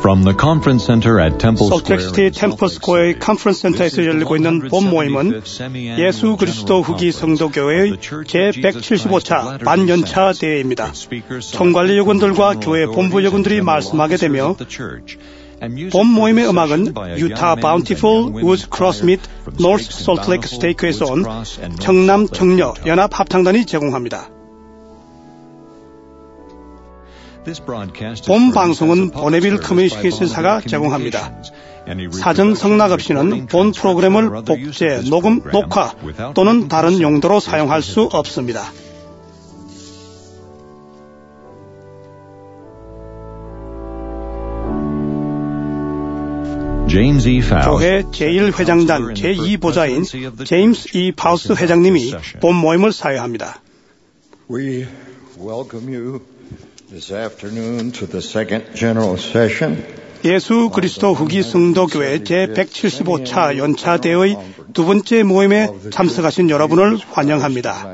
From the Conference Center at Temple 솔트레이크시티 템플스퀘어의 컨퍼런스 센터에서 열리고 있는 본 모임은 예수 그리스도 후기 성도교회의 제175차 만연차 대회입니다. 총관리 요원들과 교회 본부 요원들이 말씀하게 되며 본 모임의 음악은 유타 바운티풀 우즈 크로스 및 노스 솔트레이크 스테이크에서 온 청남 청녀 연합 합창단이 제공합니다. 본 방송은 보네빌 커뮤니케이션사가 제공합니다. 사전 성락 없이는 본 프로그램을 복제, 녹음, 녹화 또는 다른 용도로 사용할 수 없습니다. 교회 제1회장단 제2보좌인 제임스 E. 파우스 회장님이 본 모임을 사회합니다. We welcome you this afternoon to the second general session. 예수 그리스도 후기 성도교회 제175차 연차대회의 두 번째 모임에 참석하신 여러분을 환영합니다.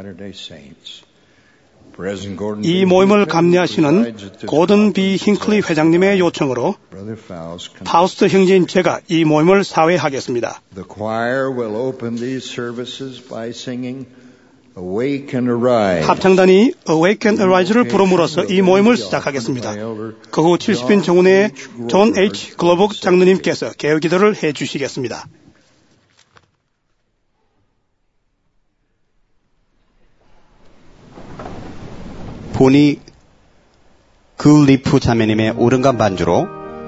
이 모임을 감리하시는 고든 B. 힌클리 회장님의 요청으로 파우스트 형제인 제가 이 모임을 사회하겠습니다. The choir will open these services by singing Awake and Arise. 합창단이 Awake and Arise를 부름으로써 이 모임을 시작하겠습니다. 그 후 70인 정훈의 존 H. 글로버 장로님께서 개요 기도를 해주시겠습니다. 본이 글리프 자매님의 오른간 반주로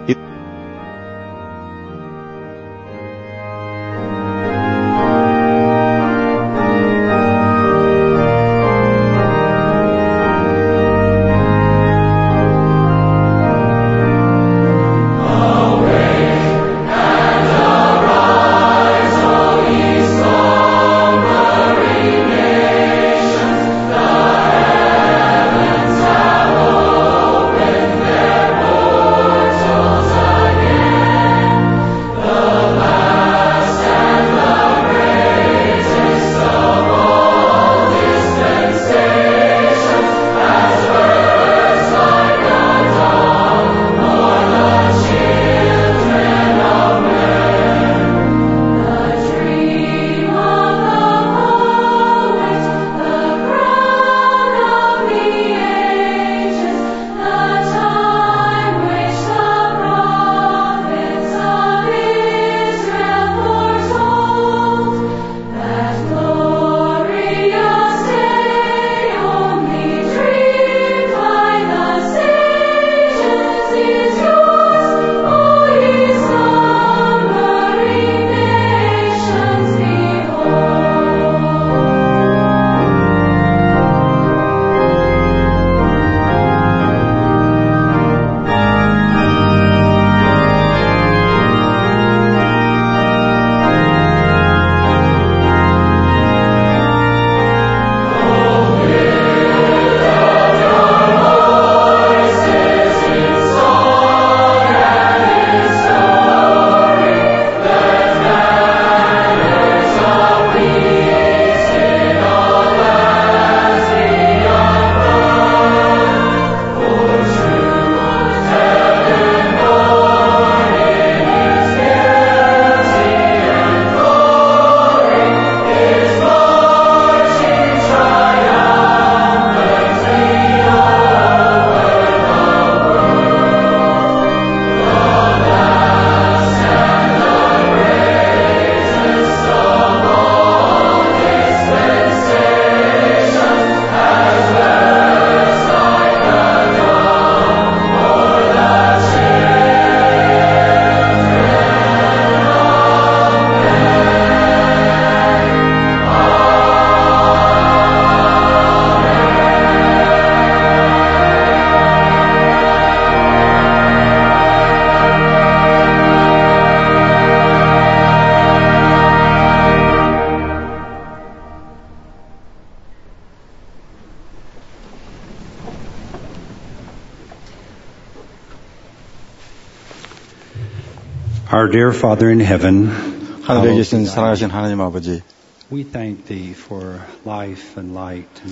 Our dear Father in heaven, 하늘에 계신 사랑하신 하나님 아버지, we thank Thee for life and light and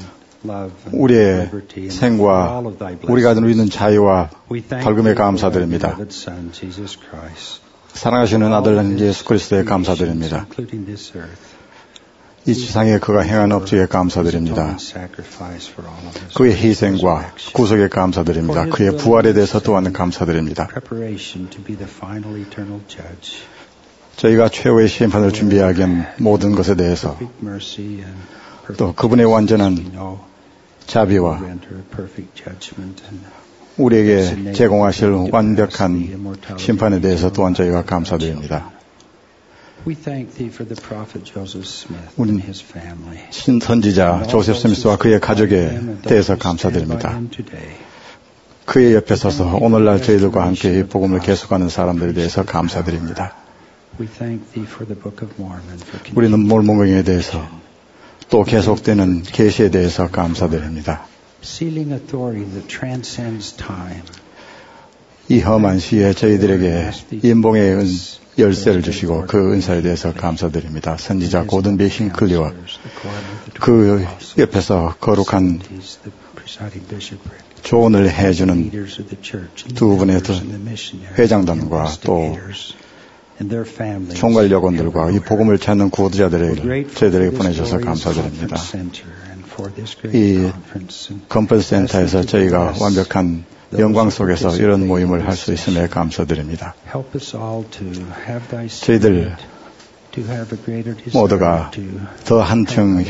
우리의 생과 우리가 누리는 자유와 벌금에 감사드립니다. 사랑하시는 아들 예수 그리스도에 감사드립니다. 이 지상에 그가 행한 업적에 감사드립니다. 그의 희생과 구속에 감사드립니다. 그의 부활에 대해서 또한 감사드립니다. 저희가 최후의 심판을 준비하기 위한 모든 것에 대해서 또 그분의 완전한 자비와 우리에게 제공하실 완벽한 심판에 대해서 또한 저희가 감사드립니다. 우리 선지자 조셉 스미스와 그의 가족에 대해서 감사드립니다. 그의 옆에 서서 오늘날 저희들과 함께 이 복음을 계속하는 사람들에 대해서 감사드립니다. 우리는 몰몬경에 대해서 또 계속되는 계시에 대해서 감사드립니다. 이 험한 시에 저희들에게 인봉의 열쇠를 주시고 그 은사에 대해서 감사드립니다. 선지자 고든 B. 싱클리와 그 옆에서 거룩한 조언을 해주는 두 분의 회장단과 또 총괄역원들과 이 복음을 찾는 구호자들을 저희들에게 보내주셔서 감사드립니다. 이 컨퍼런스 센터에서 저희가 완벽한 영광 속에서 이런 모임을 할 수 있음에 감사드립니다. 저희들 모두가 더 한층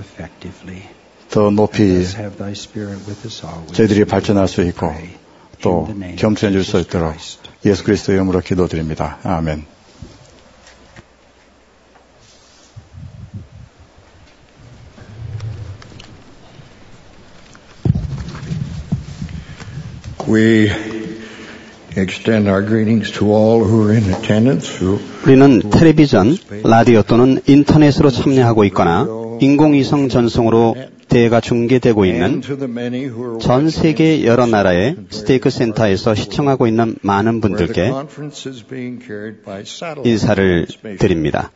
더 높이 저희들이 발전할 수 있고 또 겸손해 줄 수 있도록 예수 그리스도의 이름으로 기도드립니다. 아멘. We extend our greetings to all who are in attendance. 우리는 텔레비전, 라디오 또는 인터넷으로 참여하고 있거나 인공위성 전송으로 대회가 중계되고 있는 전 세계 여러 나라의 스테이크 센터에서 시청하고 있는 많은 분들께 인사를 드립니다.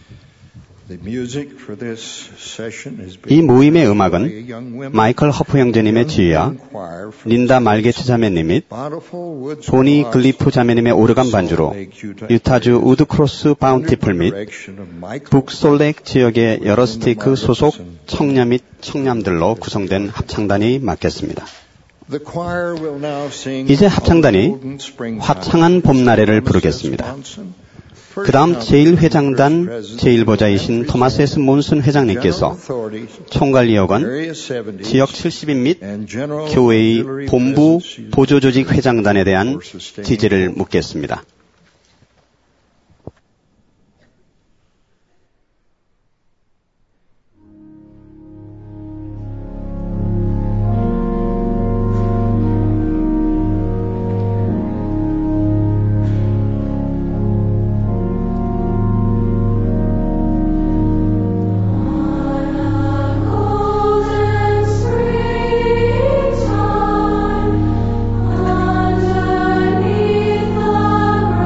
이 모임의 음악은 마이클 허프 형제님의 지휘와 린다 말게츠 자매님 및 보니 글리프 자매님의 오르간 반주로 유타주 우드크로스 바운티풀 및 북솔렉 지역의 여러 스테이크 소속 청년 및 청남들로 구성된 합창단이 맡겠습니다. 이제 합창단이 화창한 봄날에를 부르겠습니다. 그 다음 제1회장단 제1보좌이신 토마스 S. 몬슨 회장님께서 총괄위원관, 지역 70인 및 교회의 본부 보조조직 회장단에 대한 지지를 묻겠습니다. Underneath the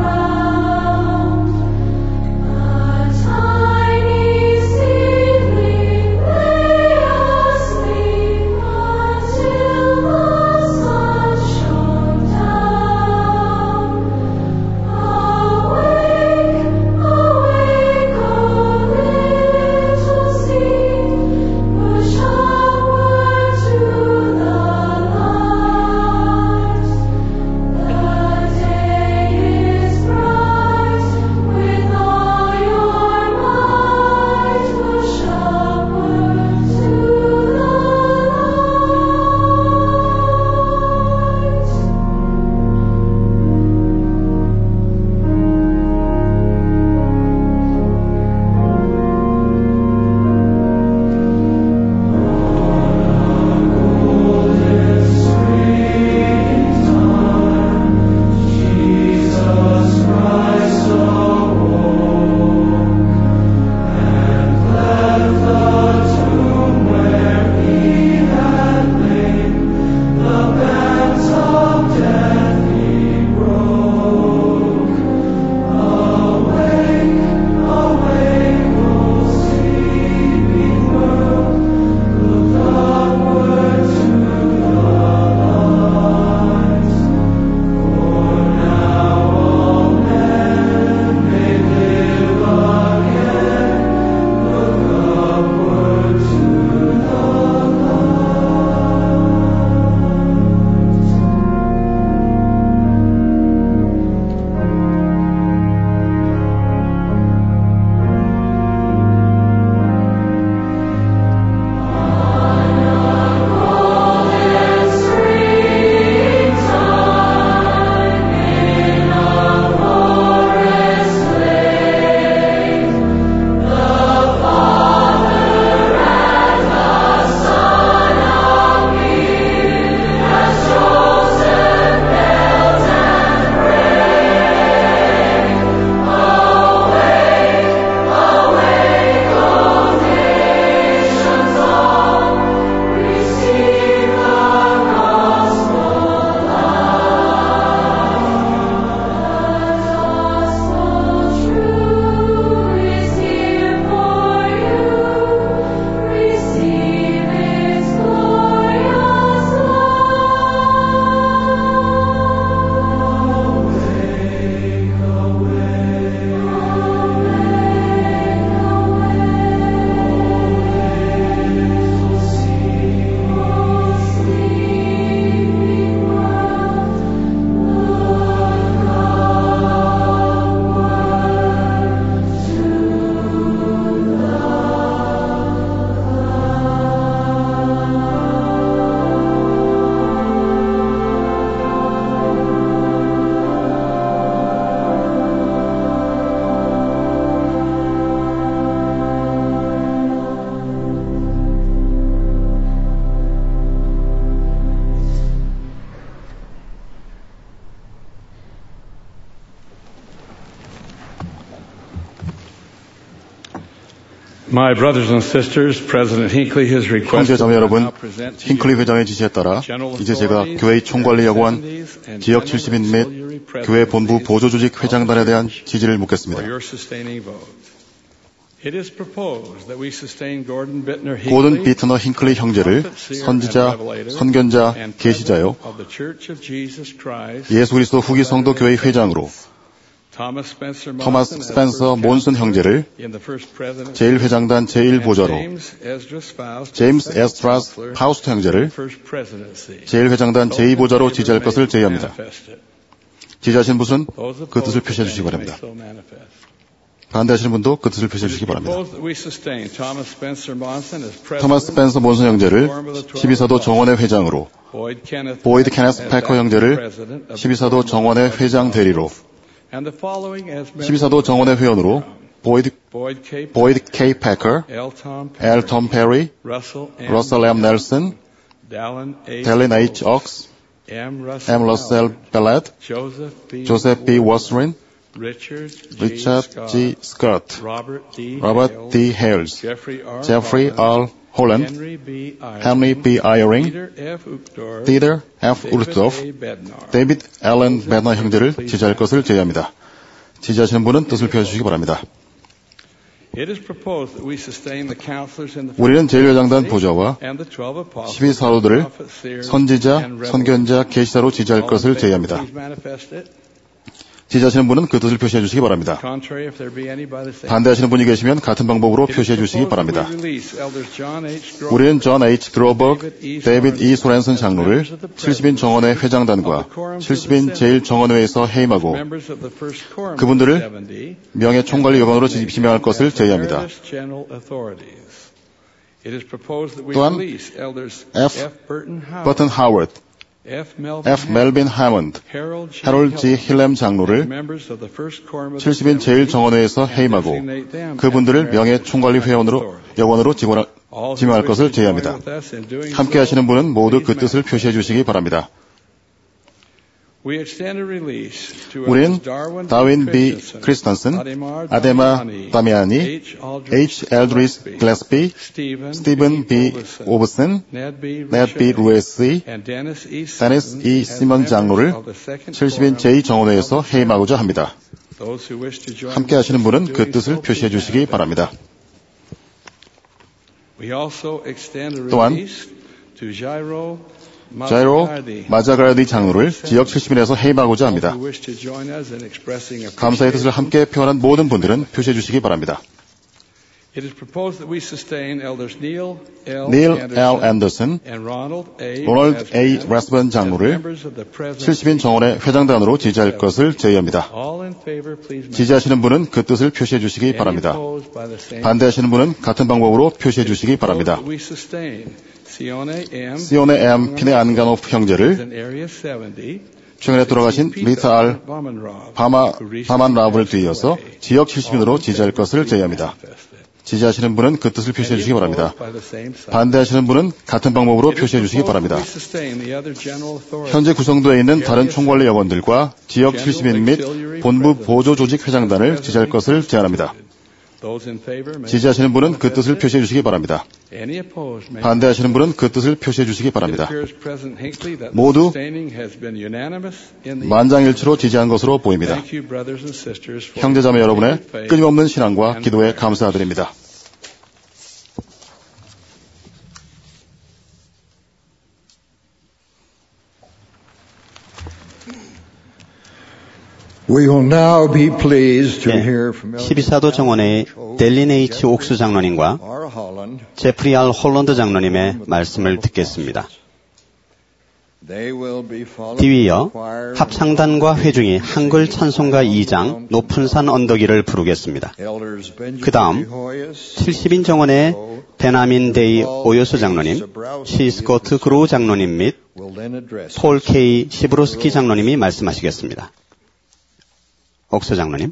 My brothers and sisters, President Hinckley has requested 형제자매 여러분, 힝클리 회장의 지시에 따라 이제 제가 교회의 총관리 여관, 지역 70인 및 교회 본부 보조조직 회장단에 대한 지지를 묻겠습니다. 고든 비트너 힝클리 형제를 선지자, 선견자, 계시자요, 예수 그리스도 후기 성도 교회 회장으로 토마스 스펜서 몬슨 형제를 제1회장단 제1보좌로, 제임스 에스트라스 파우스트 형제를 제1회장단 제2보좌로 지지할 것을 제의합니다. 지지하시는 분은 그 뜻을 표시해 주시기 바랍니다. 반대하시는 분도 그 뜻을 표시해 주시기 바랍니다. 토마스 스펜서 몬슨 형제를 12사도 정원회 회장으로, 보이드 케네스 패커 형제를 12사도 정원회 회장 대리로, 12사도 정원회 회원으로 보이드 K. 패커, L. 톰 페리, 러셀 M. 넬슨, 델린 H. 억스, M. 러셀 벨렛, 조셉 B. 워스린, 리처드 G. 스커트, 로버트 D. 헤일즈, 제프리 R. 홀랜드, 헨리 B. 아이어링, 디더 F. 우르트도프, 데이비드 앨런 베너 형제를 지지할 것을 제의합니다. 지지하시는 분은 뜻을 표해주시기 바랍니다. 우리는 제1회장단 보좌와 12사도들을 선지자, 선견자, 계시자로 지지할 것을 제의합니다. 지지하시는 분은 그 뜻을 표시해 주시기 바랍니다. 반대하시는 분이 계시면 같은 방법으로 표시해 주시기 바랍니다. 우리는 존 H. 그로버그, 데이비드 E. 소렌슨 장로를 70인 정원회 회장단과 70인 제1정원회에서 해임하고 그분들을 명예총괄위원으로 지명할 것을 제의합니다. 또한 F. 버튼 하워드, F. 멜빈 하몬드, 해롤 G. 힐렘 장로를 70인 제1정원회에서 해임하고 그분들을 명예총괄위 여원으로 지명할 것을 제의합니다. 함께 하시는 분은 모두 그 뜻을 표시해 주시기 바랍니다. 우리는 다윈 B. 크리스턴슨, 아데마 다미아니, H. 엘드리스 글래스비, 스티븐 B. 오브슨, 넷 B. 루에스, 데니스 E. 시먼 장로를 70인 제2정원회에서 해임하고자 합니다. 함께 하시는 분은 그 뜻을 표시해 주시기 바랍니다. 또한 자이로 마자가르디 장로를 지역 70인에서 해임하고자 합니다. 감사의 뜻을 함께 표현한 모든 분들은 표시해 주시기 바랍니다. 닐 L. 앤더슨, 로널드 A. 레스번 장로를 70인 정원회 회장단으로 지지할 것을 제의합니다. 지지하시는 분은 그 뜻을 표시해 주시기 바랍니다. 반대하시는 분은 같은 방법으로 표시해 주시기 바랍니다. 시온의 M. 피네 안가노프 형제를 최근에 돌아가신 리타 R. 바만 라브를 뒤이어서 지역 70인으로 지지할 것을 제의합니다. 지지하시는 분은 그 뜻을 표시해 주시기 바랍니다. 반대하시는 분은 같은 방법으로 표시해 주시기 바랍니다. 현재 구성되어 있는 다른 총괄리 여건들과 지역 70인 및 본부 보조조직 회장단을 지지할 것을 제안합니다. 지지하시는 분은 그 뜻을 표시해 주시기 바랍니다. 반대하시는 분은 그 뜻을 표시해 주시기 바랍니다. 모두 만장일치로 지지한 것으로 보입니다. 형제자매 여러분의 끊임없는 신앙과 기도에 감사드립니다. We will now be pleased to hear from 12사도 정원회의 델린 H. 옥스 장로님과 제프리 R. 홀런드 장로님의 말씀을 듣겠습니다. 뒤이어 합창단과 회중이 한글 찬송가 2장 높은 산 언덕이를 부르겠습니다. 그 다음 70인 정원의 베나민 데이 오요스 장로님, 시스코트 그로우 장로님 및 폴 K. 시브로스키 장로님이 말씀하시겠습니다. 옥스 장로님.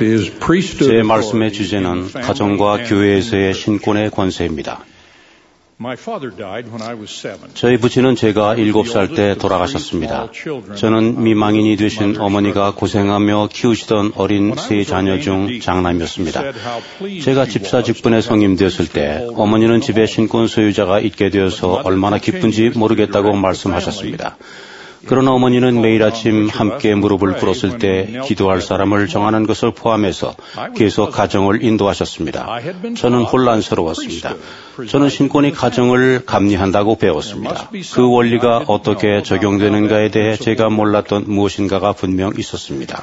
제 말씀의 주제는 가정과 교회에서의 신권의 권세입니다. 저희 부친은 제가 7살 때 돌아가셨습니다. 저는 미망인이 되신 어머니가 고생하며 키우시던 어린 세 자녀 중 장남이었습니다. 제가 집사 직분에 성임되었을 때 어머니는 집에 신권 소유자가 있게 되어서 얼마나 기쁜지 모르겠다고 말씀하셨습니다. 그러나 어머니는 매일 아침 함께 무릎을 꿇었을 때 기도할 사람을 정하는 것을 포함해서 계속 가정을 인도하셨습니다. 저는 혼란스러웠습니다. 저는 신권이 가정을 감리한다고 배웠습니다. 그 원리가 어떻게 적용되는가에 대해 제가 몰랐던 무엇인가가 분명 있었습니다.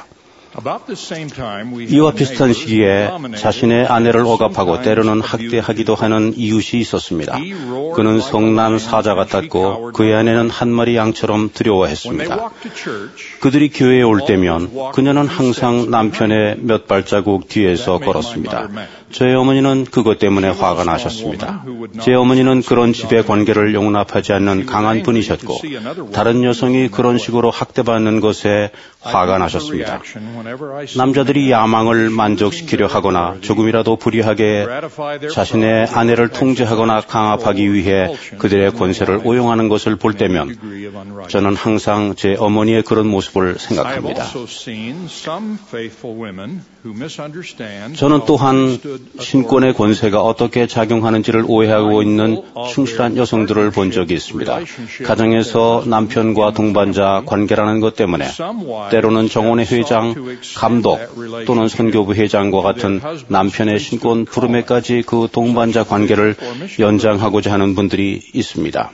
이와 비슷한 시기에 자신의 아내를 억압하고 때로는 학대하기도 하는 이웃이 있었습니다. 그는 성난 사자 같았고 그의 아내는 한 마리 양처럼 두려워했습니다. 그들이 교회에 올 때면 그녀는 항상 남편의 몇 발자국 뒤에서 걸었습니다. 저희 어머니는 그것 때문에 화가 나셨습니다. 제 어머니는 그런 집의 관계를 용납하지 않는 강한 분이셨고 다른 여성이 그런 식으로 학대받는 것에 화가 나셨습니다. 남자들이 야망을 만족시키려 하거나 조금이라도 불리하게 자신의 아내를 통제하거나 강압하기 위해 그들의 권세를 오용하는 것을 볼 때면 저는 항상 제 어머니의 그런 모습을 생각합니다. 저는 또한 신권의 권세가 어떻게 작용하는지를 오해하고 있는 충실한 여성들을 본 적이 있습니다. 가정에서 남편과 동반자 관계라는 것 때문에 때로는 정원의 회장, 감독 또는 선교부 회장과 같은 남편의 신권 부름에까지 그 동반자 관계를 연장하고자 하는 분들이 있습니다.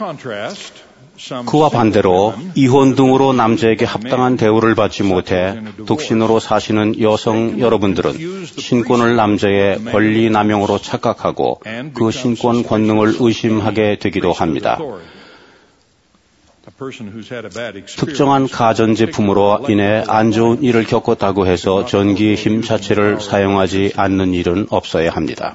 그와 반대로 이혼 등으로 남자에게 합당한 대우를 받지 못해 독신으로 사시는 여성 여러분들은 신권을 남자의 권리 남용으로 착각하고 그 신권 권능을 의심하게 되기도 합니다. 특정한 가전제품으로 인해 안 좋은 일을 겪었다고 해서 전기의 힘 자체를 사용하지 않는 일은 없어야 합니다.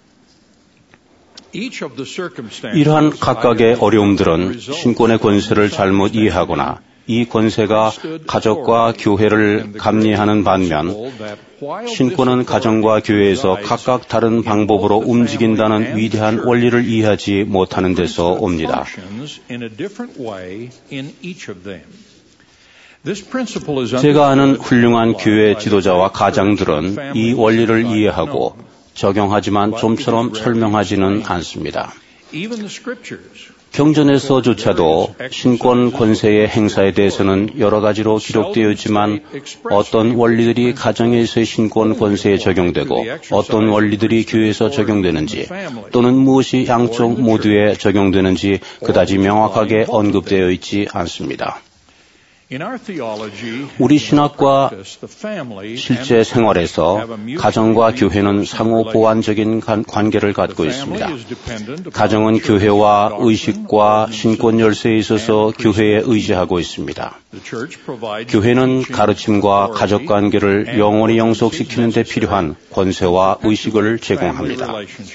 이러한 각각의 어려움들은 신권의 권세를 잘못 이해하거나 이 권세가 가족과 교회를 감리하는 반면 신권은 가정과 교회에서 각각 다른 방법으로 움직인다는 위대한 원리를 이해하지 못하는 데서 옵니다. 제가 아는 훌륭한 교회 지도자와 가장들은 이 원리를 이해하고 적용하지만 좀처럼 설명하지는 않습니다. 경전에서조차도 신권 권세의 행사에 대해서는 여러 가지로 기록되어 있지만 어떤 원리들이 가정에서의 신권 권세에 적용되고 어떤 원리들이 교회에서 적용되는지 또는 무엇이 양쪽 모두에 적용되는지 그다지 명확하게 언급되어 있지 않습니다. 우리 신학과 실제 생활에서 가정과 교회는 상호 보완적인 관계를 갖고 있습니다. 가정은 교회와 의식과 신권 열쇠에 있어서 교회에 의지하고 있습니다. 교회는 가르침과 가족 관계를 영원히 영속시키는 데 필요한 권세와 의식을 제공합니다.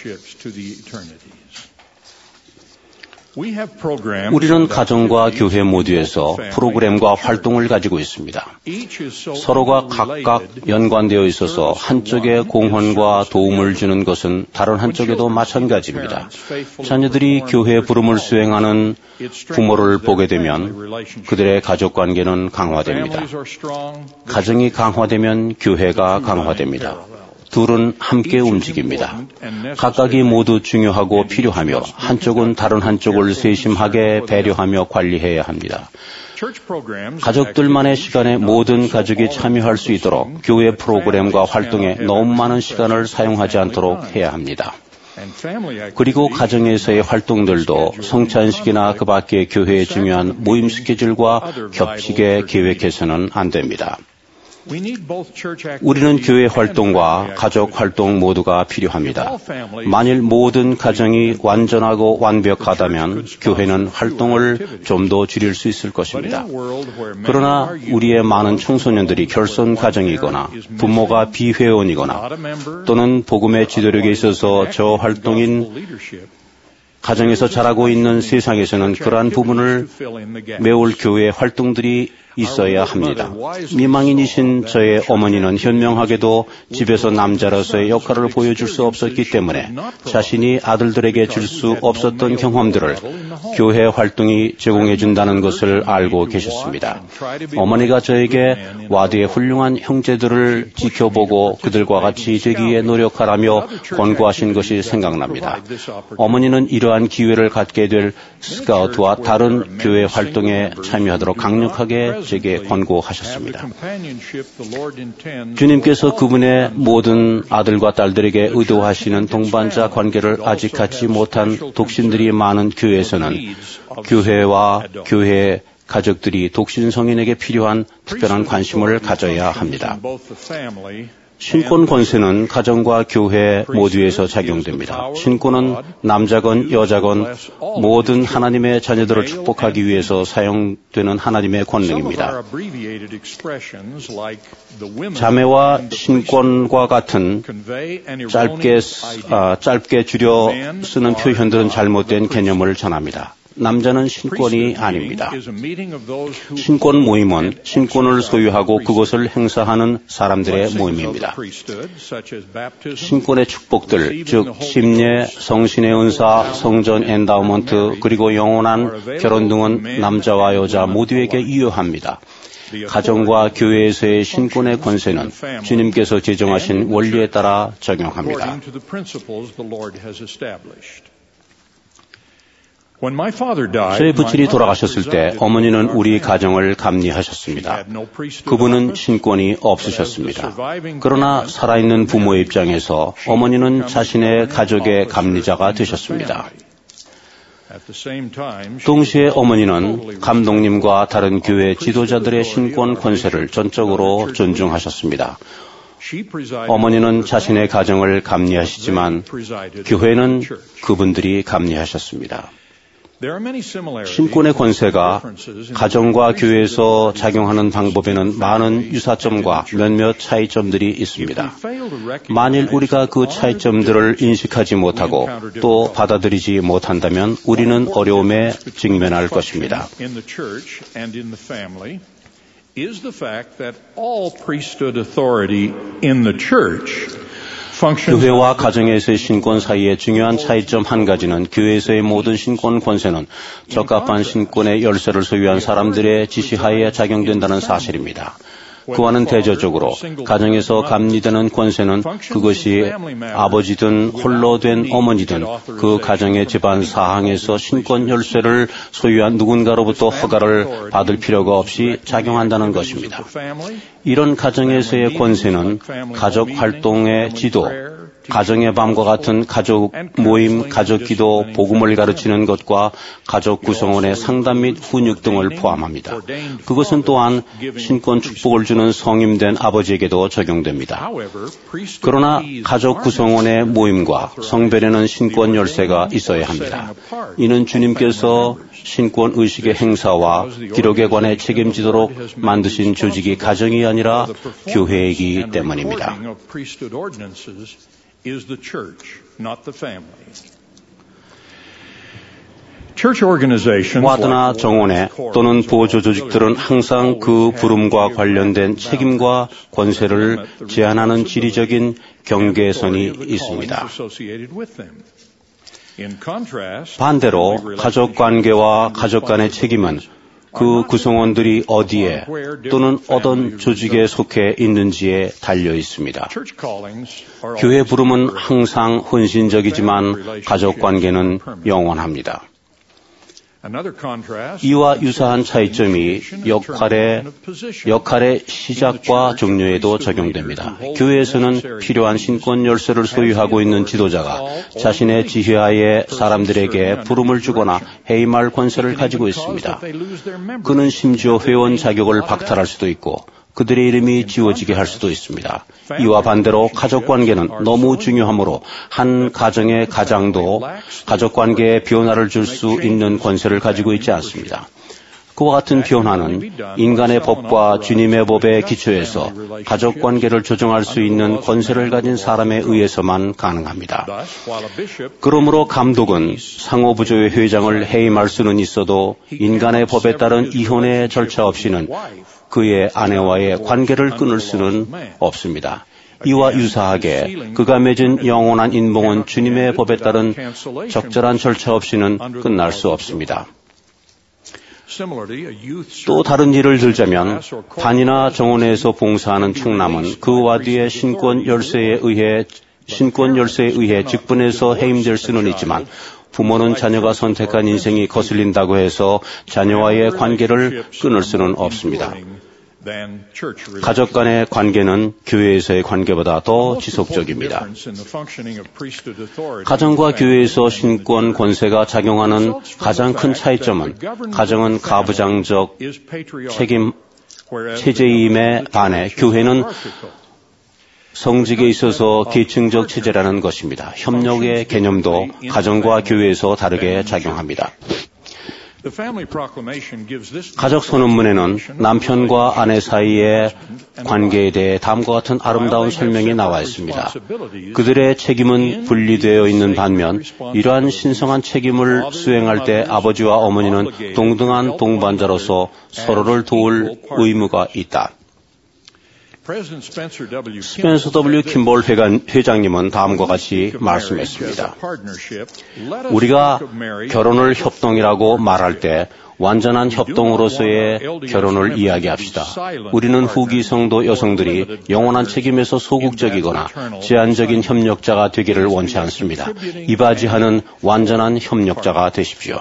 우리는 가정과 교회 모두에서 프로그램과 활동을 가지고 있습니다. 서로가 각각 연관되어 있어서 한쪽에 공헌과 도움을 주는 것은 다른 한쪽에도 마찬가지입니다. 자녀들이 교회 부름을 수행하는 부모를 보게 되면 그들의 가족 관계는 강화됩니다. 가정이 강화되면 교회가 강화됩니다. 둘은 함께 움직입니다. 각각이 모두 중요하고 필요하며 한쪽은 다른 한쪽을 세심하게 배려하며 관리해야 합니다. 가족들만의 시간에 모든 가족이 참여할 수 있도록 교회 프로그램과 활동에 너무 많은 시간을 사용하지 않도록 해야 합니다. 그리고 가정에서의 활동들도 성찬식이나 그 밖의 교회의 중요한 모임 스케줄과 겹치게 계획해서는 안 됩니다. 우리는 교회 활동과 가족 활동 모두가 필요합니다. 만일 모든 가정이 완전하고 완벽하다면 교회는 활동을 좀 더 줄일 수 있을 것입니다. 그러나 우리의 많은 청소년들이 결손 가정이거나 부모가 비회원이거나 또는 복음의 지도력에 있어서 저활동인 가정에서 자라고 있는 세상에서는 그러한 부분을 메울 교회의 활동들이 있어야 합니다. 미망인이신 저의 어머니는 현명하게도 집에서 남자로서의 역할을 보여줄 수 없었기 때문에 자신이 아들들에게 줄 수 없었던 경험들을 교회 활동이 제공해 준다는 것을 알고 계셨습니다. 어머니가 저에게 와드의 훌륭한 형제들을 지켜보고 그들과 같이 되기에 노력하라며 권고하신 것이 생각납니다. 어머니는 이러한 기회를 갖게 될 스카우트와 다른 교회 활동에 참여하도록 강력하게 제게 권고하셨습니다. 주님께서 그분의 모든 아들과 딸들에게 의도하시는 동반자 관계를 아직 갖지 못한 독신들이 많은 교회에서는 교회와 교회 가족들이 독신 성인에게 필요한 특별한 관심을 가져야 합니다. 신권 권세는 가정과 교회 모두에서 작용됩니다. 신권은 남자건 여자건 모든 하나님의 자녀들을 축복하기 위해서 사용되는 하나님의 권능입니다. 자매와 신권과 같은 짧게 줄여 쓰는 표현들은 잘못된 개념을 전합니다. 남자는 신권이 아닙니다. 신권 모임은 신권을 소유하고 그것을 행사하는 사람들의 모임입니다. 신권의 축복들, 즉 심례, 성신의 은사, 성전 엔다우먼트, 그리고 영원한 결혼 등은 남자와 여자 모두에게 유효합니다. 가정과 교회에서의 신권의 권세는 주님께서 제정하신 원리에 따라 적용합니다. 저의 부친이 돌아가셨을 때 어머니는 우리 가정을 감리하셨습니다. 그분은 신권이 없으셨습니다. 그러나 살아있는 부모의 입장에서 어머니는 자신의 가족의 감리자가 되셨습니다. 동시에 어머니는 감독님과 다른 교회 지도자들의 신권 권세를 전적으로 존중하셨습니다. 어머니는 자신의 가정을 감리하시지만 교회는 그분들이 감리하셨습니다. 신권의 권세가 가정과 교회에서 작용하는 방법에는 많은 유사점과 몇몇 차이점들이 있습니다. 만일 우리가 그 차이점들을 인식하지 못하고 또 받아들이지 못한다면 우리는 어려움에 직면할 것입니다. 교회와 가정에서의 신권 사이의 중요한 차이점 한 가지는 교회에서의 모든 신권 권세는 적합한 신권의 열쇠를 소유한 사람들의 지시하에 작용된다는 사실입니다. 그와는 대조적으로 가정에서 감리되는 권세는 그것이 아버지든 홀로 된 어머니든 그 가정의 집안 사항에서 신권 열쇠를 소유한 누군가로부터 허가를 받을 필요가 없이 작용한다는 것입니다. 이런 가정에서의 권세는 가족 활동의 지도, 가정의 밤과 같은 가족 모임, 가족 기도, 복음을 가르치는 것과 가족 구성원의 상담 및 훈육 등을 포함합니다. 그것은 또한 신권 축복을 주는 성임된 아버지에게도 적용됩니다. 그러나 가족 구성원의 모임과 성별에는 신권 열쇠가 있어야 합니다. 이는 주님께서 신권 의식의 행사와 기록에 관해 책임지도록 만드신 조직이 가정이 아니라 교회이기 때문입니다. is the church, not the family. 와드나 정원회 또는 보조 조직들은 항상 그 부름과 관련된 책임과 권세를 제한하는 지리적인 경계선이 있습니다. 반대로 가족 관계와 가족 간의 책임은 그 구성원들이 어디에 또는 어떤 조직에 속해 있는지에 달려 있습니다. 교회 부름은 항상 헌신적이지만 가족 관계는 영원합니다. 이와 유사한 차이점이 역할의 시작과 종료에도 적용됩니다. 교회에서는 필요한 신권 열쇠를 소유하고 있는 지도자가 자신의 지휘하에 사람들에게 부름을 주거나 해임할 권세를 가지고 있습니다. 그는 심지어 회원 자격을 박탈할 수도 있고 그들의 이름이 지워지게 할 수도 있습니다. 이와 반대로 가족관계는 너무 중요하므로 한 가정의 가장도 가족관계에 변화를 줄 수 있는 권세를 가지고 있지 않습니다. 그와 같은 변화는 인간의 법과 주님의 법에 기초해서 가족 관계를 조정할 수 있는 권세를 가진 사람에 의해서만 가능합니다. 그러므로 감독은 상호부조의 회장을 해임할 수는 있어도 인간의 법에 따른 이혼의 절차 없이는 그의 아내와의 관계를 끊을 수는 없습니다. 이와 유사하게 그가 맺은 영원한 인봉은 주님의 법에 따른 적절한 절차 없이는 끝날 수 없습니다. 또 다른 예를 들자면 반이나 정원에서 봉사하는 청남은 그 와뒤의 신권 열쇠에 의해 직분에서 해임될 수는 있지만 부모는 자녀가 선택한 인생이 거슬린다고 해서 자녀와의 관계를 끊을 수는 없습니다. 가족 간의 관계는 교회에서의 관계보다 더 지속적입니다. 가정과 교회에서 신권 권세가 작용하는 가장 큰 차이점은 가정은 가부장적 체제임에 반해 교회는 성직에 있어서 계층적 체제라는 것입니다. 협력의 개념도 가정과 교회에서 다르게 작용합니다. 가족 선언문에는 남편과 아내 사이의 관계에 대해 다음과 같은 아름다운 설명이 나와 있습니다. 그들의 책임은 분리되어 있는 반면 이러한 신성한 책임을 수행할 때 아버지와 어머니는 동등한 동반자로서 서로를 도울 의무가 있다. 스펜서 W. 킴볼 회장님은 다음과 같이 말씀했습니다. 우리가 결혼을 협동이라고 말할 때 완전한 협동으로서의 결혼을 이야기합시다. 우리는 후기 성도 여성들이 영원한 책임에서 소극적이거나 제한적인 협력자가 되기를 원치 않습니다. 이바지하는 완전한 협력자가 되십시오.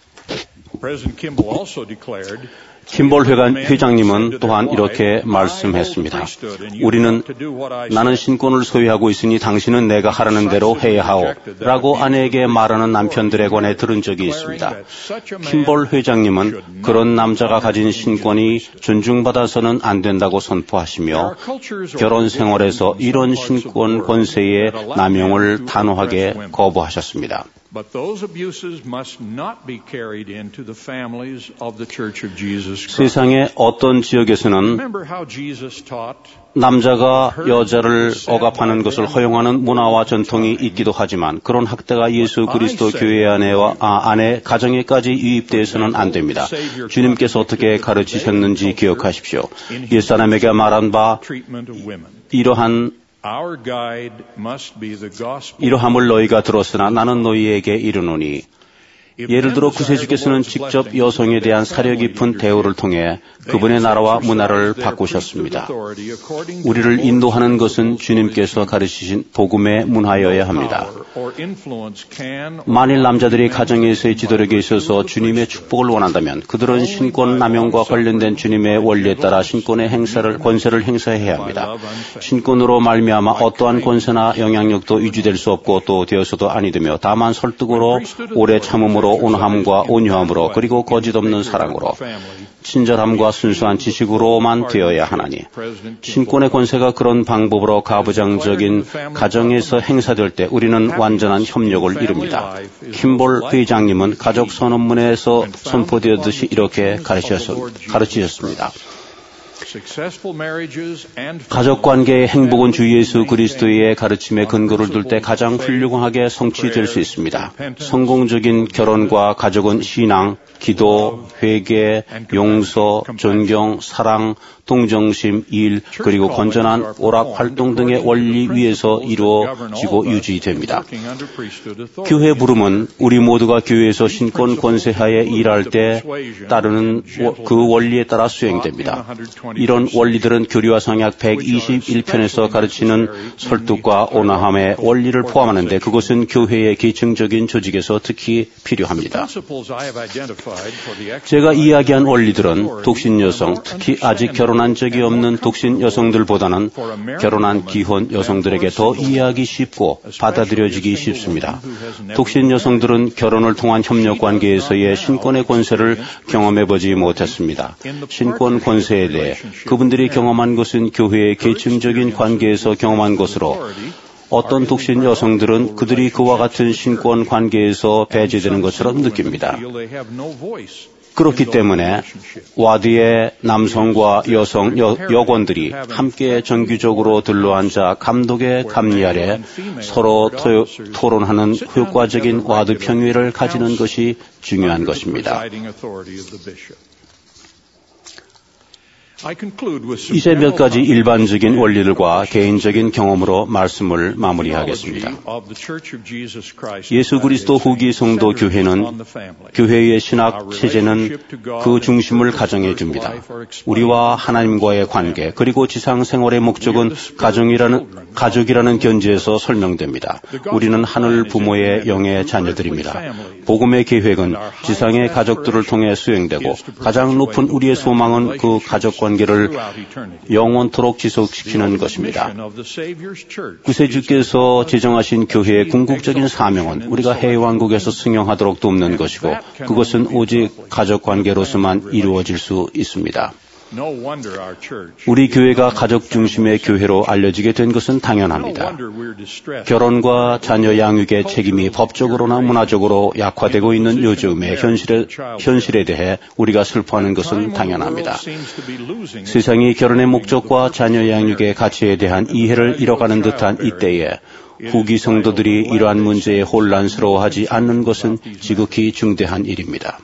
킴볼 회장님은 또한 이렇게 말씀했습니다. 우리는 나는 신권을 소유하고 있으니 당신은 내가 하라는 대로 해야 하오 라고 아내에게 말하는 남편들에 관해 들은 적이 있습니다. 킴볼 회장님은 그런 남자가 가진 신권이 존중받아서는 안 된다고 선포하시며 결혼 생활에서 이런 신권 권세의 남용을 단호하게 거부하셨습니다. But those abuses must not be carried into the families of the Church of Jesus Christ. 세상의 어떤 지역에서는 남자가 여자를 억압하는 것을 허용하는 문화와 전통이 있기도 하지만 그런 학대가 예수 그리스도 교회 안에 가정에까지 유입되어서는 안 됩니다. 주님께서 어떻게 가르치셨는지 기억하십시오. 옛사람에게 말한 바 이러함을 너희가 들었으나 나는 너희에게 이르노니 예를 들어 구세주께서는 직접 여성에 대한 사려 깊은 대우를 통해 그분의 나라와 문화를 바꾸셨습니다. 우리를 인도하는 것은 주님께서 가르치신 복음의 문화여야 합니다. 만일 남자들이 가정에서의 지도력에 있어서 주님의 축복을 원한다면 그들은 신권 남용과 관련된 주님의 원리에 따라 신권의 권세를 행사해야 합니다. 신권으로 말미암아 어떠한 권세나 영향력도 유지될 수 없고 또 되어서도 아니되며 다만 설득으로 오래 참음으로 온함과 온유함으로 그리고 거짓 없는 사랑으로 친절함과 순수한 지식으로만 되어야 하나니 신권의 권세가 그런 방법으로 가부장적인 가정에서 행사될 때 우리는 완전한 협력을 이룹니다. 킴볼 회장님은 가족 선언문에서 선포되었듯이 이렇게 가르치셨습니다. 가족관계의 행복은 주 예수 그리스도의 가르침에 근거를 둘 때 가장 훌륭하게 성취될 수 있습니다. 성공적인 결혼과 가족은 신앙, 기도, 회개, 용서, 존경, 사랑, 동정심, 일, 그리고 건전한 오락 활동 등의 원리 위에서 이루어지고 유지됩니다. 교회 부름은 우리 모두가 교회에서 신권 권세하에 일할 때 따르는 그 원리에 따라 수행됩니다. 이런 원리들은 교리와 성약 121편에서 가르치는 설득과 온화함의 원리를 포함하는데 그것은 교회의 계층적인 조직에서 특히 필요합니다. 제가 이야기한 원리들은 독신 여성, 특히 아직 결혼한 적이 없는 독신 여성들보다는 결혼한 기혼 여성들에게 더 이해하기 쉽고 받아들여지기 쉽습니다. 독신 여성들은 결혼을 통한 협력 관계에서의 신권의 권세를 경험해보지 못했습니다. 신권 권세에 대해 그분들이 경험한 것은 교회의 계층적인 관계에서 경험한 것으로 어떤 독신 여성들은 그들이 그와 같은 신권 관계에서 배제되는 것처럼 느낍니다. 그렇기 때문에 와드의 남성과 여권들이 함께 정기적으로 들러앉아 감독의 감리 아래 서로 토론하는 효과적인 와드 평의를 가지는 것이 중요한 것입니다. 이제 몇 가지 일반적인 원리들과 개인적인 경험으로 말씀을 마무리하겠습니다. 예수 그리스도 후기 성도 교회는 교회의 신학 체제는 그 중심을 가정해 줍니다. 우리와 하나님과의 관계 그리고 지상 생활의 목적은 가족이라는 견지에서 설명됩니다. 우리는 하늘 부모의 영의 자녀들입니다. 복음의 계획은 지상의 가족들을 통해 수행되고 가장 높은 우리의 소망은 그 가족 관계를 영원토록 지속시키는 것입니다. 구세주께서 제정하신 교회의 궁극적인 사명은 우리가 해왕국에서 승용하도록 돕는 것이고 그것은 오직 가족 관계로서만 이루어질 수 있습니다. 우리 교회가 가족 중심의 교회로 알려지게 된 것은 당연합니다. 결혼과 자녀 양육의 책임이 법적으로나 문화적으로 약화되고 있는 요즘의 현실에 대해 우리가 슬퍼하는 것은 당연합니다. 세상이 결혼의 목적과 자녀 양육의 가치에 대한 이해를 잃어가는 듯한 이때에 후기 성도들이 이러한 문제에 혼란스러워하지 않는 것은 지극히 중대한 일입니다.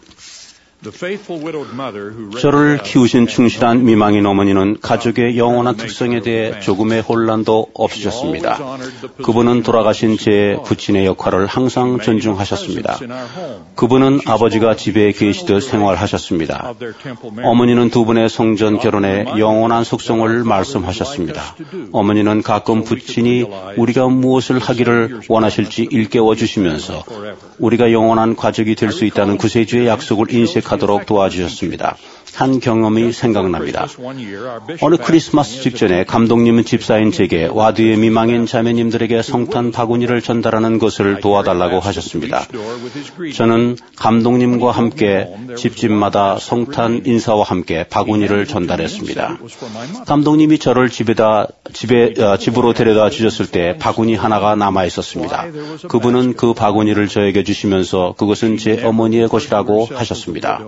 저를 키우신 충실한 미망인 어머니는 가족의 영원한 특성에 대해 조금의 혼란도 없으셨습니다. 그분은 돌아가신 제 부친의 역할을 항상 존중하셨습니다. 그분은 아버지가 집에 계시듯 생활하셨습니다. 어머니는 두 분의 성전 결혼의 영원한 속성을 말씀하셨습니다. 어머니는 가끔 부친이 우리가 무엇을 하기를 원하실지 일깨워 주시면서 우리가 영원한 가족이 될 수 있다는 구세주의 약속을 인식하도록 도와주셨습니다. 한 경험이 생각납니다. 어느 크리스마스 직전에 감독님은 집사인 제게 와드의 미망인 자매님들에게 성탄 바구니를 전달하는 것을 도와달라고 하셨습니다. 저는 감독님과 함께 집집마다 성탄 인사와 함께 바구니를 전달했습니다. 감독님이 저를 집으로 데려다 주셨을 때 바구니 하나가 남아 있었습니다. 그분은 그 바구니를 저에게 주시면서 그것은 제 어머니의 것이라고 하셨습니다.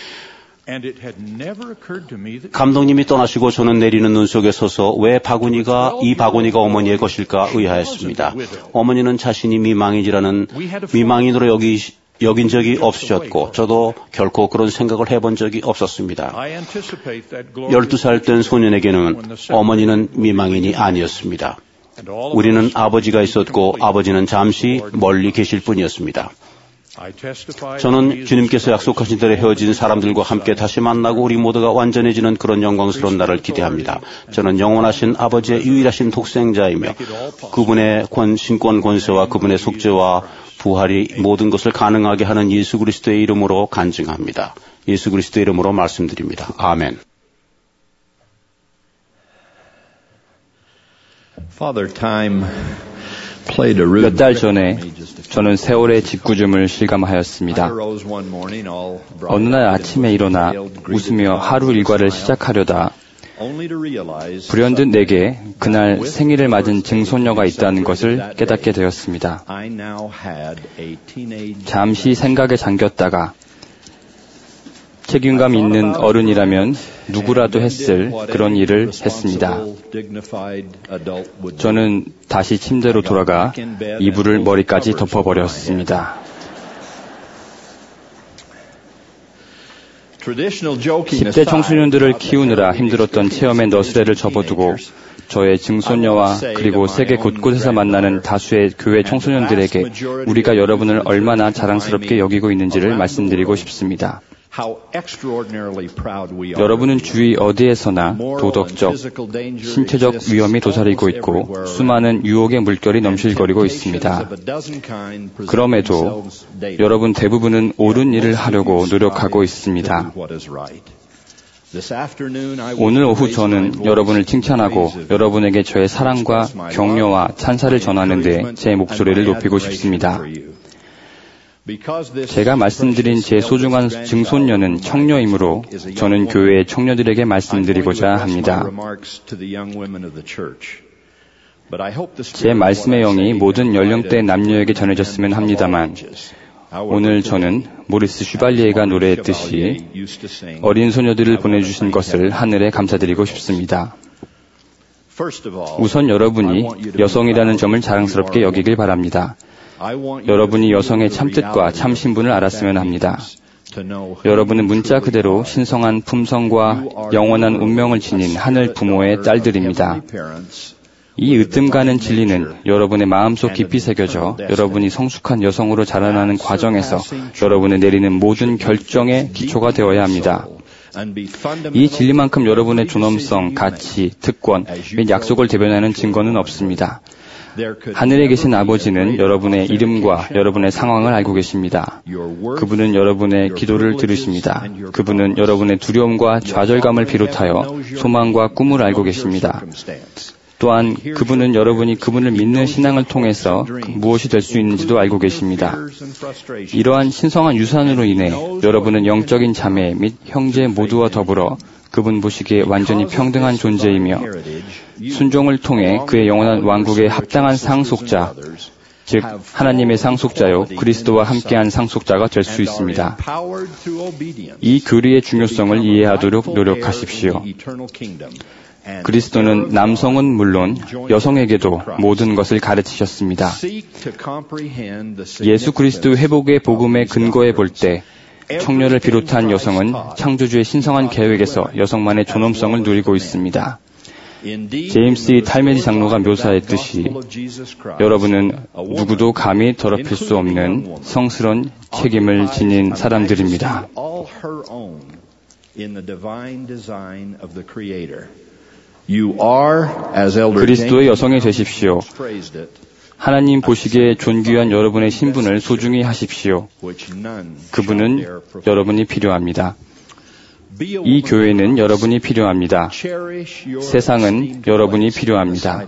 감독님이 떠나시고 저는 내리는 눈 속에 서서 왜 이 바구니가 어머니의 것일까 의아했습니다. 어머니는 자신이 미망인으로 여긴 적이 없으셨고 저도 결코 그런 생각을 해본 적이 없었습니다. 12살 된 소년에게는 어머니는 미망인이 아니었습니다. 우리는 아버지가 있었고 아버지는 잠시 멀리 계실 뿐이었습니다. 저는 주님께서 약속하신 대로 헤어진 사람들과 함께 다시 만나고 우리 모두가 완전해지는 그런 영광스러운 날을 기대합니다. 저는 영원하신 아버지의 유일하신 독생자이며 그분의 신권 권세와 그분의 속죄와 부활이 모든 것을 가능하게 하는 예수 그리스도의 이름으로 간증합니다. 예수 그리스도의 이름으로 말씀드립니다. 아멘. 몇 달 전에 저는 세월의 짓궂음을 실감하였습니다. 어느 날 아침에 일어나 웃으며 하루 일과를 시작하려다 불현듯 내게 그날 생일을 맞은 증손녀가 있다는 것을 깨닫게 되었습니다. 잠시 생각에 잠겼다가 책임감 있는 어른이라면 누구라도 했을 그런 일을 했습니다. 저는 다시 침대로 돌아가 이불을 머리까지 덮어버렸습니다. 10대 청소년들을 키우느라 힘들었던 체험의 너스레를 접어두고 저의 증손녀와 그리고 세계 곳곳에서 만나는 다수의 교회 청소년들에게 우리가 여러분을 얼마나 자랑스럽게 여기고 있는지를 말씀드리고 싶습니다. 여러분은 주위 어디에서나 도덕적, 신체적 위험이 도사리고 있고 수많은 유혹의 물결이 넘실거리고 있습니다. 그럼에도 여러분 대부분은 옳은 일을 하려고 노력하고 있습니다. 오늘 오후 저는 여러분을 칭찬하고 여러분에게 저의 사랑과 격려와 찬사를 전하는 데 제 목소리를 높이고 싶습니다. 제가 말씀드린 제 소중한 증손녀는 청녀이므로 저는 교회의 청녀들에게 말씀드리고자 합니다. 제 말씀의 영이 모든 연령대 남녀에게 전해졌으면 합니다만 오늘 저는 모리스 슈발리에가 노래했듯이 어린 소녀들을 보내주신 것을 하늘에 감사드리고 싶습니다. 우선 여러분이 여성이라는 점을 자랑스럽게 여기길 바랍니다. 여러분이 여성의 참뜻과 참 신분을 알았으면 합니다. 여러분은 문자 그대로 신성한 품성과 영원한 운명을 지닌 하늘 부모의 딸들입니다. 이 으뜸가는 진리는 여러분의 마음속 깊이 새겨져 여러분이 성숙한 여성으로 자라나는 과정에서 여러분이 내리는 모든 결정의 기초가 되어야 합니다. 이 진리만큼 여러분의 존엄성, 가치, 특권 및 약속을 대변하는 증거는 없습니다. 하늘에 계신 아버지는 여러분의 이름과 여러분의 상황을 알고 계십니다. 그분은 여러분의 기도를 들으십니다. 그분은 여러분의 두려움과 좌절감을 비롯하여 소망과 꿈을 알고 계십니다. 또한 그분은 여러분이 그분을 믿는 신앙을 통해서 무엇이 될 수 있는지도 알고 계십니다. 이러한 신성한 유산으로 인해 여러분은 영적인 자매 및 형제 모두와 더불어 그분 보시기에 완전히 평등한 존재이며 순종을 통해 그의 영원한 왕국에 합당한 상속자, 즉 하나님의 상속자요 그리스도와 함께한 상속자가 될 수 있습니다. 이 교리의 중요성을 이해하도록 노력하십시오. 그리스도는 남성은 물론 여성에게도 모든 것을 가르치셨습니다. 예수 그리스도 회복의 복음의 근거에 볼 때 청년을 비롯한 여성은 창조주의 신성한 계획에서 여성만의 존엄성을 누리고 있습니다. 제임스 탈메지 장로가 묘사했듯이 여러분은 누구도 감히 더럽힐 수 없는 성스러운 책임을 지닌 사람들입니다. 그리스도의 여성이 되십시오. 하나님 보시기에 존귀한 여러분의 신분을 소중히 하십시오. 그분은 여러분이 필요합니다. 이 교회는 여러분이 필요합니다. 세상은 여러분이 필요합니다.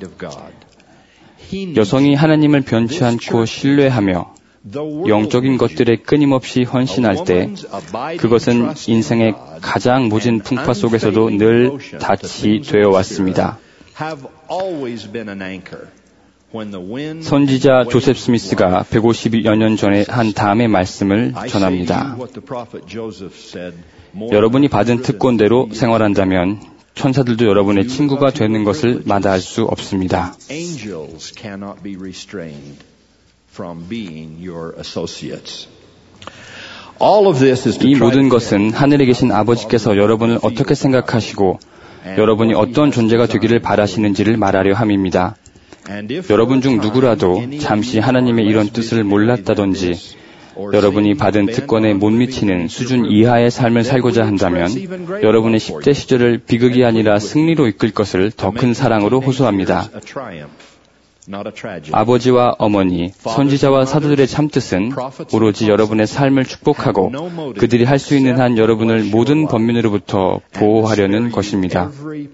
여성이 하나님을 변치 않고 신뢰하며 영적인 것들에 끊임없이 헌신할 때 그것은 인생의 가장 모진 풍파 속에서도 늘 닻이 되어 왔습니다. 선지자 조셉 스미스가 150여 년 전에 한 다음의 말씀을 전합니다. 여러분이 받은 특권대로 생활한다면 천사들도 여러분의 친구가 되는 것을 마다할 수 없습니다. 이 모든 것은 하늘에 계신 아버지께서 여러분을 어떻게 생각하시고 여러분이 어떤 존재가 되기를 바라시는지를 말하려 함입니다. 여러분 중 누구라도 잠시 하나님의 이런 뜻을 몰랐다든지 여러분이 받은 특권에 못 미치는 수준 이하의 삶을 살고자 한다면 여러분의 10대 시절을 비극이 아니라 승리로 이끌 것을 더 큰 사랑으로 호소합니다. 아버지와 어머니, 선지자와 사도들의 참뜻은 오로지 여러분의 삶을 축복하고 그들이 할 수 있는 한 여러분을 모든 번민으로부터 보호하려는 것입니다.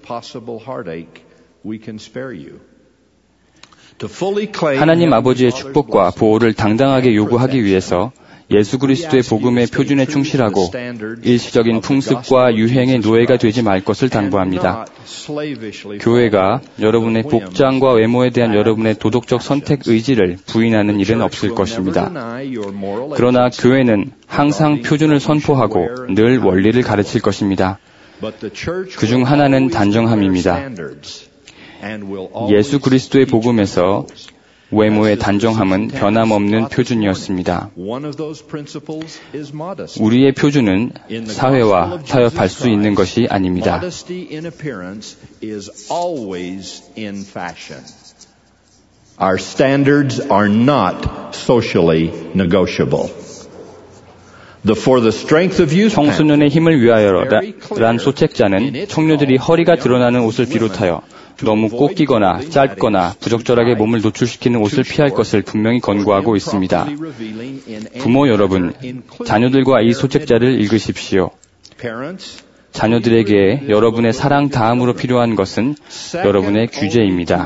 하나님 아버지의 축복과 보호를 당당하게 요구하기 위해서 예수 그리스도의 복음의 표준에 충실하고 일시적인 풍습과 유행의 노예가 되지 말 것을 당부합니다. 교회가 여러분의 복장과 외모에 대한 여러분의 도덕적 선택 의지를 부인하는 일은 없을 것입니다. 그러나 교회는 항상 표준을 선포하고 늘 원리를 가르칠 것입니다. 그중 하나는 단정함입니다. 예수 그리스도의 복음에서 외모의 단정함은 변함없는 표준이었습니다. 우리의 표준은 사회와 타협할 수 있는 것이 아닙니다. Our standards are not socially negotiable. 청소년의 힘을 위하여란 소책자는 청년들이 허리가 드러나는 옷을 비롯하여 너무 꼭 끼거나 짧거나 부적절하게 몸을 노출시키는 옷을 피할 것을 분명히 권고하고 있습니다. 부모 여러분, 자녀들과 이 소책자를 읽으십시오. 자녀들에게 여러분의 사랑 다음으로 필요한 것은 여러분의 규제입니다.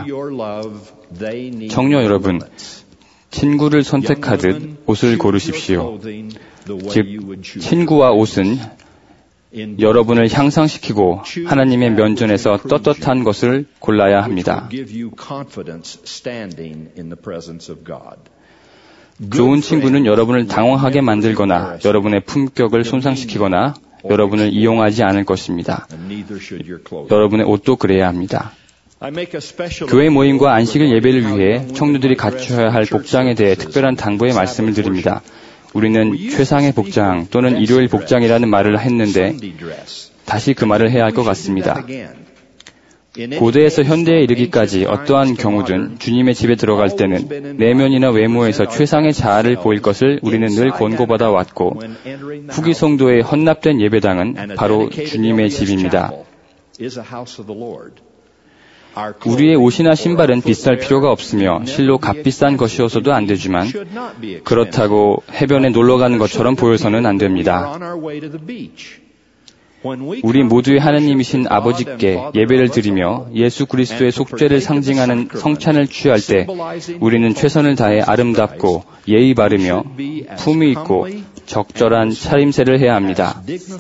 청년 여러분, 친구를 선택하듯 옷을 고르십시오. 즉, 친구와 옷은 여러분을 향상시키고 하나님의 면전에서 떳떳한 것을 골라야 합니다. 좋은 친구는 여러분을 당황하게 만들거나 여러분의 품격을 손상시키거나 여러분을 이용하지 않을 것입니다. 여러분의 옷도 그래야 합니다. 교회 모임과 안식일 예배를 위해 청년들이 갖춰야 할 복장에 대해 특별한 당부의 말씀을 드립니다. 우리는 최상의 복장 또는 일요일 복장이라는 말을 했는데 다시 그 말을 해야 할 것 같습니다. 고대에서 현대에 이르기까지 어떠한 경우든 주님의 집에 들어갈 때는 내면이나 외모에서 최상의 자아를 보일 것을 우리는 늘 권고받아 왔고 후기 성도의 헌납된 예배당은 바로 주님의 집입니다. 우리의 옷이나 신발은 비쌀 필요가 없으며 실로 값비싼 것이어서도 안 되지만 그렇다고 해변에 놀러 가는 것처럼 보여서는 안 됩니다. 우리 모두의 하나님이신 아버지께 예배를 드리며 예수 그리스도의 속죄를 상징하는 성찬을 취할 때 우리는 최선을 다해 아름답고 예의 바르며 품위 있고 적절한 차림새를 해야 합니다.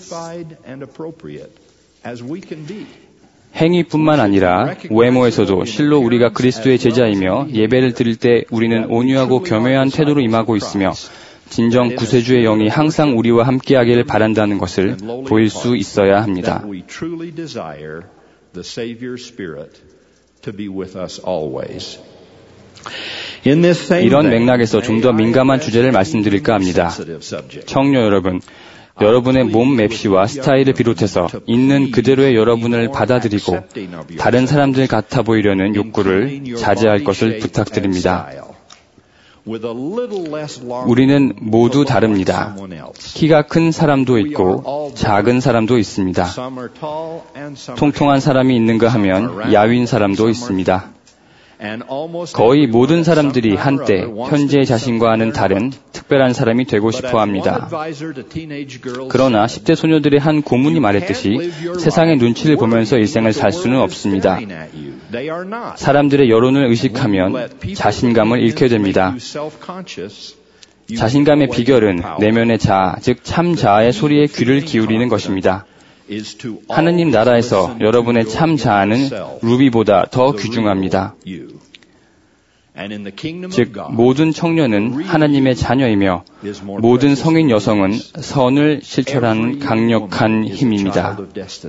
행위뿐만 아니라 외모에서도 실로 우리가 그리스도의 제자이며 예배를 드릴 때 우리는 온유하고 겸허한 태도로 임하고 있으며 진정 구세주의 영이 항상 우리와 함께하기를 바란다는 것을 보일 수 있어야 합니다. 이런 맥락에서 좀 더 민감한 주제를 말씀드릴까 합니다. 청년 여러분, 여러분의 몸 맵시와 스타일을 비롯해서 있는 그대로의 여러분을 받아들이고 다른 사람들 같아 보이려는 욕구를 자제할 것을 부탁드립니다. 우리는 모두 다릅니다. 키가 큰 사람도 있고 작은 사람도 있습니다. 통통한 사람이 있는가 하면 야윈 사람도 있습니다. 거의 모든 사람들이 한때 현재의 자신과는 다른 특별한 사람이 되고 싶어 합니다. 그러나 10대 소녀들의 한 고문이 말했듯이 세상의 눈치를 보면서 일생을 살 수는 없습니다. 사람들의 여론을 의식하면 자신감을 잃게 됩니다. 자신감의 비결은 내면의 자아, 즉 참 자아의 소리에 귀를 기울이는 것입니다. 하느님 나라에서 여러분의 참 자아는 루비보다 더 귀중합니다. 즉 모든 청년은 하나님의 자녀이며 모든 성인 여성은 선을 실천하는 강력한 힘입니다.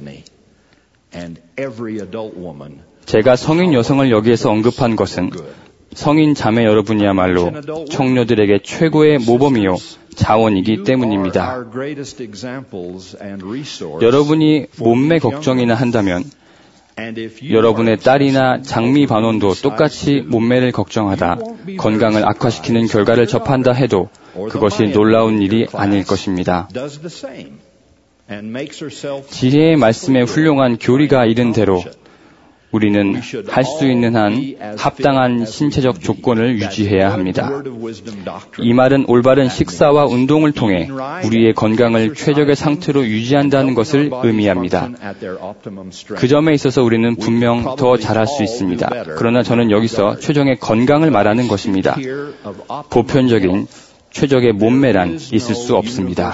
제가 성인 여성을 여기에서 언급한 것은 성인 자매 여러분이야말로 청년들에게 최고의 모범이요 자원이기 때문입니다. 여러분이 몸매 걱정이나 한다면 여러분의 딸이나 장미 반원도 똑같이 몸매를 걱정하다 건강을 악화시키는 결과를 접한다 해도 그것이 놀라운 일이 아닐 것입니다. 지혜의 말씀에 훌륭한 교리가 이른 대로 우리는 할 수 있는 한 합당한 신체적 조건을 유지해야 합니다. 이 말은 올바른 식사와 운동을 통해 우리의 건강을 최적의 상태로 유지한다는 것을 의미합니다. 그 점에 있어서 우리는 분명 더 잘할 수 있습니다. 그러나 저는 여기서 최종의 건강을 말하는 것입니다. 보편적인 최적의 몸매란 있을 수 없습니다.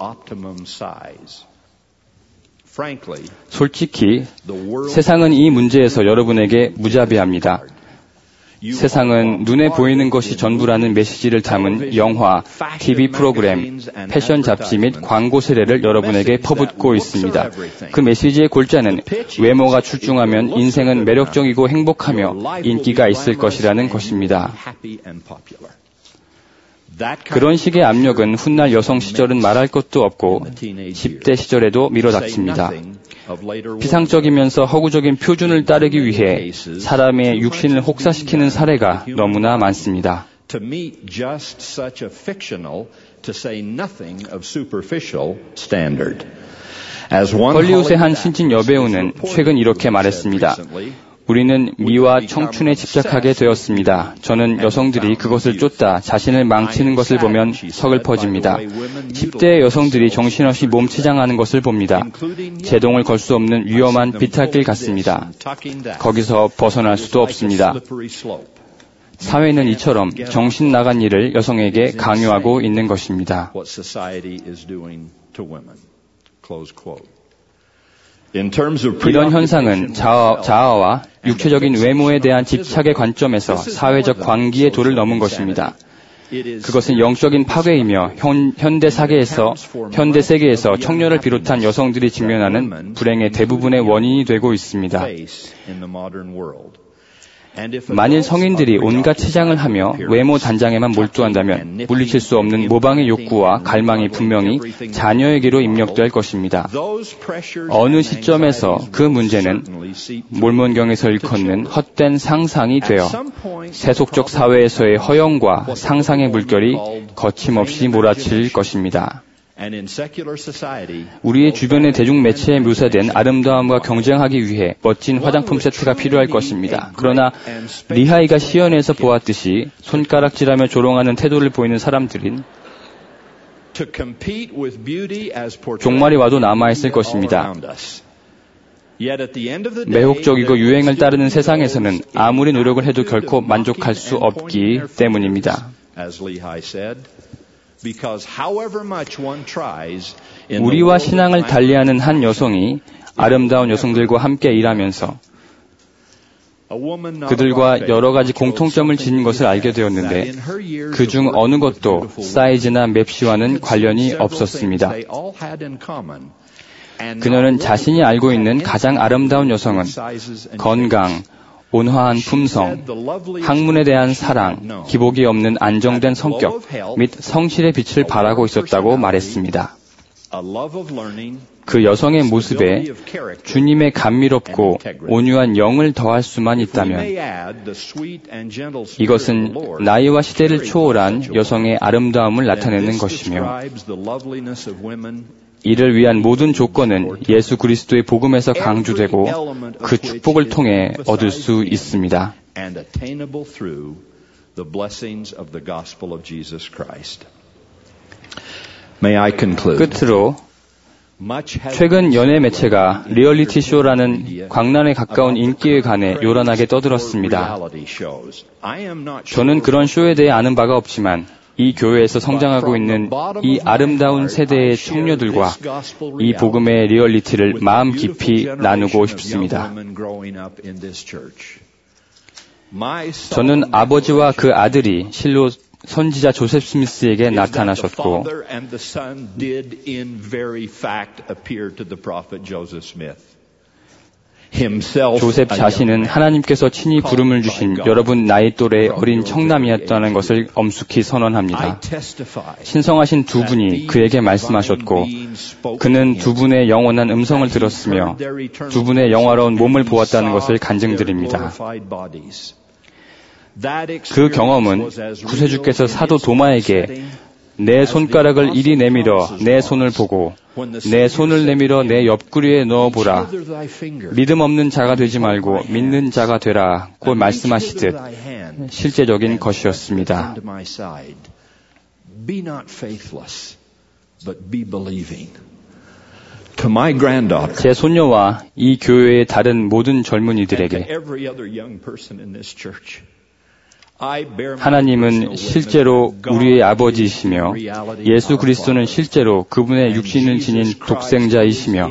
솔직히 세상은 이 문제에서 여러분에게 무자비합니다. 세상은 눈에 보이는 것이 전부라는 메시지를 담은 영화, TV 프로그램, 패션 잡지 및 광고 세례를 여러분에게 퍼붓고 있습니다. 그 메시지의 골자는 외모가 출중하면 인생은 매력적이고 행복하며 인기가 있을 것이라는 것입니다. 그런 식의 압력은 훗날 여성 시절은 말할 것도 없고 10대 시절에도 밀어닥칩니다. 피상적이면서 허구적인 표준을 따르기 위해 사람의 육신을 혹사시키는 사례가 너무나 많습니다. 헐리우드의 한 신진 여배우는 최근 이렇게 말했습니다. 우리는 미와 청춘에 집착하게 되었습니다. 저는 여성들이 그것을 쫓다 자신을 망치는 것을 보면 서글퍼집니다. 10대의 여성들이 정신없이 몸치장하는 것을 봅니다. 제동을 걸 수 없는 위험한 비탈길 같습니다. 거기서 벗어날 수도 없습니다. 사회는 이처럼 정신 나간 일을 여성에게 강요하고 있는 것입니다. 이런 현상은 자아와 육체적인 외모에 대한 집착의 관점에서 사회적 관기의 도를 넘은 것입니다. 그것은 영적인 파괴이며 현대 세계에서 청년을 비롯한 여성들이 직면하는 불행의 대부분의 원인이 되고 있습니다. 만일 성인들이 온갖 치장을 하며 외모 단장에만 몰두한다면 물리칠 수 없는 모방의 욕구와 갈망이 분명히 자녀에게로 입력될 것입니다. 어느 시점에서 그 문제는 몰몬경에서 일컫는 헛된 상상이 되어 세속적 사회에서의 허영과 상상의 물결이 거침없이 몰아칠 것입니다. 우리의 주변의 대중매체에 묘사된 아름다움과 경쟁하기 위해 멋진 화장품 세트가 필요할 것입니다. 그러나 리하이가 시연에서 보았듯이 손가락질하며 조롱하는 태도를 보이는 사람들은 종말이 와도 남아있을 것입니다. 매혹적이고 유행을 따르는 세상에서는 아무리 노력을 해도 결코 만족할 수 없기 때문입니다. 우리와 신앙을 달리하는 한 여성이 아름다운 여성들과 함께 일하면서 그들과 여러 가지 공통점을 지닌 것을 알게 되었는데 그중 어느 것도 사이즈나 맵시와는 관련이 없었습니다. 그녀는 자신이 알고 있는 가장 아름다운 여성은 건강, 온화한 품성, 학문에 대한 사랑, 기복이 없는 안정된 성격 및 성실의 빛을 발하고 있었다고 말했습니다. 그 여성의 모습에 주님의 감미롭고 온유한 영을 더할 수만 있다면 이것은 나이와 시대를 초월한 여성의 아름다움을 나타내는 것이며 이를 위한 모든 조건은 예수 그리스도의 복음에서 강조되고 그 축복을 통해 얻을 수 있습니다. 끝으로 최근 연예 매체가 리얼리티 쇼라는 광란에 가까운 인기에 관해 요란하게 떠들었습니다. 저는 그런 쇼에 대해 아는 바가 없지만 이 교회에서 성장하고 있는 이 아름다운 세대의 청녀들과 이 복음의 리얼리티를 마음 깊이 나누고 싶습니다. 저는 아버지와 그 아들이 실로 선지자 조셉 스미스에게 나타나셨고 조셉 자신은 하나님께서 친히 부름을 주신 여러분 나이 또래의 어린 청남이었다는 것을 엄숙히 선언합니다. 신성하신 두 분이 그에게 말씀하셨고 그는 두 분의 영원한 음성을 들었으며 두 분의 영화로운 몸을 보았다는 것을 간증드립니다. 그 경험은 구세주께서 사도 도마에게 내 손가락을 이리 내밀어 내 손을 보고 내 손을 내밀어 내 옆구리에 넣어보라. 믿음 없는 자가 되지 말고 믿는 자가 되라고 말씀하시듯 실제적인 것이었습니다. 제 손녀와 이 교회의 다른 모든 젊은이들에게 하나님은 실제로 우리의 아버지이시며 예수 그리스도는 실제로 그분의 육신을 지닌 독생자이시며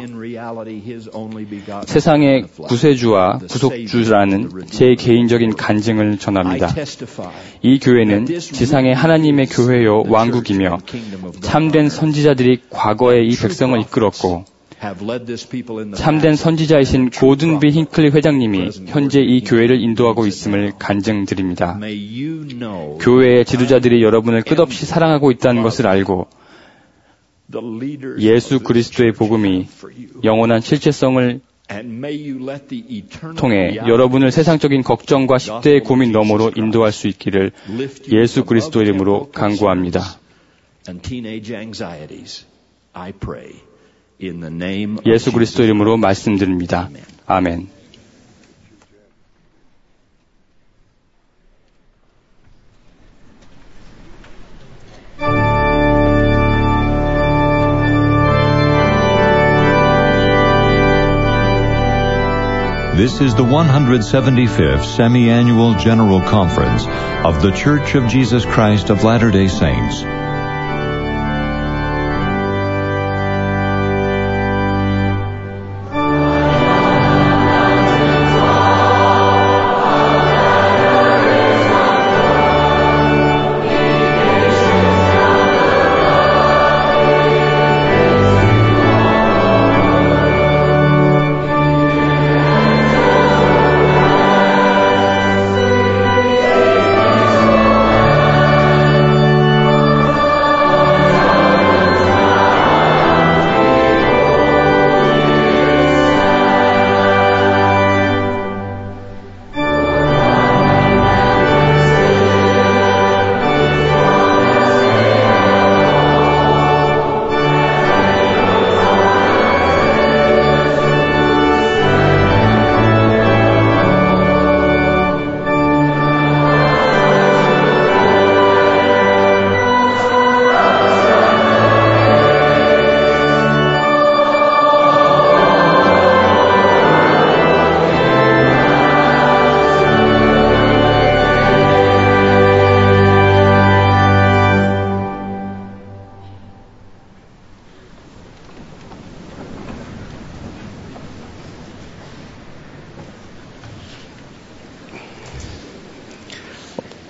세상의 구세주와 구속주라는 제 개인적인 간증을 전합니다. 이 교회는 지상의 하나님의 교회요 왕국이며 참된 선지자들이 과거에 이 백성을 이끌었고 참된 선지자이신 고든 B. 힌클리 회장님이 현재 이 교회를 인도하고 있음을 간증드립니다. 교회의 지도자들이 여러분을 끝없이 사랑하고 있다는 것을 알고 예수 그리스도의 복음이 영원한 실체성을 통해 여러분을 세상적인 걱정과 10대의 고민 너머로 인도할 수 있기를 예수 그리스도 이름으로 간구합니다. 예수 그리스도 이름으로 말씀드립니다. 아멘. This is the 175th Semi-Annual General Conference of The Church of Jesus Christ of Latter-day Saints.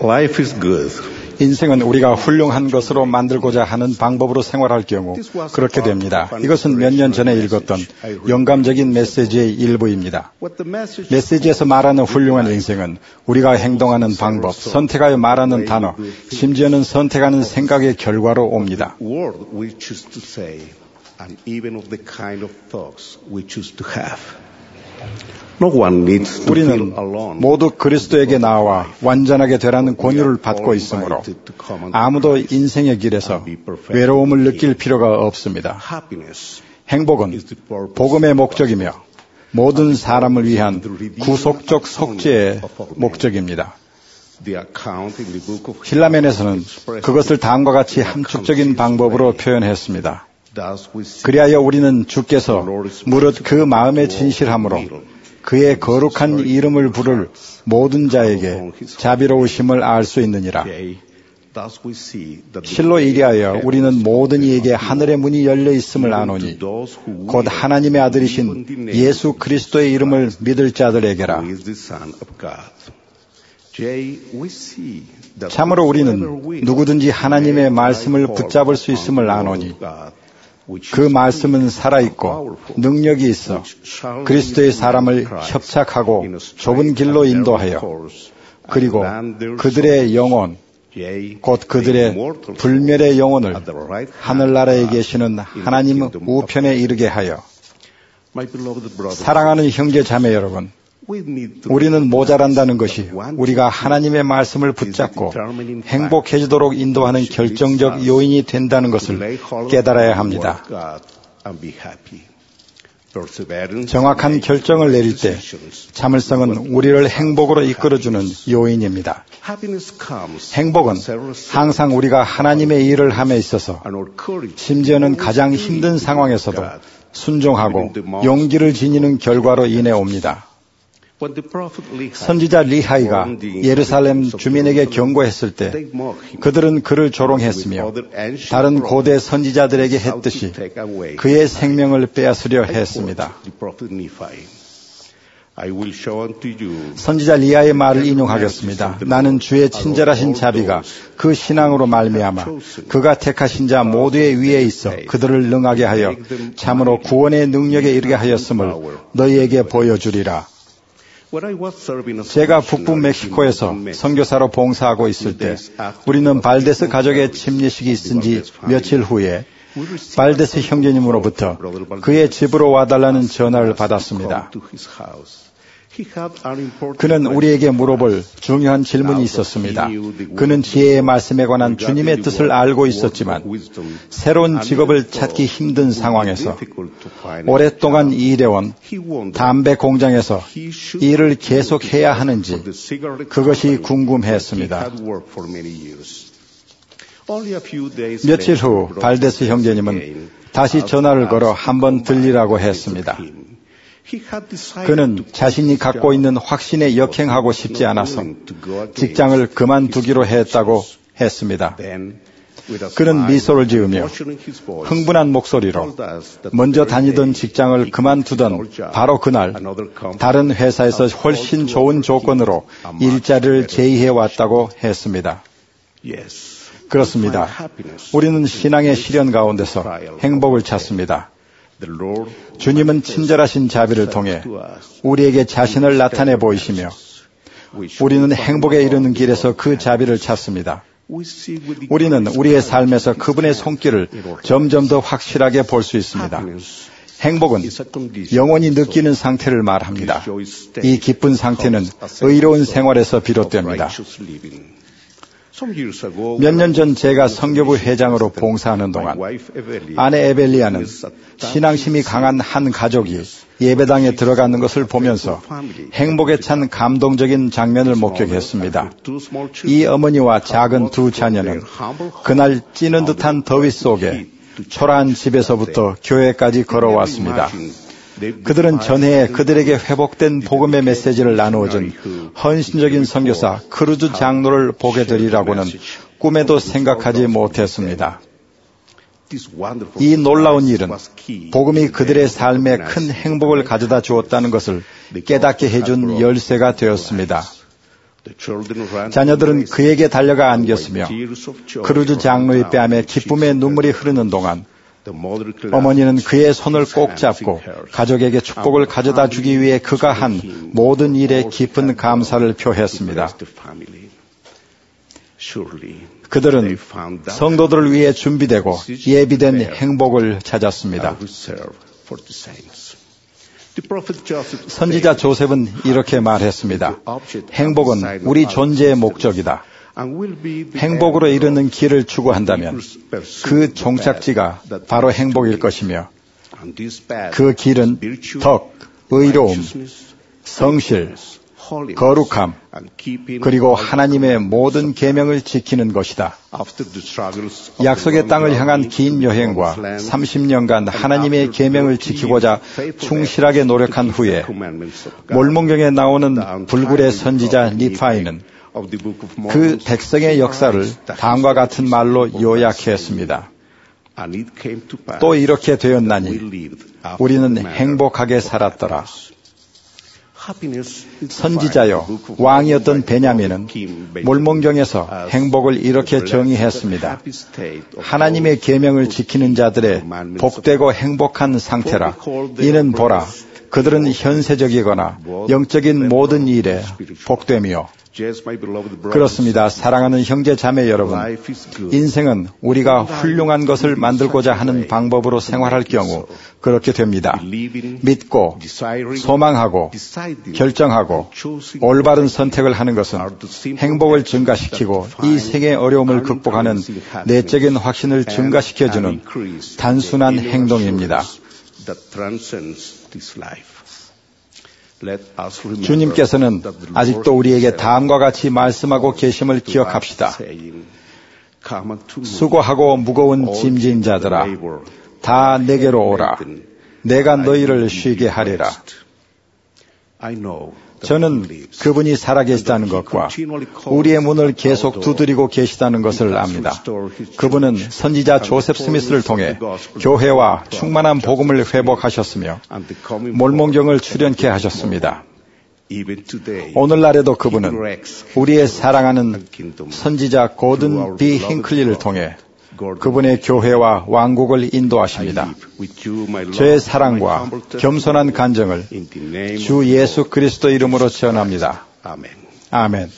life is good, 인생은 우리가 훌륭한 것으로 만들고자 하는 방법으로 생활할 경우 그렇게 됩니다. 이것은 몇 년 전에 읽었던 영감적인 메시지의 일부입니다. 메시지에서 말하는 훌륭한 인생은 우리가 행동하는 방법, 선택하여 말하는 단어, 심지어는 선택하는 생각의 결과로 옵니다. 우리는 모두 그리스도에게 나와 완전하게 되라는 권유를 받고 있으므로 아무도 인생의 길에서 외로움을 느낄 필요가 없습니다. 행복은 복음의 목적이며 모든 사람을 위한 구속적 속죄의 목적입니다. 신라면에서는 그것을 다음과 같이 함축적인 방법으로 표현했습니다. 그리하여 우리는 주께서 무릇 그 마음의 진실함으로 그의 거룩한 이름을 부를 모든 자에게 자비로우심을 알 수 있느니라. 실로 이리하여 우리는 모든 이에게 하늘의 문이 열려 있음을 아노니 곧 하나님의 아들이신 예수 그리스도의 이름을 믿을 자들에게라. 참으로 우리는 누구든지 하나님의 말씀을 붙잡을 수 있음을 아노니 그 말씀은 살아있고 능력이 있어 그리스도의 사람을 협착하고 좁은 길로 인도하여 그리고 그들의 영혼 곧 그들의 불멸의 영혼을 하늘나라에 계시는 하나님 우편에 이르게 하여 사랑하는 형제 자매 여러분, 우리는 모자란다는 것이 우리가 하나님의 말씀을 붙잡고 행복해지도록 인도하는 결정적 요인이 된다는 것을 깨달아야 합니다. 정확한 결정을 내릴 때 참을성은 우리를 행복으로 이끌어주는 요인입니다. 행복은 항상 우리가 하나님의 일을 함에 있어서 심지어는 가장 힘든 상황에서도 순종하고 용기를 지니는 결과로 인해 옵니다. 선지자 리하이가 예루살렘 주민에게 경고했을 때 그들은 그를 조롱했으며 다른 고대 선지자들에게 했듯이 그의 생명을 빼앗으려 했습니다. 선지자 리하의 말을 인용하겠습니다. 나는 주의 친절하신 자비가 그 신앙으로 말미암아 그가 택하신 자 모두의 위에 있어 그들을 능하게 하여 참으로 구원의 능력에 이르게 하였음을 너희에게 보여주리라. 제가 북부 멕시코에서 선교사로 봉사하고 있을 때 우리는 발데스 가족의 침례식이 있은 지 며칠 후에 발데스 형제님으로부터 그의 집으로 와달라는 전화를 받았습니다. 그는 우리에게 물어볼 중요한 질문이 있었습니다. 그는 지혜의 말씀에 관한 주님의 뜻을 알고 있었지만 새로운 직업을 찾기 힘든 상황에서 오랫동안 일해온 담배 공장에서 일을 계속해야 하는지 그것이 궁금했습니다. 며칠 후 발데스 형제님은 다시 전화를 걸어 한번 들리라고 했습니다. 그는 자신이 갖고 있는 확신에 역행하고 싶지 않아서 직장을 그만두기로 했다고 했습니다. 그는 미소를 지으며 흥분한 목소리로 먼저 다니던 직장을 그만두던 바로 그날 다른 회사에서 훨씬 좋은 조건으로 일자리를 제의해 왔다고 했습니다. 그렇습니다. 우리는 신앙의 시련 가운데서 행복을 찾습니다. 주님은 친절하신 자비를 통해 우리에게 자신을 나타내 보이시며 우리는 행복에 이르는 길에서 그 자비를 찾습니다. 우리는 우리의 삶에서 그분의 손길을 점점 더 확실하게 볼 수 있습니다. 행복은 영원히 느끼는 상태를 말합니다. 이 기쁜 상태는 의로운 생활에서 비롯됩니다. 몇 년 전 제가 선교부 회장으로 봉사하는 동안 아내 에벨리아는 신앙심이 강한 한 가족이 예배당에 들어가는 것을 보면서 행복에 찬 감동적인 장면을 목격했습니다. 이 어머니와 작은 두 자녀는 그날 찌는 듯한 더위 속에 초라한 집에서부터 교회까지 걸어왔습니다. 그들은 전해에 그들에게 회복된 복음의 메시지를 나누어준 헌신적인 선교사 크루즈 장로를 보게 되리라고는 꿈에도 생각하지 못했습니다. 이 놀라운 일은 복음이 그들의 삶에 큰 행복을 가져다 주었다는 것을 깨닫게 해준 열쇠가 되었습니다. 자녀들은 그에게 달려가 안겼으며 크루즈 장로의 뺨에 기쁨의 눈물이 흐르는 동안 어머니는 그의 손을 꼭 잡고 가족에게 축복을 가져다 주기 위해 그가 한 모든 일에 깊은 감사를 표했습니다. 그들은 성도들을 위해 준비되고 예비된 행복을 찾았습니다. 선지자 조셉은 이렇게 말했습니다. 행복은 우리 존재의 목적이다. 행복으로 이르는 길을 추구한다면 그 종착지가 바로 행복일 것이며 그 길은 덕, 의로움, 성실, 거룩함, 그리고 하나님의 모든 계명을 지키는 것이다. 약속의 땅을 향한 긴 여행과 30년간 하나님의 계명을 지키고자 충실하게 노력한 후에 몰몬경에 나오는 불굴의 선지자 니파이는 그 백성의 역사를 다음과 같은 말로 요약했습니다. 또 이렇게 되었나니 우리는 행복하게 살았더라. 선지자요 왕이었던 베냐민은 몰몬경에서 행복을 이렇게 정의했습니다. 하나님의 계명을 지키는 자들의 복되고 행복한 상태라. 이는 보라, 그들은 현세적이거나 영적인 모든 일에 복되며. 그렇습니다. 사랑하는 형제 자매 여러분, 인생은 우리가 훌륭한 것을 만들고자 하는 방법으로 생활할 경우 그렇게 됩니다. 믿고 소망하고 결정하고 올바른 선택을 하는 것은 행복을 증가시키고 이 생의 어려움을 극복하는 내적인 확신을 증가시켜주는 단순한 행동입니다. 주님께서는 아직도 우리에게 다음과 같이 말씀하고 계심을 기억합시다. 수고하고 무거운 짐진 자들아, 다 내게로 오라. 내가 너희를 쉬게 하리라. 저는 그분이 살아계시다는 것과 우리의 문을 계속 두드리고 계시다는 것을 압니다. 그분은 선지자 조셉 스미스를 통해 교회와 충만한 복음을 회복하셨으며 몰몬경을 출연케 하셨습니다. 오늘날에도 그분은 우리의 사랑하는 선지자 고든 B. 힌클리를 통해 그분의 교회와 왕국을 인도하십니다. 저의 사랑과 겸손한 간정을 주 예수 그리스도 이름으로 전합니다. 아멘.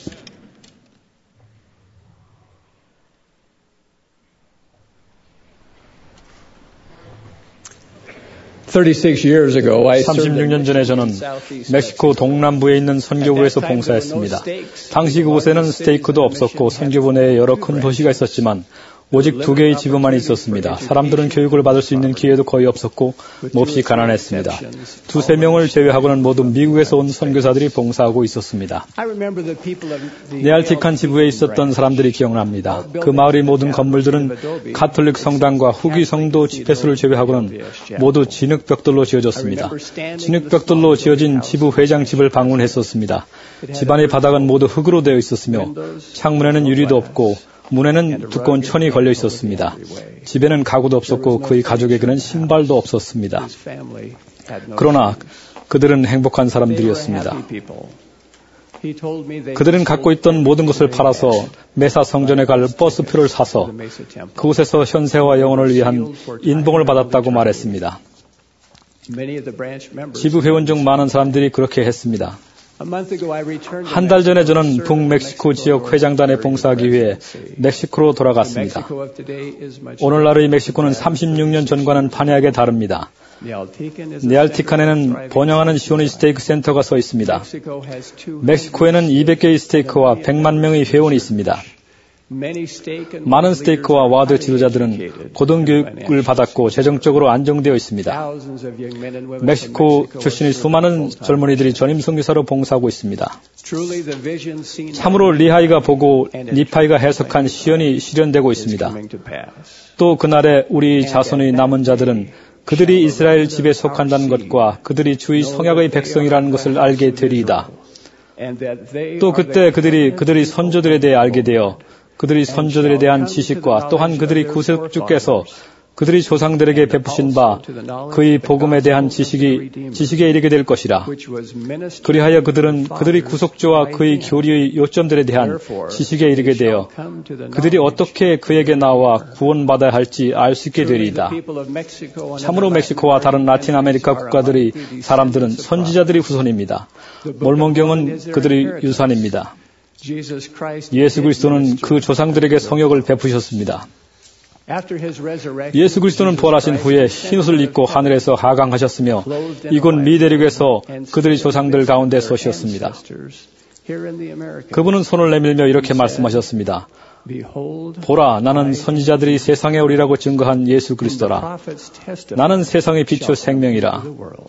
years ago, 36년 전에 저는 멕시코 동남부에 있는 선교부에서 봉사했습니다. 당시 그곳에는 스테이크도 없었고 선교부 내에 여러 큰 도시가 있었지만 오직 2개의 지부만 있었습니다. 사람들은 교육을 받을 수 있는 기회도 거의 없었고 몹시 가난했습니다. 2-3명을 제외하고는 모두 미국에서 온 선교사들이 봉사하고 있었습니다. 네알틱한 지부에 있었던 사람들이 기억납니다. 그 마을의 모든 건물들은 가톨릭 성당과 후기 성도 집회소를 제외하고는 모두 진흙벽돌로 지어졌습니다. 진흙벽돌로 지어진 지부 회장 집을 방문했었습니다. 집안의 바닥은 모두 흙으로 되어 있었으며 창문에는 유리도 없고 문에는 두꺼운 천이 걸려 있었습니다. 집에는 가구도 없었고 그의 가족에게는 신발도 없었습니다. 그러나 그들은 행복한 사람들이었습니다. 그들은 갖고 있던 모든 것을 팔아서 메사 성전에 갈 버스표를 사서 그곳에서 현세와 영혼을 위한 인봉을 받았다고 말했습니다. 지부 회원 중 많은 사람들이 그렇게 했습니다. 한 달 전에 저는 북멕시코 지역 회장단에 봉사하기 위해 멕시코로 돌아갔습니다. 오늘날의 멕시코는 36년 전과는 판이하게 다릅니다. 네알티칸에는 번영하는 시오니 스테이크 센터가 서 있습니다. 멕시코에는 200개의 스테이크와 100만 명의 회원이 있습니다. 많은 스테이크와 와드 지도자들은 고등교육을 받았고 재정적으로 안정되어 있습니다. 멕시코 출신의 수많은 젊은이들이 전임 선교사로 봉사하고 있습니다. 참으로 리하이가 보고 니파이가 해석한 시연이 실현되고 있습니다. 또 그날에 우리 자손의 남은 자들은 그들이 이스라엘 집에 속한다는 것과 그들이 주의 성약의 백성이라는 것을 알게 되리이다. 또 그때 그들이 선조들에 대해 알게 되어 그들이 선조들에 대한 지식과 또한 그들이 구속주께서 그들이 조상들에게 베푸신 바 그의 복음에 대한 지식에 이르게 될 것이라. 그리하여 그들은 그들이 구속주와 그의 교리의 요점들에 대한 지식에 이르게 되어 그들이 어떻게 그에게 나와 구원받아야 할지 알 수 있게 되리이다. 참으로 멕시코와 다른 라틴 아메리카 국가들의 사람들은 선지자들의 후손입니다. 몰몬경은 그들의 유산입니다. 예수 그리스도는 그 조상들에게 성역을 베푸셨습니다. 예수 그리스도는 부활하신 후에 흰옷을 입고 하늘에서 하강하셨으며 이곳 미대륙에서 그들의 조상들 가운데 서셨습니다. 그분은 손을 내밀며 이렇게 말씀하셨습니다. 보라, 나는 선지자들이 세상에 오리라고 증거한 예수 그리스도라. 나는 세상의 빛이요 생명이라.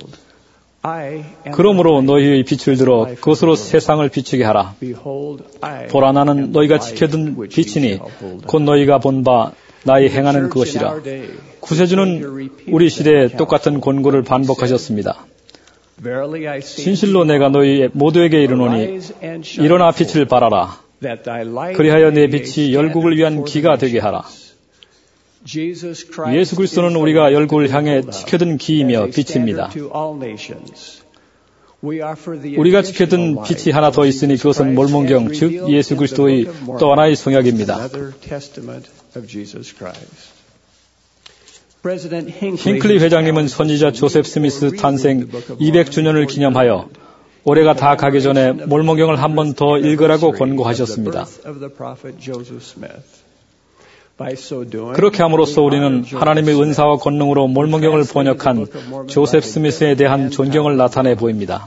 그러므로 너희의 빛을 들어 그것으로 세상을 비추게 하라. 보라, 나는 너희가 지켜둔 빛이니 곧 너희가 본 바 나의 행하는 그것이라. 구세주는 우리 시대에 똑같은 권고를 반복하셨습니다. 진실로 내가 너희 모두에게 이르노니 일어나 빛을 발하라. 그리하여 내 빛이 열국을 위한 기가 되게 하라. 예수 그리스도는 우리가 열국을 향해 지켜둔 기이며 빛입니다. 우리가 지켜둔 빛이 하나 더 있으니 그것은 몰몬경, 즉 예수 그리스도의 또 하나의 성약입니다. 힝클리 회장님은 선지자 조셉 스미스 탄생 200주년을 기념하여 올해가 다 가기 전에 몰몬경을 한 번 더 읽으라고 권고하셨습니다. 그렇게 함으로써 우리는 하나님의 은사와 권능으로 몰몬경을 번역한 조셉 스미스에 대한 존경을 나타내 보입니다.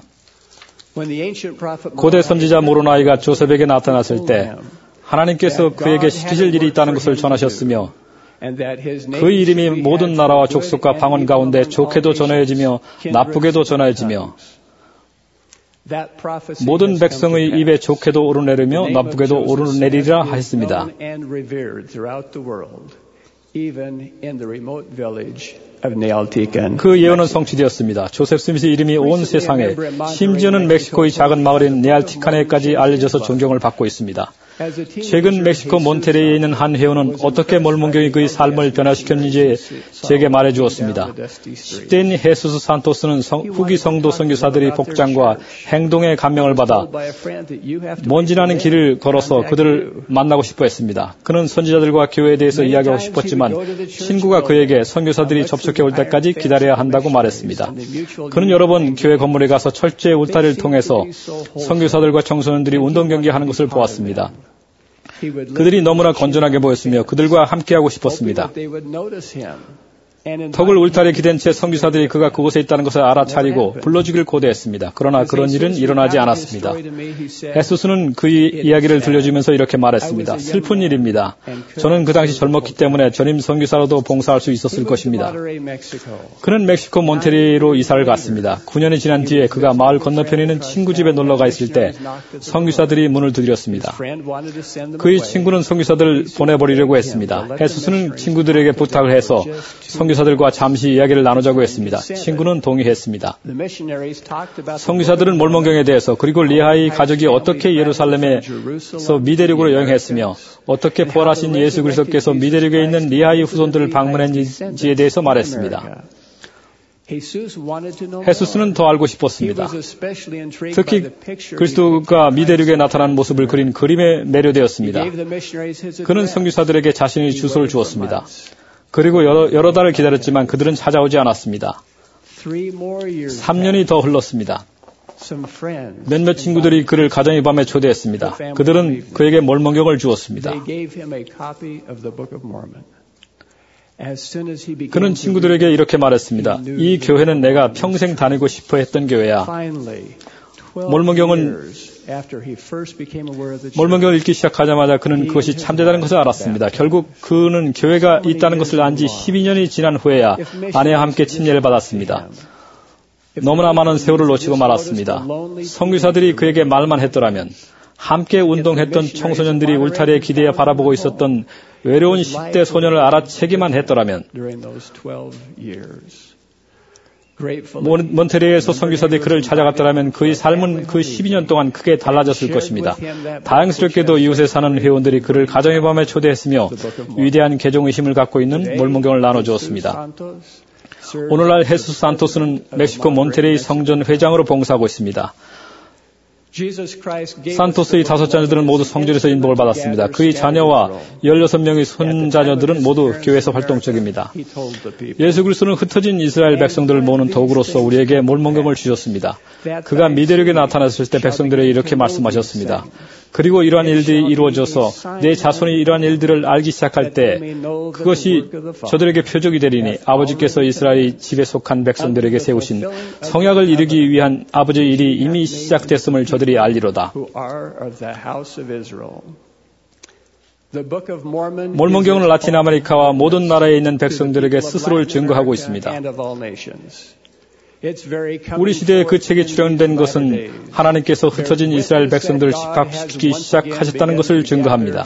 고대 선지자 모로나이가 조셉에게 나타났을 때 하나님께서 그에게 시키실 일이 있다는 것을 전하셨으며 그의 이름이 모든 나라와 족속과 방언 가운데 좋게도 전해지며 나쁘게도 전해지며 모든 백성의 입에 좋게도 오르내리며 나쁘게도 오르내리리라 하였습니다. 그 예언은 성취되었습니다. 조셉 스미스 이름이 온 세상에, 심지어는 멕시코의 작은 마을인 네알티카네까지 알려져서 존경을 받고 있습니다. 최근 멕시코 몬테레이에 있는 한 회원은 어떻게 몰몬경이 그의 삶을 변화시켰는지 제게 말해 주었습니다. 10대인 헤수스 산토스는 후기 성도 선교사들의 복장과 행동에 감명을 받아 먼 지나는 길을 걸어서 그들을 만나고 싶어 했습니다. 그는 선지자들과 교회에 대해서 이야기하고 싶었지만 친구가 그에게 선교사들이 접촉해 올 때까지 기다려야 한다고 말했습니다. 그는 여러 번 교회 건물에 가서 철제 울타리를 통해서 선교사들과 청소년들이 운동 경기하는 것을 보았습니다. 그들이 너무나 건전하게 보였으며 그들과 함께하고 싶었습니다. 턱을 울타리에 기댄 채 선교사들이 그가 그곳에 있다는 것을 알아차리고 불러주길 고대했습니다. 그러나 그런 일은 일어나지 않았습니다. 헤수스는 그의 이야기를 들려주면서 이렇게 말했습니다. 슬픈 일입니다. 저는 그 당시 젊었기 때문에 전임 선교사로도 봉사할 수 있었을 것입니다. 그는 멕시코 몬테리로 이사를 갔습니다. 9년이 지난 뒤에 그가 마을 건너편에 있는 친구 집에 놀러가 있을 때 선교사들이 문을 두드렸습니다. 그의 친구는 선교사들을 보내버리려고 했습니다. 헤수스는 친구들에게 부탁을 해서 선교사들과 잠시 이야기를 나누자고 했습니다. 친구는 동의했습니다. 선교사들은 몰몬경에 대해서 그리고 리하의 가족이 어떻게 예루살렘에서 미대륙으로 여행했으며 어떻게 부활하신 예수 그리스도께서 미대륙에 있는 리하의 후손들을 방문했는지에 대해서 말했습니다. 헤수스는 더 알고 싶었습니다. 특히 그리스도가 미대륙에 나타난 모습을 그린 그림에 매료되었습니다. 그는 선교사들에게 자신의 주소를 주었습니다. 그리고 여러 달을 기다렸지만 그들은 찾아오지 않았습니다. 3년이 더 흘렀습니다. 몇몇 친구들이 그를 가정의 밤에 초대했습니다. 그들은 그에게 몰몬경을 주었습니다. 그는 친구들에게 이렇게 말했습니다. 이 교회는 내가 평생 다니고 싶어 했던 교회야. 몰몬경을 읽기 시작하자마자 그는 그것이 참되다는 것을 알았습니다. 결국 그는 교회가 있다는 것을 안 지 12년이 지난 후에야 아내와 함께 침례를 받았습니다. 너무나 많은 세월을 놓치고 말았습니다. 선교사들이 그에게 말만 했더라면, 함께 운동했던 청소년들이 울타리에 기대어 바라보고 있었던 외로운 10대 소년을 알아채기만 했더라면, 몬테레이에서 선교사들이 그를 찾아갔더라면 그의 삶은 그 12년 동안 크게 달라졌을 것입니다. 다행스럽게도 이웃에 사는 회원들이 그를 가정의 밤에 초대했으며 위대한 개종의 힘을 갖고 있는 몰몬경을 나눠주었습니다. 오늘날 헤수스 산토스는 멕시코 몬테레이 성전 회장으로 봉사하고 있습니다. 산토스의 5자녀들은 모두 성전에서 인복을 받았습니다. 그의 자녀와 16명의 손자녀들은 모두 교회에서 활동적입니다. 예수 그리스도는 흩어진 이스라엘 백성들을 모으는 도구로서 우리에게 몰몬경을 주셨습니다. 그가 미대륙에 나타났을 때 백성들에게 이렇게 말씀하셨습니다. 그리고 이러한 일들이 이루어져서 내 자손이 이러한 일들을 알기 시작할 때 그것이 저들에게 표적이 되리니 아버지께서 이스라엘 집에 속한 백성들에게 세우신 성약을 이루기 위한 아버지의 일이 이미 시작됐음을 저들이 알리로다. 몰몬경은 라틴 아메리카와 모든 나라에 있는 백성들에게 스스로를 증거하고 있습니다. 우리 시대에 그 책이 출연된 것은 하나님께서 흩어진 이스라엘 백성들을 집합시키기 시작하셨다는 것을 증거합니다.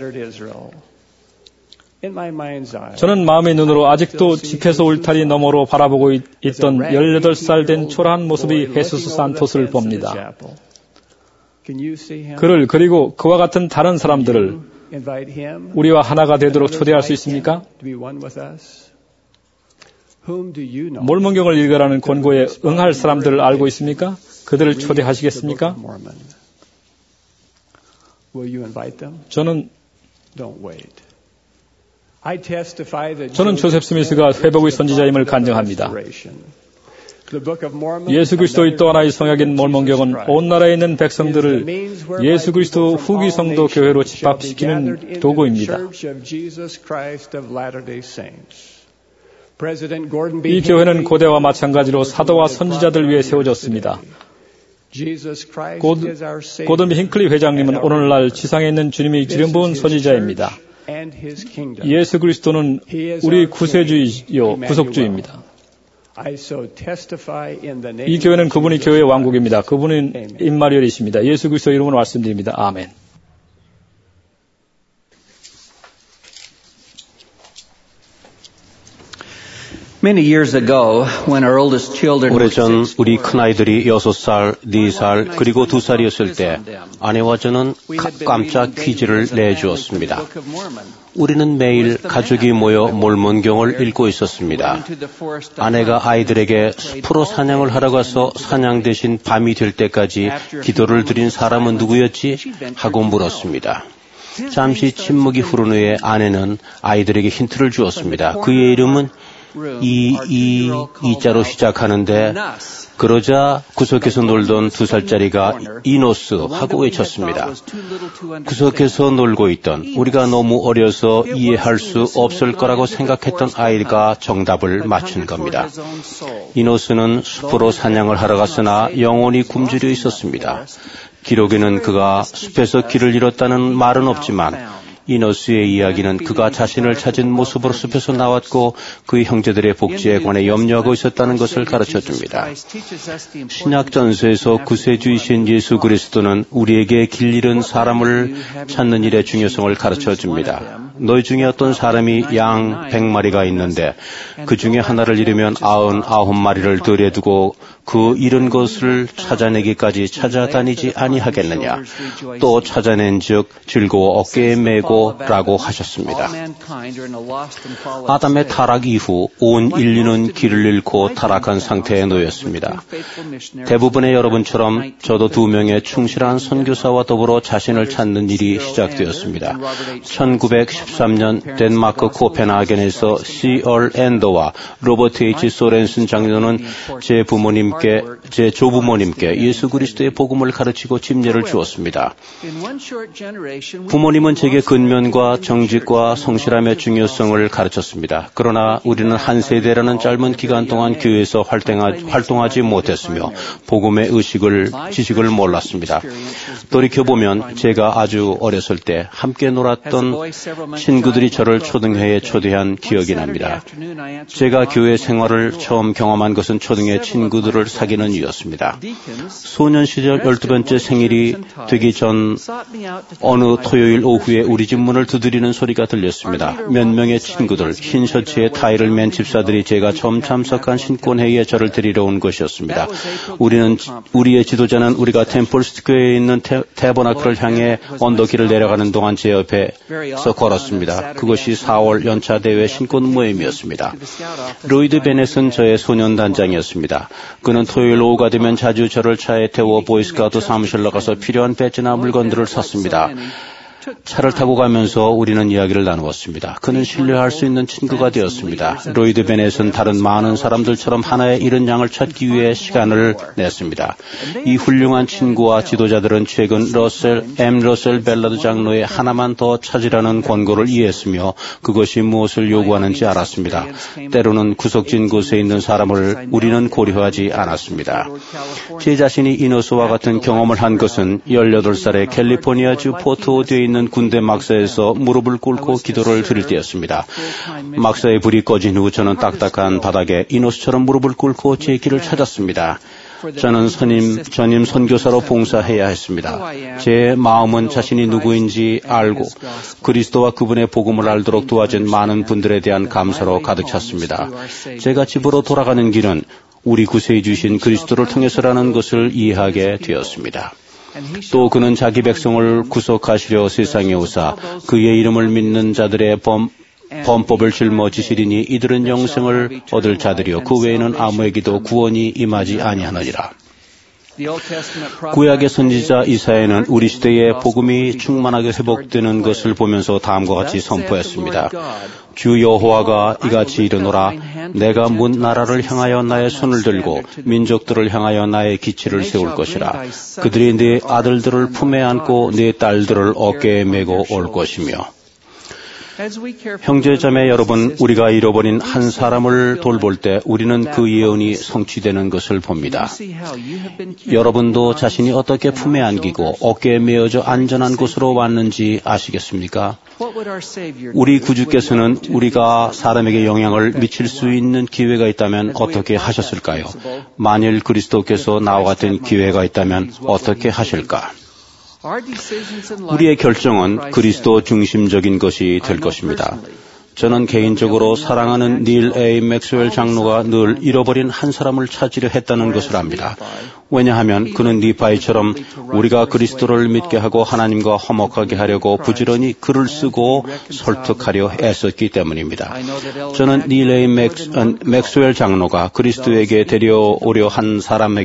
저는 마음의 눈으로 아직도 집회소 울타리 너머로 바라보고 있던 18살 된 초라한 모습의 헤수스 산토스를 봅니다. 그를 그리고 그와 같은 다른 사람들을 우리와 하나가 되도록 초대할 수 있습니까? 몰몬경을 읽으라는 권고에 응할 사람들을 알고 있습니까? 그들을 초대하시겠습니까? 저는 조셉 스미스가 회복의 선지자임을 간증합니다. 예수 그리스도의 또 하나의 성약인 몰몬경은 온 나라에 있는 백성들을 예수 그리스도 후기 성도 교회로 집합시키는 도구입니다. 이 교회는 고대와 마찬가지로 사도와 선지자들 위해 세워졌습니다. 고든 힌클리 회장님은 오늘날 지상에 있는 주님의 기름 부은 선지자입니다. 예수 그리스도는 우리 구세주이요 구속주입니다. 이 교회는 그분이 교회의 왕국입니다. 그분은 임마누엘이십니다. 예수 그리스도 이름으로 말씀드립니다. 아멘. 오래전 우리 큰아이들이 6살, 4살, 그리고 2살이었을 때 아내와 저는 깜짝 퀴즈를 내주었습니다. 우리는 매일 가족이 모여 몰몬경을 읽고 있었습니다. 아내가 아이들에게 숲으로 사냥을 하러 가서 사냥 대신 밤이 될 때까지 기도를 드린 사람은 누구였지? 하고 물었습니다. 잠시 침묵이 흐른 후에 아내는 아이들에게 힌트를 주었습니다. 그의 이름은 이자로 시작하는데 그러자 구석에서 놀던 2살짜리가 이노스 하고 외쳤습니다. 구석에서 놀고 있던 우리가 너무 어려서 이해할 수 없을 거라고 생각했던 아이가 정답을 맞춘 겁니다. 이노스는 숲으로 사냥을 하러 갔으나 영혼이 굶주려 있었습니다. 기록에는 그가 숲에서 길을 잃었다는 말은 없지만 이노스의 이야기는 그가 자신을 찾은 모습으로 숲에서 나왔고 그의 형제들의 복지에 관해 염려하고 있었다는 것을 가르쳐줍니다. 신약 전서에서 구세주이신 예수 그리스도는 우리에게 길 잃은 사람을 찾는 일의 중요성을 가르쳐줍니다. 너희 중에 어떤 사람이 양 100마리가 있는데 그 중에 하나를 잃으면 99마리를 들에 두고 그 잃은 것을 찾아내기까지 찾아다니지 아니하겠느냐. 또 찾아낸 즉 즐거워 어깨에 메고 라고 하셨습니다. 아담의 타락 이후 온 인류는 길을 잃고 타락한 상태에 놓였습니다. 대부분의 여러분처럼 저도 2명의 충실한 선교사와 더불어 자신을 찾는 일이 시작되었습니다. 1913년 덴마크 코펜하겐에서 C.R. 앤더와 로버트 H. 소렌슨 장로는 제 조부모님께 예수 그리스도의 복음을 가르치고 집례를 주었습니다. 부모님은 제게 근면과 정직과 성실함의 중요성을 가르쳤습니다. 그러나 우리는 한 세대라는 짧은 기간 동안 교회에서 활동하지 못했으며 복음의 지식을 몰랐습니다. 돌이켜보면 제가 아주 어렸을 때 함께 놀았던 친구들이 저를 초등회에 초대한 기억이 납니다. 제가 교회 생활을 처음 경험한 것은 초등회 친구들을 여자를 사귀는 이유였습니다. 소년 시절 12번째 생일이 되기 전 어느 토요일 오후에 우리 집 문을 두드리는 소리가 들렸습니다. 몇 명의 친구들, 흰 셔츠에 타이를 맨 집사들이 제가 처음 참석한 신권회의에 저를 데리러 온 것이었습니다. 우리의 지도자는 우리가 템플스퀘어에 있는 태버나클을 향해 언덕길을 내려가는 동안 제 옆에서 걸었습니다. 그것이 4월 연차 대회 신권 모임이었습니다. 로이드 베넷은 저의 소년단장이었습니다. 그는 토요일 오후가 되면 자주 저를 차에 태워 보이스카우트 사무실로 가서 필요한 배지나 물건들을 샀습니다. 차를 타고 가면서 우리는 이야기를 나누었습니다. 그는 신뢰할 수 있는 친구가 되었습니다. 로이드 베넷은 다른 많은 사람들처럼 하나의 잃은 양을 찾기 위해 시간을 냈습니다. 이 훌륭한 친구와 지도자들은 최근 러셀 벨라드 장로의 하나만 더 찾으라는 권고를 이해했으며 그것이 무엇을 요구하는지 알았습니다. 때로는 구석진 곳에 있는 사람을 우리는 고려하지 않았습니다. 제 자신이 이너스와 같은 경험을 한 것은 18살에 캘리포니아주 포트오드에 있는 군대 막사에서 무릎을 꿇고 기도를 드릴 때였습니다. 막사의 불이 꺼진 후 저는 딱딱한 바닥에 이노스처럼 무릎을 꿇고 제 길을 찾았습니다. 저는 전임 선교사로 봉사해야 했습니다. 제 마음은 자신이 누구인지 알고 그리스도와 그분의 복음을 알도록 도와준 많은 분들에 대한 감사로 가득 찼습니다. 제가 집으로 돌아가는 길은 우리 구세해 주신 그리스도를 통해서라는 것을 이해하게 되었습니다. 또 그는 자기 백성을 구속하시려 세상에 오사 그의 이름을 믿는 자들의 범법을 짊어지시리니 이들은 영생을 얻을 자들이요 그 외에는 아무에게도 구원이 임하지 아니하느니라. 구약의 선지자 이사야는 우리 시대에 복음이 충만하게 회복되는 것을 보면서 다음과 같이 선포했습니다. 주 여호와가 이같이 이르노라 내가 문 나라를 향하여 나의 손을 들고 민족들을 향하여 나의 기치를 세울 것이라. 그들이 네 아들들을 품에 안고 네 딸들을 어깨에 메고 올 것이며. 형제자매 여러분, 우리가 잃어버린 한 사람을 돌볼 때 우리는 그 예언이 성취되는 것을 봅니다. 여러분도 자신이 어떻게 품에 안기고 어깨에 메어져 안전한 곳으로 왔는지 아시겠습니까? 우리 구주께서는 우리가 사람에게 영향을 미칠 수 있는 기회가 있다면 어떻게 하셨을까요? 만일 그리스도께서 나와 같은 기회가 있다면 어떻게 하실까? 우리의 결정은 그리스도 중심적인 것이 될 것입니다. 저는 개인적으로 사랑하는 닐 A. 맥스웰 장로가 늘 잃어버린 한 사람을 찾으려 했다는 것을 압니다. 왜냐하면 그는 니파이처럼 우리가 그리스도를 믿게 하고 하나님과 화목하게 하려고 부지런히 글을 쓰고 설득하려 애썼기 때문입니다. 저는 닐 A. 맥스웰 장로가 그리스도에게 데려오려 한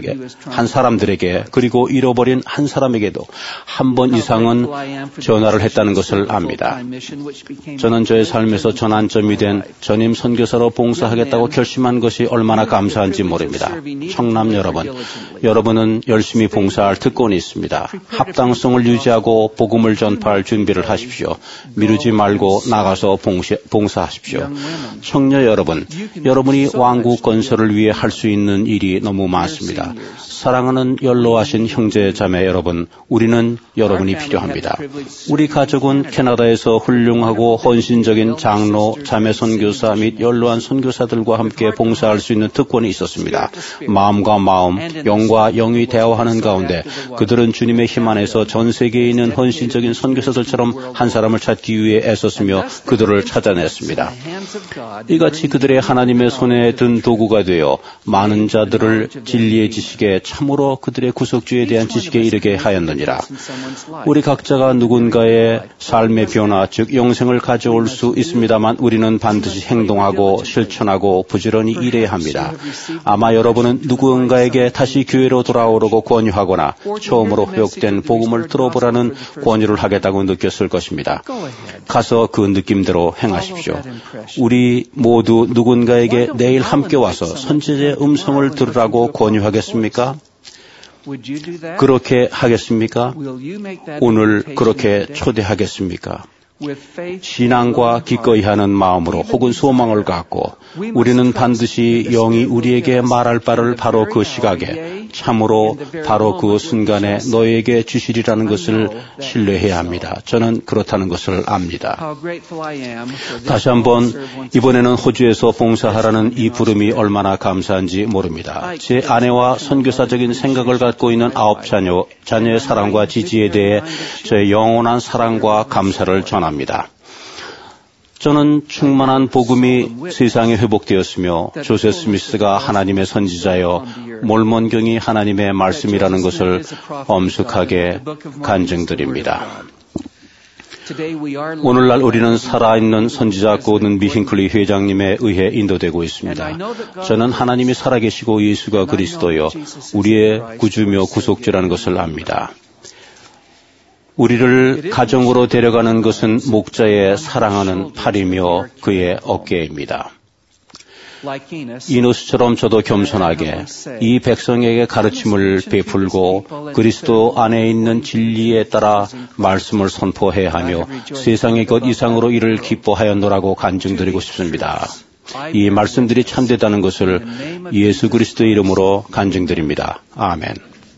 사람들에게 그리고 잃어버린 한 사람에게도 한 번 이상은 전화를 했다는 것을 압니다. 저는 저의 삶에서 전환점이 된 전임 선교사로 봉사하겠다고 결심한 것이 얼마나 감사한지 모릅니다. 청남 여러분은 열심히 봉사할 특권이 있습니다. 합당성을 유지하고 복음을 전파할 준비를 하십시오. 미루지 말고 나가서 봉사하십시오. 청녀 여러분, 여러분이 왕국 건설을 위해 할 수 있는 일이 너무 많습니다. 사랑하는 연로하신 형제 자매 여러분, 우리는 여러분이 필요합니다. 우리 가족은 캐나다에서 훌륭하고 헌신적인 장로, 자매 선교사 및 연로한 선교사들과 함께 봉사할 수 있는 특권이 있었습니다. 마음과 마음, 영과 영이 대화하는 가운데 그들은 주님의 힘 안에서 전 세계에 있는 헌신적인 선교사들처럼 한 사람을 찾기 위해 애썼으며 그들을 찾아냈습니다. 이같이 그들의 하나님의 손에 든 도구가 되어 많은 자들을 진리의 지식에 참으로 그들의 구속주에 대한 지식에 이르게 하였느니라. 우리 각자가 누군가의 삶의 변화, 즉 영생을 가져올 수 있습니다만 우리는 반드시 행동하고 실천하고 부지런히 일해야 합니다. 아마 여러분은 누군가에게 다시 교회로 돌아오라고 권유하거나 처음으로 회복된 복음을 들어보라는 권유를 하겠다고 느꼈을 것입니다. 가서 그 느낌대로 행하십시오. 우리 모두 누군가에게 내일 함께 와서 선지자의 음성을 들으라고 권유하겠습니까? 그렇게 하겠습니까? 오늘 그렇게 초대하겠습니까? 신앙과 기꺼이 하는 마음으로 혹은 소망을 갖고 우리는 반드시 영이 우리에게 말할 바를 바로 그 시각에 참으로 바로 그 순간에 너에게 주시리라는 것을 신뢰해야 합니다. 저는 그렇다는 것을 압니다. 다시 한번 이번에는 호주에서 봉사하라는 이 부름이 얼마나 감사한지 모릅니다. 제 아내와 선교사적인 생각을 갖고 있는 9 자녀의 사랑과 지지에 대해 저의 영원한 사랑과 감사를 전합니다. 저는 충만한 복음이 세상에 회복되었으며 조세 스미스가 하나님의 선지자여 몰몬경이 하나님의 말씀이라는 것을 엄숙하게 간증드립니다. 오늘날 우리는 살아있는 선지자 고든 B. 힌클리 회장님에 의해 인도되고 있습니다. 저는 하나님이 살아계시고 예수가 그리스도여 우리의 구주며 구속주라는 것을 압니다. 우리를 가정으로 데려가는 것은 목자의 사랑하는 팔이며 그의 어깨입니다. 이노스처럼 저도 겸손하게 이 백성에게 가르침을 베풀고 그리스도 안에 있는 진리에 따라 말씀을 선포해야 하며 세상의 것 이상으로 이를 기뻐하였노라고 간증드리고 싶습니다. 이 말씀들이 참되다는 것을 예수 그리스도의 이름으로 간증드립니다. 아멘.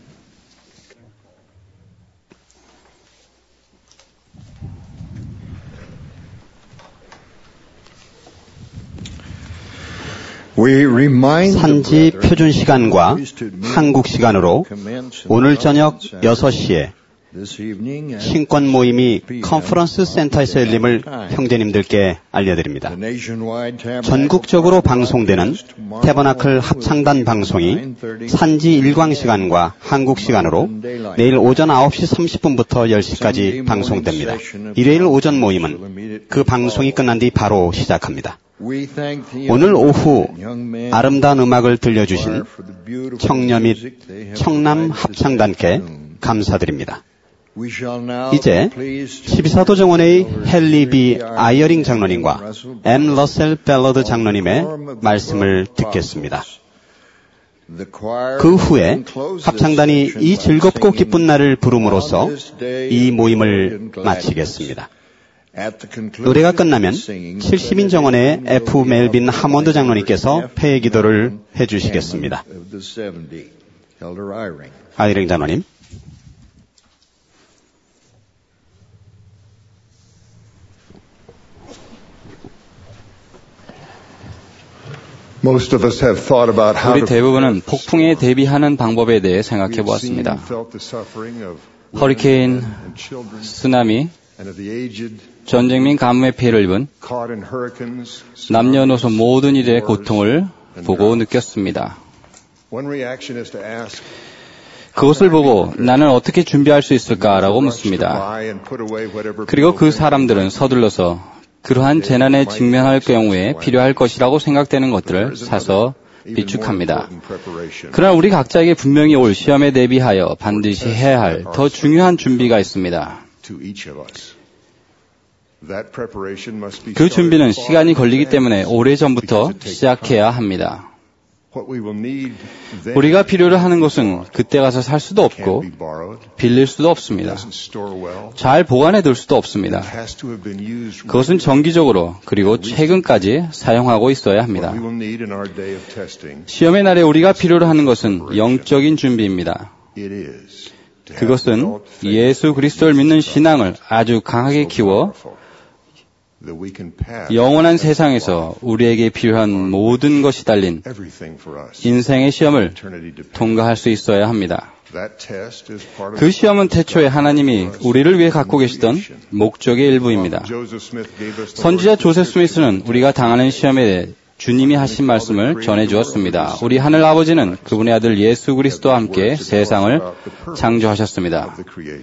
산지 표준 시간과 한국 시간으로 오늘 저녁 6시에 신권 모임이 컨퍼런스 센터에서 열림을 형제님들께 알려드립니다. 전국적으로 방송되는 태버나클 합창단 방송이 산지 일광 시간과 한국 시간으로 내일 오전 9시 30분부터 10시까지 방송됩니다. 일요일 오전 모임은 그 방송이 끝난 뒤 바로 시작합니다. 오늘 오후 아름다운 음악을 들려주신 청녀 및 청남 합창단께 감사드립니다. 이제 12사도 정원의 헨리 B. 아이어링 장로님과 앤 러셀 벨러드 장로님의 말씀을 듣겠습니다. 그 후에 합창단이 이 즐겁고 기쁜 날을 부름으로써 이 모임을 마치겠습니다. 노래가 끝나면 70인 정원의 F. 멜빈 하몬드 장로님께서 폐회 기도를 해주시겠습니다. 아이링 장로님. 우리 대부분은 폭풍에 대비하는 방법에 대해 생각해 보았습니다. 허리케인, 쓰나미, 전쟁 및 가뭄의 피해를 입은 남녀노소 모든 일의 고통을 보고 느꼈습니다. 그것을 보고 나는 어떻게 준비할 수 있을까라고 묻습니다. 그리고 그 사람들은 서둘러서 그러한 재난에 직면할 경우에 필요할 것이라고 생각되는 것들을 사서 비축합니다. 그러나 우리 각자에게 분명히 올 시험에 대비하여 반드시 해야 할 더 중요한 준비가 있습니다. 그 준비는 시간이 걸리기 때문에 오래전부터 시작해야 합니다. 우리가 필요로 하는 것은 그때 가서 살 수도 없고 빌릴 수도 없습니다. 잘 보관해둘 수도 없습니다. 그것은 정기적으로 그리고 최근까지 사용하고 있어야 합니다. 시험의 날에 우리가 필요로 하는 것은 영적인 준비입니다. 그것은 예수 그리스도를 믿는 신앙을 아주 강하게 키워 영원한 세상에서 우리에게 필요한 모든 것이 달린 인생의 시험을 통과할 수 있어야 합니다. 그 시험은 태초에 하나님이 우리를 위해 갖고 계시던 목적의 일부입니다. 선지자 조셉 스미스는 우리가 당하는 시험에 대해 주님이 하신 말씀을 전해주었습니다. 우리 하늘 아버지는 그분의 아들 예수 그리스도와 함께 세상을 창조하셨습니다.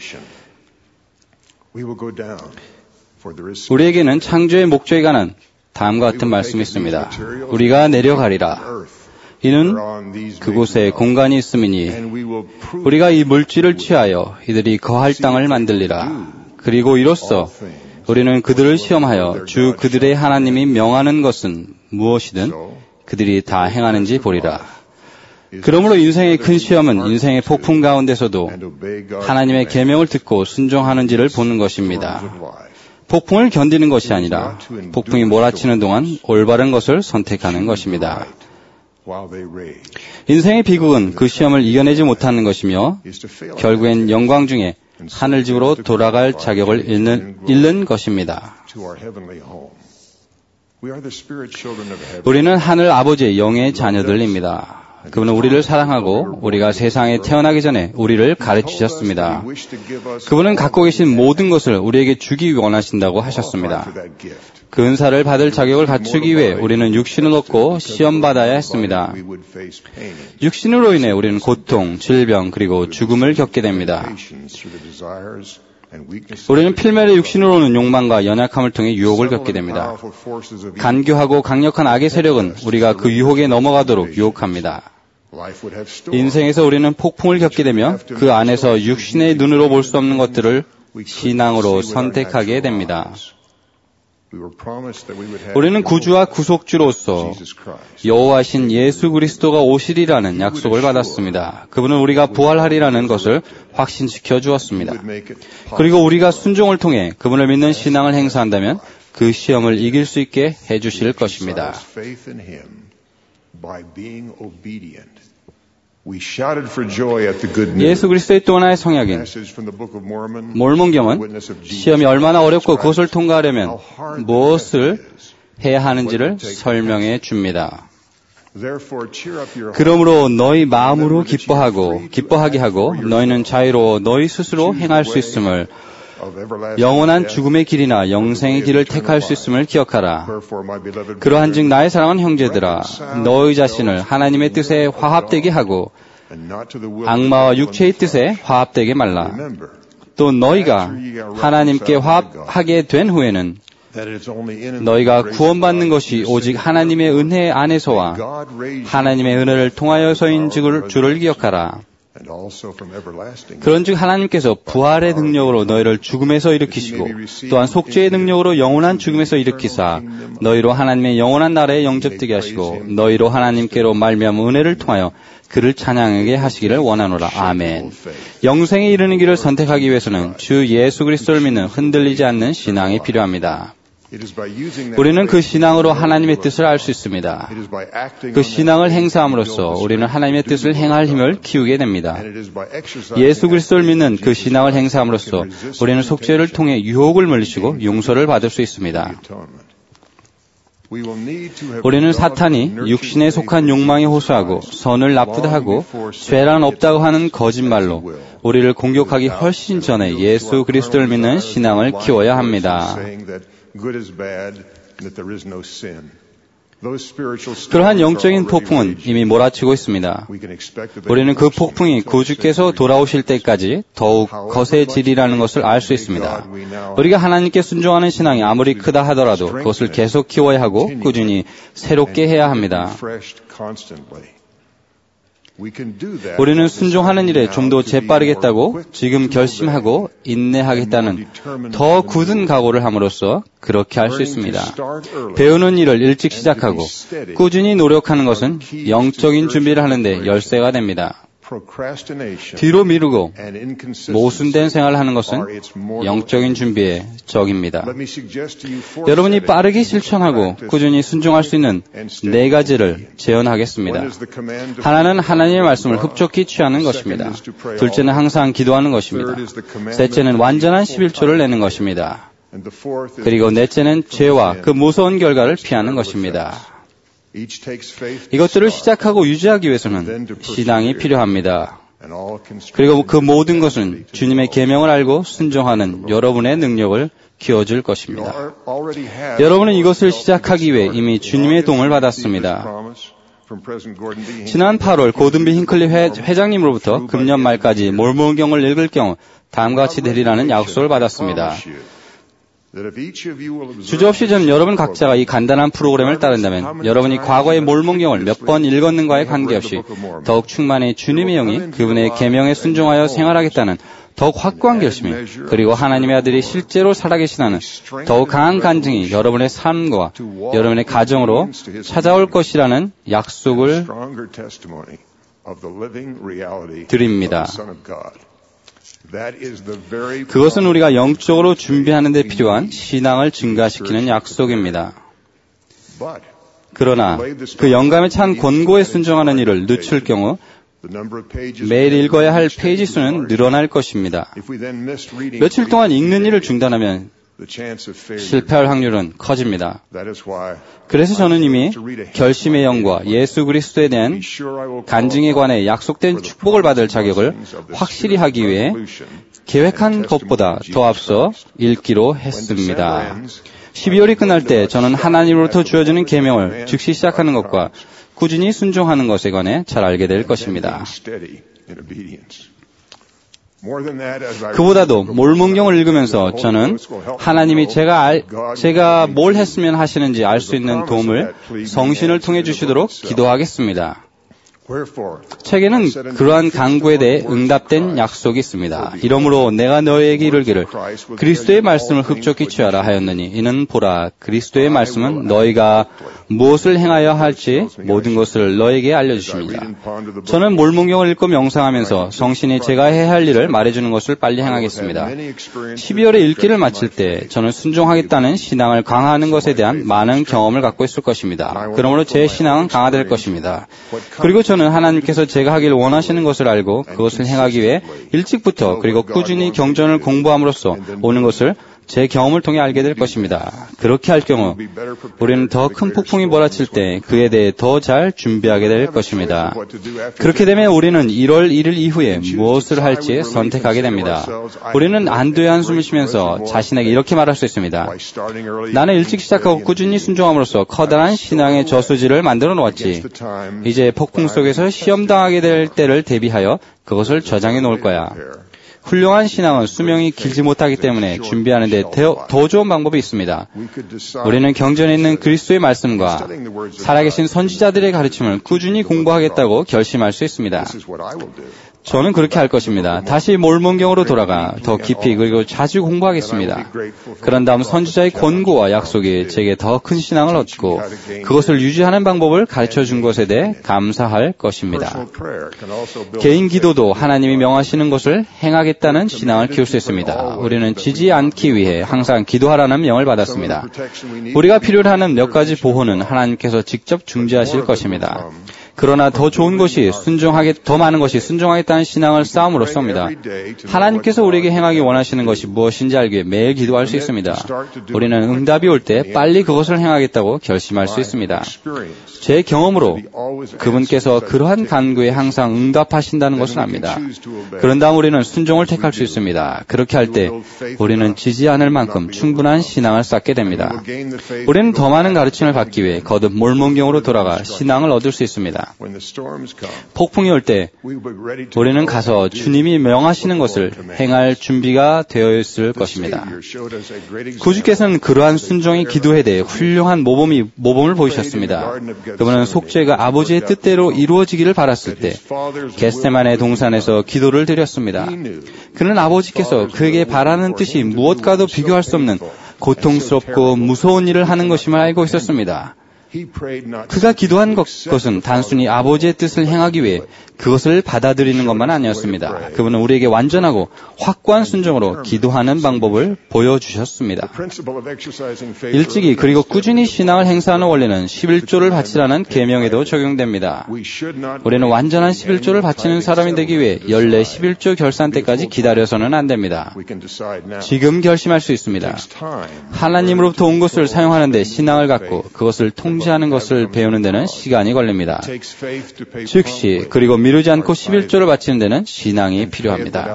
우리에게는 창조의 목적에 관한 다음과 같은 말씀이 있습니다. 우리가 내려가리라. 이는 그곳에 공간이 있음이니 우리가 이 물질을 취하여 이들이 거할 땅을 만들리라. 그리고 이로써 우리는 그들을 시험하여 주 그들의 하나님이 명하는 것은 무엇이든 그들이 다 행하는지 보리라. 그러므로 인생의 큰 시험은 인생의 폭풍 가운데서도 하나님의 계명을 듣고 순종하는지를 보는 것입니다. 폭풍을 견디는 것이 아니라 폭풍이 몰아치는 동안 올바른 것을 선택하는 것입니다. 인생의 비극은 그 시험을 이겨내지 못하는 것이며 결국엔 영광 중에 하늘집으로 돌아갈 자격을 잃는 것입니다. 우리는 하늘 아버지의 영의 자녀들입니다. 그분은 우리를 사랑하고 우리가 세상에 태어나기 전에 우리를 가르치셨습니다. 그분은 갖고 계신 모든 것을 우리에게 주기 원하신다고 하셨습니다. 그 은사를 받을 자격을 갖추기 위해 우리는 육신을 얻고 시험받아야 했습니다. 육신으로 인해 우리는 고통, 질병, 그리고 죽음을 겪게 됩니다. 우리는 필멸의 육신으로 오는 욕망과 연약함을 통해 유혹을 겪게 됩니다. 간교하고 강력한 악의 세력은 우리가 그 유혹에 넘어가도록 유혹합니다. 인생에서 우리는 폭풍을 겪게 되며 그 안에서 육신의 눈으로 볼 수 없는 것들을 신앙으로 선택하게 됩니다. 우리는 구주와 구속주로서 여호와신 예수 그리스도가 오시리라는 약속을 받았습니다. 그분은 우리가 부활하리라는 것을 확신시켜 주었습니다. 그리고 우리가 순종을 통해 그분을 믿는 신앙을 행사한다면 그 시험을 이길 수 있게 해주실 것입니다. 예수 그리스도의 또 하나의 성약인 몰몬경은 시험이 얼마나 어렵고 그것을 통과하려면 무엇을 해야 하는지를 설명해 줍니다. 그러므로 너희 마음으로 기뻐하게 하고 너희는 자유로워 너희 스스로 행할 수 있음을 영원한 죽음의 길이나 영생의 길을 택할 수 있음을 기억하라. 그러한즉 나의 사랑하는 형제들아 너희 자신을 하나님의 뜻에 화합되게 하고 악마와 육체의 뜻에 화합되게 말라. 또 너희가 하나님께 화합하게 된 후에는 너희가 구원받는 것이 오직 하나님의 은혜 안에서와 하나님의 은혜를 통하여서인 줄을 기억하라. 그런즉 하나님께서 부활의 능력으로 너희를 죽음에서 일으키시고 또한 속죄의 능력으로 영원한 죽음에서 일으키사 너희로 하나님의 영원한 나라에 영접되게 하시고 너희로 하나님께로 말미암은 은혜를 통하여 그를 찬양하게 하시기를 원하노라. 아멘. 영생에 이르는 길을 선택하기 위해서는 주 예수 그리스도를 믿는 흔들리지 않는 신앙이 필요합니다. 우리는 그 신앙으로 하나님의 뜻을 알 수 있습니다. 그 신앙을 행사함으로써 우리는 하나님의 뜻을 행할 힘을 키우게 됩니다. 예수 그리스도를 믿는 그 신앙을 행사함으로써 우리는 속죄를 통해 유혹을 물리치고 용서를 받을 수 있습니다. 우리는 사탄이 육신에 속한 욕망에 호소하고 선을 나쁘다 하고 죄란 없다고 하는 거짓말로 우리를 공격하기 훨씬 전에 예수 그리스도를 믿는 신앙을 키워야 합니다. 그러한 영적인 폭풍은 이미 몰아치고 있습니다. 우리는 그 폭풍이 구주께서 돌아오실 때까지 더욱 거세지리라는 것을 알 수 있습니다. 우리가 하나님께 순종하는 신앙이 아무리 크다 하더라도 그것을 계속 키워야 하고 꾸준히 새롭게 해야 합니다. 우리는 순종하는 일에 좀 더 재빠르겠다고 지금 결심하고 인내하겠다는 더 굳은 각오를 함으로써 그렇게 할 수 있습니다. 배우는 일을 일찍 시작하고 꾸준히 노력하는 것은 영적인 준비를 하는데 열쇠가 됩니다. 뒤로 미루고 모순된 생활을 하는 것은 영적인 준비의 적입니다. 여러분이 빠르게 실천하고 꾸준히 순종할 수 있는 4가지를 제언하겠습니다. 하나는 하나님의 말씀을 흡족히 취하는 것입니다. 둘째는 항상 기도하는 것입니다. 셋째는 완전한 11조를 내는 것입니다. 그리고 넷째는 죄와 그 무서운 결과를 피하는 것입니다. 이것들을 시작하고 유지하기 위해서는 신앙이 필요합니다. 그리고 그 모든 것은 주님의 계명을 알고 순종하는 여러분의 능력을 키워줄 것입니다. 여러분은 이것을 시작하기 위해 이미 주님의 도움을 받았습니다. 지난 8월 고든비 힌클리 회장님으로부터 금년 말까지 몰몬경을 읽을 경우 다음과 같이 되리라는 약속을 받았습니다. 주저없이 저는 여러분 각자가 이 간단한 프로그램을 따른다면 여러분이 과거의 몰몬경을 몇 번 읽었는가에 관계없이 더욱 충만히 주님의 영이 그분의 계명에 순종하여 생활하겠다는 더욱 확고한 결심이 그리고 하나님의 아들이 실제로 살아계시다는 더욱 강한 간증이 여러분의 삶과 여러분의 가정으로 찾아올 것이라는 약속을 드립니다. 그것은 우리가 영적으로 준비하는 데 필요한 신앙을 증가시키는 약속입니다. 그러나 그 영감에 찬 권고에 순종하는 일을 늦출 경우 매일 읽어야 할 페이지 수는 늘어날 것입니다. 며칠 동안 읽는 일을 중단하면 실패할 확률은 커집니다. 그래서 저는 이미 결심의 영과 예수 그리스도에 대한 간증에 관해 약속된 축복을 받을 자격을 확실히 하기 위해 계획한 것보다 더 앞서 읽기로 했습니다. 12월이 끝날 때 저는 하나님으로부터 주어지는 계명을 즉시 시작하는 것과 꾸준히 순종하는 것에 관해 잘 알게 될 것입니다. 그보다도 몰문경을 읽으면서 저는 하나님이 제가 뭘 했으면 하시는지 알 수 있는 도움을 성신을 통해 주시도록 기도하겠습니다. 책에는 그러한 간구에 대해 응답된 약속이 있습니다. 이러므로 내가 너희에게 이르기를 그리스도의 말씀을 흡족히 취하라 하였느니 이는 보라 그리스도의 말씀은 너희가 무엇을 행하여 할지 모든 것을 너희에게 알려주십니다. 저는 몰문경을 읽고 명상하면서 성신이 제가 해야 할 일을 말해주는 것을 빨리 행하겠습니다. 12월에 읽기를 마칠 때 저는 순종하겠다는 신앙을 강화하는 것에 대한 많은 경험을 갖고 있을 것입니다. 그러므로 제 신앙은 강화될 것입니다. 그리고 저는 하나님께서 제가 하길 원하시는 것을 알고 그것을 행하기 위해 일찍부터 그리고 꾸준히 경전을 공부함으로써 오는 것을 제 경험을 통해 알게 될 것입니다. 그렇게 할 경우 우리는 더 큰 폭풍이 몰아칠 때 그에 대해 더 잘 준비하게 될 것입니다. 그렇게 되면 우리는 1월 1일 이후에 무엇을 할지 선택하게 됩니다. 우리는 안도의 한숨을 쉬면서 자신에게 이렇게 말할 수 있습니다. 나는 일찍 시작하고 꾸준히 순종함으로써 커다란 신앙의 저수지를 만들어 놓았지. 이제 폭풍 속에서 시험당하게 될 때를 대비하여 그것을 저장해 놓을 거야. 훌륭한 신앙은 수명이 길지 못하기 때문에 준비하는 데 더 좋은 방법이 있습니다. 우리는 경전에 있는 그리스도의 말씀과 살아계신 선지자들의 가르침을 꾸준히 공부하겠다고 결심할 수 있습니다. 저는 그렇게 할 것입니다. 다시 몰문경으로 돌아가 더 깊이 그리고 자주 공부하겠습니다. 그런 다음 선지자의 권고와 약속이 제게 더 큰 신앙을 얻고 그것을 유지하는 방법을 가르쳐 준 것에 대해 감사할 것입니다. 개인 기도도 하나님이 명하시는 것을 행하겠다는 신앙을 키울 수 있습니다. 우리는 지지 않기 위해 항상 기도하라는 명을 받았습니다. 우리가 필요로 하는 몇 가지 보호는 하나님께서 직접 중재하실 것입니다. 그러나 더 좋은 것이 더 많은 것이 순종하겠다는 신앙을 쌓음으로써입니다. 하나님께서 우리에게 행하기 원하시는 것이 무엇인지 알기 위해 매일 기도할 수 있습니다. 우리는 응답이 올 때 빨리 그것을 행하겠다고 결심할 수 있습니다. 제 경험으로 그분께서 그러한 간구에 항상 응답하신다는 것을 압니다. 그런 다음 우리는 순종을 택할 수 있습니다. 그렇게 할 때 우리는 지지 않을 만큼 충분한 신앙을 쌓게 됩니다. 우리는 더 많은 가르침을 받기 위해 거듭 몰문경으로 돌아가 신앙을 얻을 수 있습니다. 폭풍이 올 때 우리는 가서 주님이 명하시는 것을 행할 준비가 되어 있을 것입니다. 구주께서는 그러한 순종의 기도에 대해 훌륭한 모범을 보이셨습니다. 그분은 속죄가 아버지의 뜻대로 이루어지기를 바랐을 때 겟세마네 동산에서 기도를 드렸습니다. 그는 아버지께서 그에게 바라는 뜻이 무엇과도 비교할 수 없는 고통스럽고 무서운 일을 하는 것임을 알고 있었습니다. 그가 기도한 것은 단순히 아버지의 뜻을 행하기 위해 그것을 받아들이는 것만 아니었습니다. 그분은 우리에게 완전하고 확고한 순종으로 기도하는 방법을 보여주셨습니다. 일찍이 그리고 꾸준히 신앙을 행사하는 원리는 11조를 바치라는 계명에도 적용됩니다. 우리는 완전한 11조를 바치는 사람이 되기 위해 연례 11조 결산 때까지 기다려서는 안 됩니다. 지금 결심할 수 있습니다. 하나님으로부터 온 것을 사용하는 데 신앙을 갖고 그것을 통제하는 것을 배우는 데는 시간이 걸립니다. 즉시 그리고 미루지 않고 11조를 바치는 데는 신앙이 필요합니다.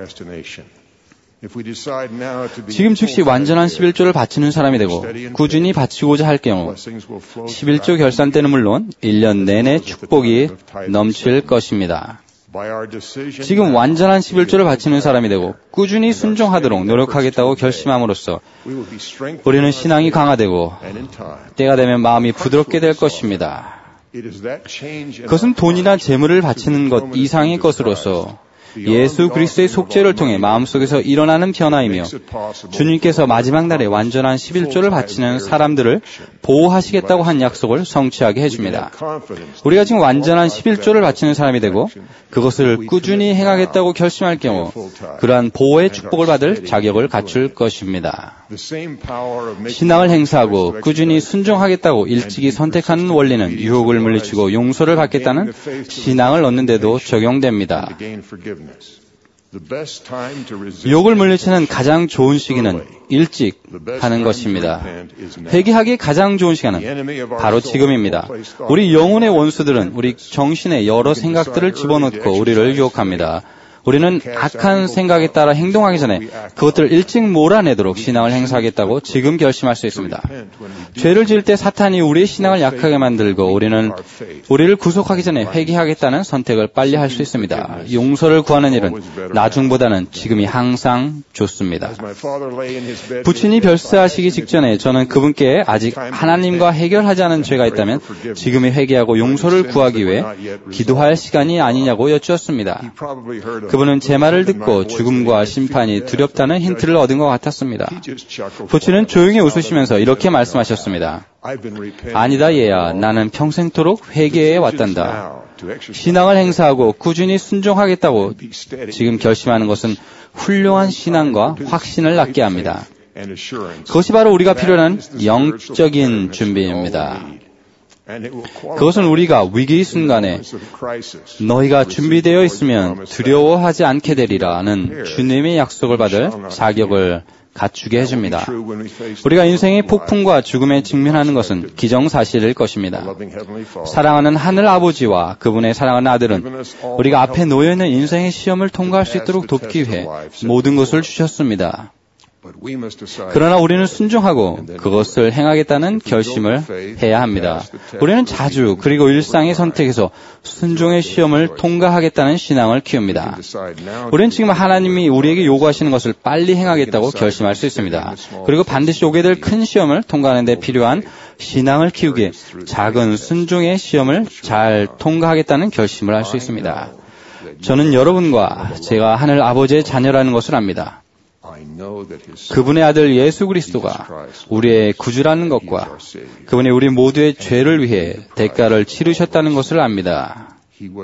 지금 즉시 완전한 11조를 바치는 사람이 되고 꾸준히 바치고자 할 경우 11조 결산 때는 물론 1년 내내 축복이 넘칠 것입니다. 지금 완전한 11조를 바치는 사람이 되고 꾸준히 순종하도록 노력하겠다고 결심함으로써 우리는 신앙이 강화되고 때가 되면 마음이 부드럽게 될 것입니다. 그것은 돈이나 재물을 바치는 것 이상의 것으로서 예수 그리스도의 속죄를 통해 마음속에서 일어나는 변화이며 주님께서 마지막 날에 완전한 11조를 바치는 사람들을 보호하시겠다고 한 약속을 성취하게 해줍니다. 우리가 지금 완전한 11조를 바치는 사람이 되고 그것을 꾸준히 행하겠다고 결심할 경우 그러한 보호의 축복을 받을 자격을 갖출 것입니다. 신앙을 행사하고 꾸준히 순종하겠다고 일찍이 선택하는 원리는 유혹을 물리치고 용서를 받겠다는 신앙을 얻는 데도 적용됩니다. 유혹을 물리치는 가장 좋은 시기는 일찍 하는 것입니다. 회개하기 가장 좋은 시간은 바로 지금입니다. 우리 영혼의 원수들은 우리 정신에 여러 생각들을 집어넣고 우리를 유혹합니다. 우리는 악한 생각에 따라 행동하기 전에 그것들을 일찍 몰아내도록 신앙을 행사하겠다고 지금 결심할 수 있습니다. 죄를 지을 때 사탄이 우리의 신앙을 약하게 만들고 우리를 구속하기 전에 회개하겠다는 선택을 빨리 할 수 있습니다. 용서를 구하는 일은 나중보다는 지금이 항상 좋습니다. 부친이 별세하시기 직전에 저는 그분께 아직 하나님과 해결하지 않은 죄가 있다면 지금이 회개하고 용서를 구하기 위해 기도할 시간이 아니냐고 여쭈었습니다. 그분은 제 말을 듣고 죽음과 심판이 두렵다는 힌트를 얻은 것 같았습니다. 부친은 조용히 웃으시면서 이렇게 말씀하셨습니다. 아니다 얘야, 나는 평생토록 회개해 왔단다. 신앙을 행사하고 꾸준히 순종하겠다고 지금 결심하는 것은 훌륭한 신앙과 확신을 낳게 합니다. 그것이 바로 우리가 필요한 영적인 준비입니다. 그것은 우리가 위기 순간에 너희가 준비되어 있으면 두려워하지 않게 되리라는 주님의 약속을 받을 자격을 갖추게 해줍니다. 우리가 인생의 폭풍과 죽음에 직면하는 것은 기정사실일 것입니다. 사랑하는 하늘 아버지와 그분의 사랑하는 아들은 우리가 앞에 놓여있는 인생의 시험을 통과할 수 있도록 돕기 위해 모든 것을 주셨습니다. 그러나 우리는 순종하고 그것을 행하겠다는 결심을 해야 합니다. 우리는 자주 그리고 일상의 선택에서 순종의 시험을 통과하겠다는 신앙을 키웁니다. 우리는 지금 하나님이 우리에게 요구하시는 것을 빨리 행하겠다고 결심할 수 있습니다. 그리고 반드시 오게 될 큰 시험을 통과하는 데 필요한 신앙을 키우기에 작은 순종의 시험을 잘 통과하겠다는 결심을 할 수 있습니다. 저는 여러분과 제가 하늘 아버지의 자녀라는 것을 압니다. 그분의 아들 예수 그리스도가 우리의 구주라는 것과 그분이 우리 모두의 죄를 위해 대가를 치르셨다는 것을 압니다.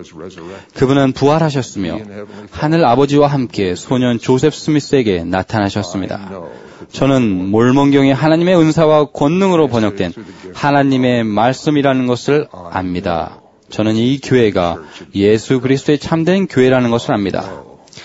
그분은 부활하셨으며 하늘 아버지와 함께 소년 조셉 스미스에게 나타나셨습니다. 저는 몰몬경의 하나님의 은사와 권능으로 번역된 하나님의 말씀이라는 것을 압니다. 저는 이 교회가 예수 그리스도의 참된 교회라는 것을 압니다.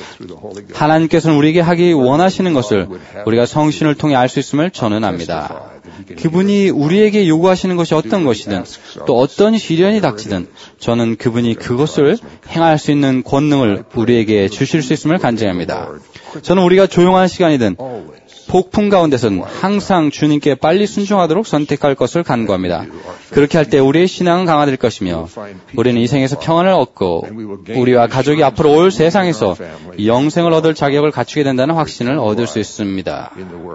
하나님께서는 우리에게 하기 원하시는 것을 우리가 성신을 통해 알 수 있음을 저는 압니다. 그분이 우리에게 요구하시는 것이 어떤 것이든 또 어떤 시련이 닥치든 저는 그분이 그것을 행할 수 있는 권능을 우리에게 주실 수 있음을 간증합니다. 저는 우리가 조용한 시간이든 폭풍 가운데서는 항상 주님께 빨리 순종하도록 선택할 것을 간구합니다. 그렇게 할 때 우리의 신앙은 강화될 것이며 우리는 이 생에서 평안을 얻고 우리와 가족이 앞으로 올 세상에서 영생을 얻을 자격을 갖추게 된다는 확신을 얻을 수 있습니다.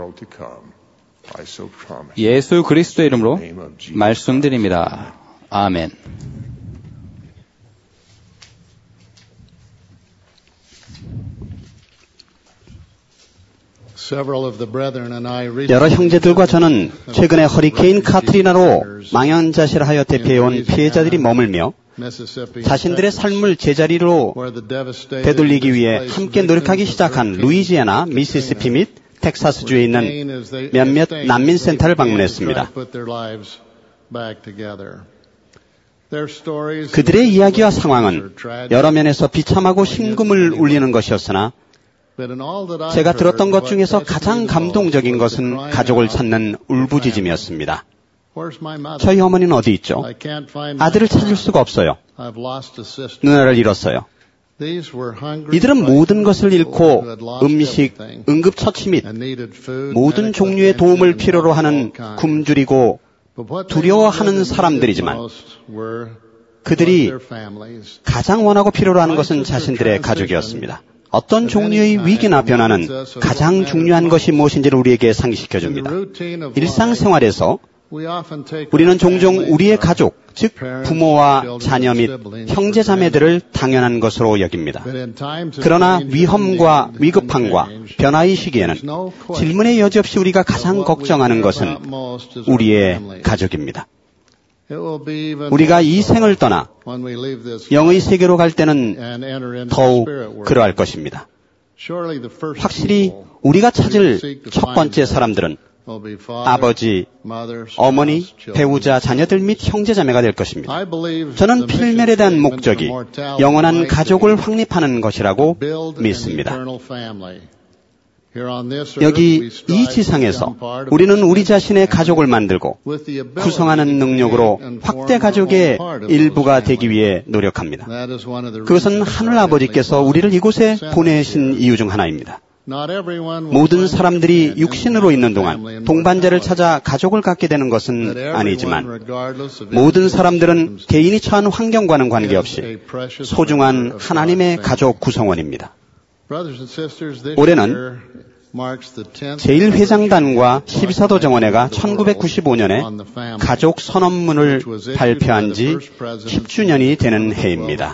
예수 그리스도의 이름으로 말씀드립니다. 아멘. 여러 형제들과 저는 최근에 허리케인 카트리나로 망연자실하여 대피해온 피해자들이 머물며 자신들의 삶을 제자리로 되돌리기 위해 함께 노력하기 시작한 루이지애나, 미시시피 및 텍사스주에 있는 몇몇 난민센터를 방문했습니다. 그들의 이야기와 상황은 여러 면에서 비참하고 심금을 울리는 것이었으나 제가 들었던 것 중에서 가장 감동적인 것은 가족을 찾는 울부짖음이었습니다. 저희 어머니는 어디 있죠? 아들을 찾을 수가 없어요. 누나를 잃었어요. 이들은 모든 것을 잃고 음식, 응급처치 및 모든 종류의 도움을 필요로 하는 굶주리고 두려워하는 사람들이지만 그들이 가장 원하고 필요로 하는 것은 자신들의 가족이었습니다. 어떤 종류의 위기나 변화는 가장 중요한 것이 무엇인지를 우리에게 상기시켜줍니다. 일상생활에서 우리는 종종 우리의 가족, 즉 부모와 자녀 및 형제 자매들을 당연한 것으로 여깁니다. 그러나 위험과 위급함과 변화의 시기에는 질문의 여지 없이 우리가 가장 걱정하는 것은 우리의 가족입니다. 우리가 이 생을 떠나 영의 세계로 갈 때는 더욱 그러할 것입니다. 확실히 우리가 찾을 첫 번째 사람들은 아버지, 어머니, 배우자, 자녀들 및 형제자매가 될 것입니다. 저는 필멸에 대한 목적이 영원한 가족을 확립하는 것이라고 믿습니다. 여기 이 지상에서 우리는 우리 자신의 가족을 만들고 구성하는 능력으로 확대 가족의 일부가 되기 위해 노력합니다. 그것은 하늘아버지께서 우리를 이곳에 보내신 이유 중 하나입니다. 모든 사람들이 육신으로 있는 동안 동반자를 찾아 가족을 갖게 되는 것은 아니지만 모든 사람들은 개인이 처한 환경과는 관계없이 소중한 하나님의 가족 구성원입니다. 올해는 제1회장단과 12사도 정원회가 1995년에 가족 선언문을 발표한 지 10주년이 되는 해입니다.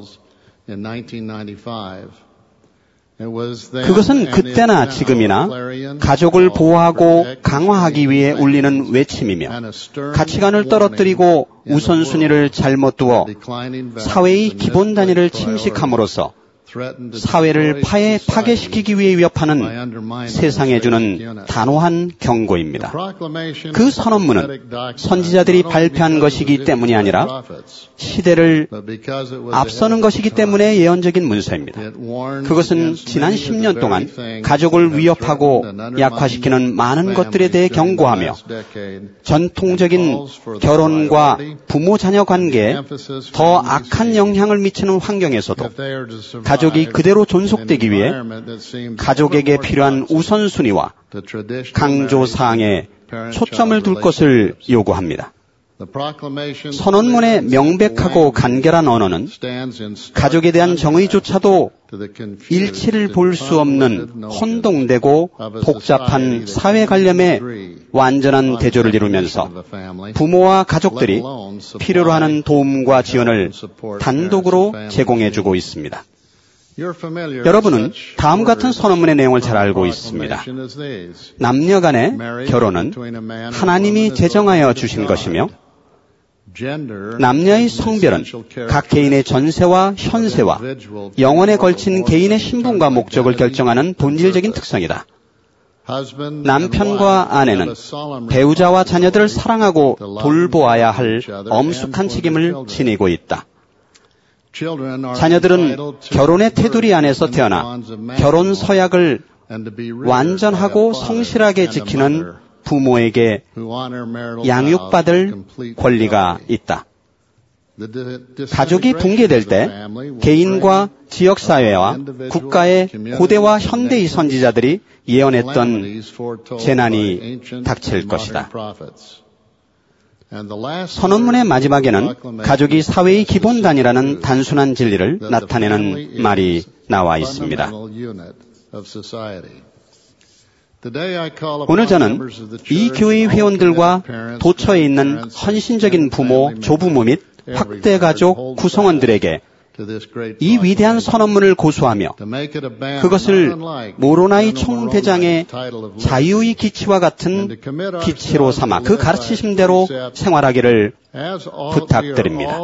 그것은 그때나 지금이나 가족을 보호하고 강화하기 위해 울리는 외침이며 가치관을 떨어뜨리고 우선순위를 잘못 두어 사회의 기본 단위를 침식함으로써 사회를 파괴시키기 위해 위협하는 세상에 주는 단호한 경고입니다. 그 선언문은 선지자들이 발표한 것이기 때문이 아니라 시대를 앞서는 것이기 때문에 예언적인 문서입니다. 그것은 지난 10년 동안 가족을 위협하고 약화시키는 많은 것들에 대해 경고하며 전통적인 결혼과 부모-자녀 관계에 더 악한 영향을 미치는 환경에서도 가족이 그대로 존속되기 위해 가족에게 필요한 우선순위와 강조사항에 초점을 둘 것을 요구합니다. 선언문의 명백하고 간결한 언어는 가족에 대한 정의조차도 일치를 볼 수 없는 혼동되고 복잡한 사회관념에 완전한 대조를 이루면서 부모와 가족들이 필요로 하는 도움과 지원을 단독으로 제공해주고 있습니다. 여러분은 다음 같은 선언문의 내용을 잘 알고 있습니다. 남녀 간의 결혼은 하나님이 제정하여 주신 것이며 남녀의 성별은 각 개인의 전세와 현세와 영혼에 걸친 개인의 신분과 목적을 결정하는 본질적인 특성이다. 남편과 아내는 배우자와 자녀들을 사랑하고 돌보아야 할 엄숙한 책임을 지니고 있다. 자녀들은 결혼의 테두리 안에서 태어나 결혼 서약을 완전하고 성실하게 지키는 부모에게 양육받을 권리가 있다. 가족이 붕괴될 때 개인과 지역사회와 국가의 고대와 현대의 선지자들이 예언했던 재난이 닥칠 것이다. 선언문의 마지막에는 가족이 사회의 기본 단위라는 단순한 진리를 나타내는 말이 나와 있습니다. 오늘 저는 이 교회의 회원들과 도처에 있는 헌신적인 부모, 조부모 및 확대 가족 구성원들에게 이 위대한 선언문을 고수하며 그것을 모로나의 총대장의 자유의 기치와 같은 기치로 삼아 그 가르치심대로 생활하기를 부탁드립니다.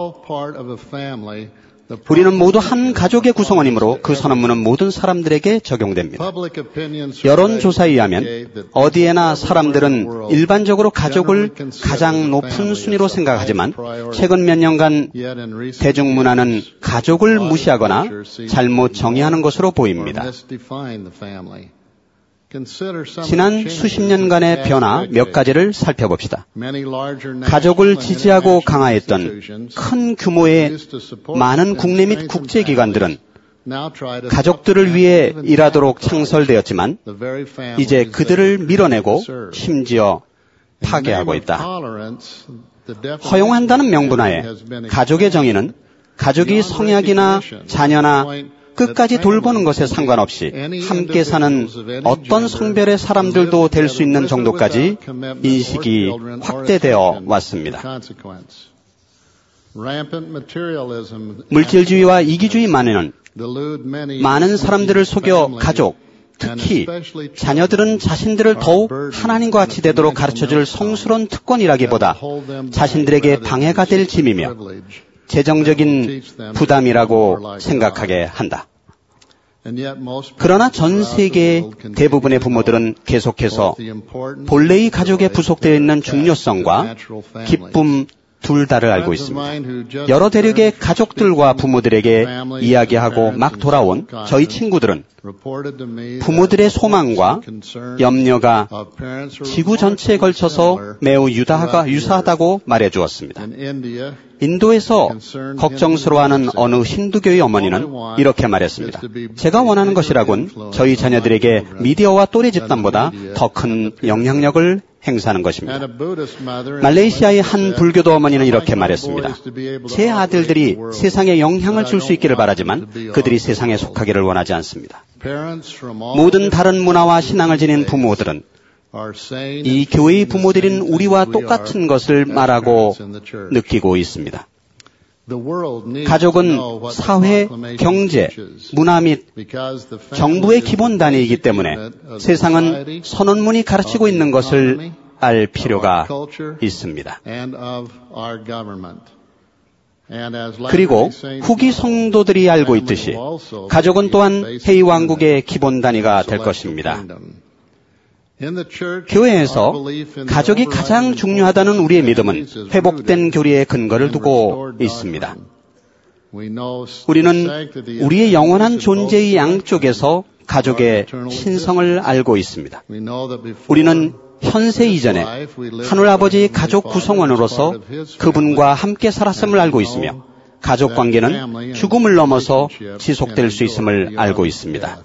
우리는 모두 한 가족의 구성원이므로 그 선언문은 모든 사람들에게 적용됩니다. 여론조사에 의하면 어디에나 사람들은 일반적으로 가족을 가장 높은 순위로 생각하지만 최근 몇 년간 대중문화는 가족을 무시하거나 잘못 정의하는 것으로 보입니다. 지난 수십 년간의 변화 몇 가지를 살펴봅시다. 가족을 지지하고 강화했던 큰 규모의 많은 국내 및 국제기관들은 가족들을 위해 일하도록 창설되었지만 이제 그들을 밀어내고 심지어 파괴하고 있다. 허용한다는 명분하에 가족의 정의는 가족이 성약이나 자녀나 끝까지 돌보는 것에 상관없이 함께 사는 어떤 성별의 사람들도 될 수 있는 정도까지 인식이 확대되어 왔습니다. 물질주의와 이기주의만에는 많은 사람들을 속여 가족, 특히 자녀들은 자신들을 더욱 하나님과 같이 되도록 가르쳐줄 성스러운 특권이라기보다 자신들에게 방해가 될 짐이며 재정적인 부담이라고 생각하게 한다. 그러나 전 세계의 대부분의 부모들은 계속해서 본래의 가족에 부속되어 있는 중요성과 기쁨 둘 다를 알고 있습니다. 여러 대륙의 가족들과 부모들에게 이야기하고 막 돌아온 저희 친구들은 부모들의 소망과 염려가 지구 전체에 걸쳐서 매우 유사하다고 말해 주었습니다. 인도에서 걱정스러워하는 어느 힌두교의 어머니는 이렇게 말했습니다. 제가 원하는 것이라곤 저희 자녀들에게 미디어와 또래 집단보다 더 큰 영향력을 행사하는 것입니다. 말레이시아의 한 불교도 어머니는 이렇게 말했습니다. 제 아들들이 세상에 영향을 줄 수 있기를 바라지만 그들이 세상에 속하기를 원하지 않습니다. 모든 다른 문화와 신앙을 지닌 부모들은 이 교회의 부모들인 우리와 똑같은 것을 말하고 느끼고 있습니다. 가족은 사회, 경제, 문화 및 정부의 기본 단위이기 때문에 세상은 선언문이 가르치고 있는 것을 알 필요가 있습니다. 그리고 후기 성도들이 알고 있듯이 가족은 또한 해이 왕국의 기본 단위가 될 것입니다. 교회에서 가족이 가장 중요하다는 우리의 믿음은 회복된 교리의 근거를 두고 있습니다. 우리는 우리의 영원한 존재의 양쪽에서 가족의 신성을 알고 있습니다. 우리는 현세 이전에 하늘아버지의 가족 구성원으로서 그분과 함께 살았음을 알고 있으며 가족 관계는 죽음을 넘어서 지속될 수 있음을 알고 있습니다.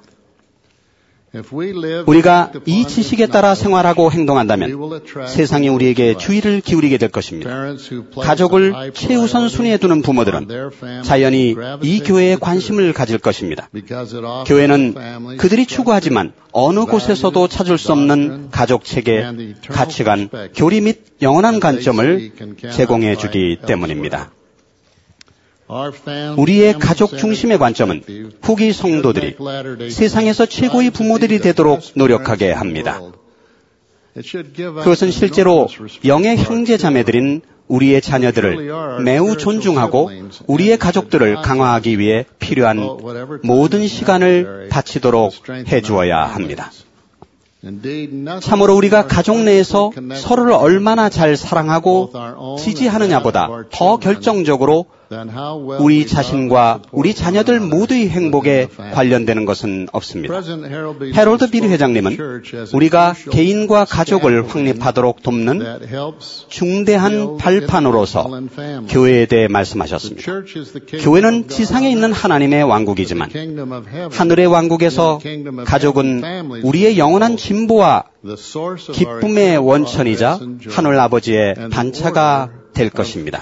우리가 이 지식에 따라 생활하고 행동한다면 세상이 우리에게 주의를 기울이게 될 것입니다. 가족을 최우선 순위에 두는 부모들은 자연히 이 교회에 관심을 가질 것입니다. 교회는 그들이 추구하지만 어느 곳에서도 찾을 수 없는 가족 체계, 가치관, 교리 및 영원한 관점을 제공해 주기 때문입니다. 우리의 가족 중심의 관점은 후기 성도들이 세상에서 최고의 부모들이 되도록 노력하게 합니다. 그것은 실제로 영의 형제 자매들인 우리의 자녀들을 매우 존중하고 우리의 가족들을 강화하기 위해 필요한 모든 시간을 바치도록 해주어야 합니다. 참으로 우리가 가족 내에서 서로를 얼마나 잘 사랑하고 지지하느냐보다 더 결정적으로 우리 자신과 우리 자녀들 모두의 행복에 관련되는 것은 없습니다. 해롤드 비리 회장님은 우리가 개인과 가족을 확립하도록 돕는 중대한 발판으로서 교회에 대해 말씀하셨습니다. 교회는 지상에 있는 하나님의 왕국이지만 하늘의 왕국에서 가족은 우리의 영원한 진보와 기쁨의 원천이자 하늘 아버지의 반차가 될 것입니다.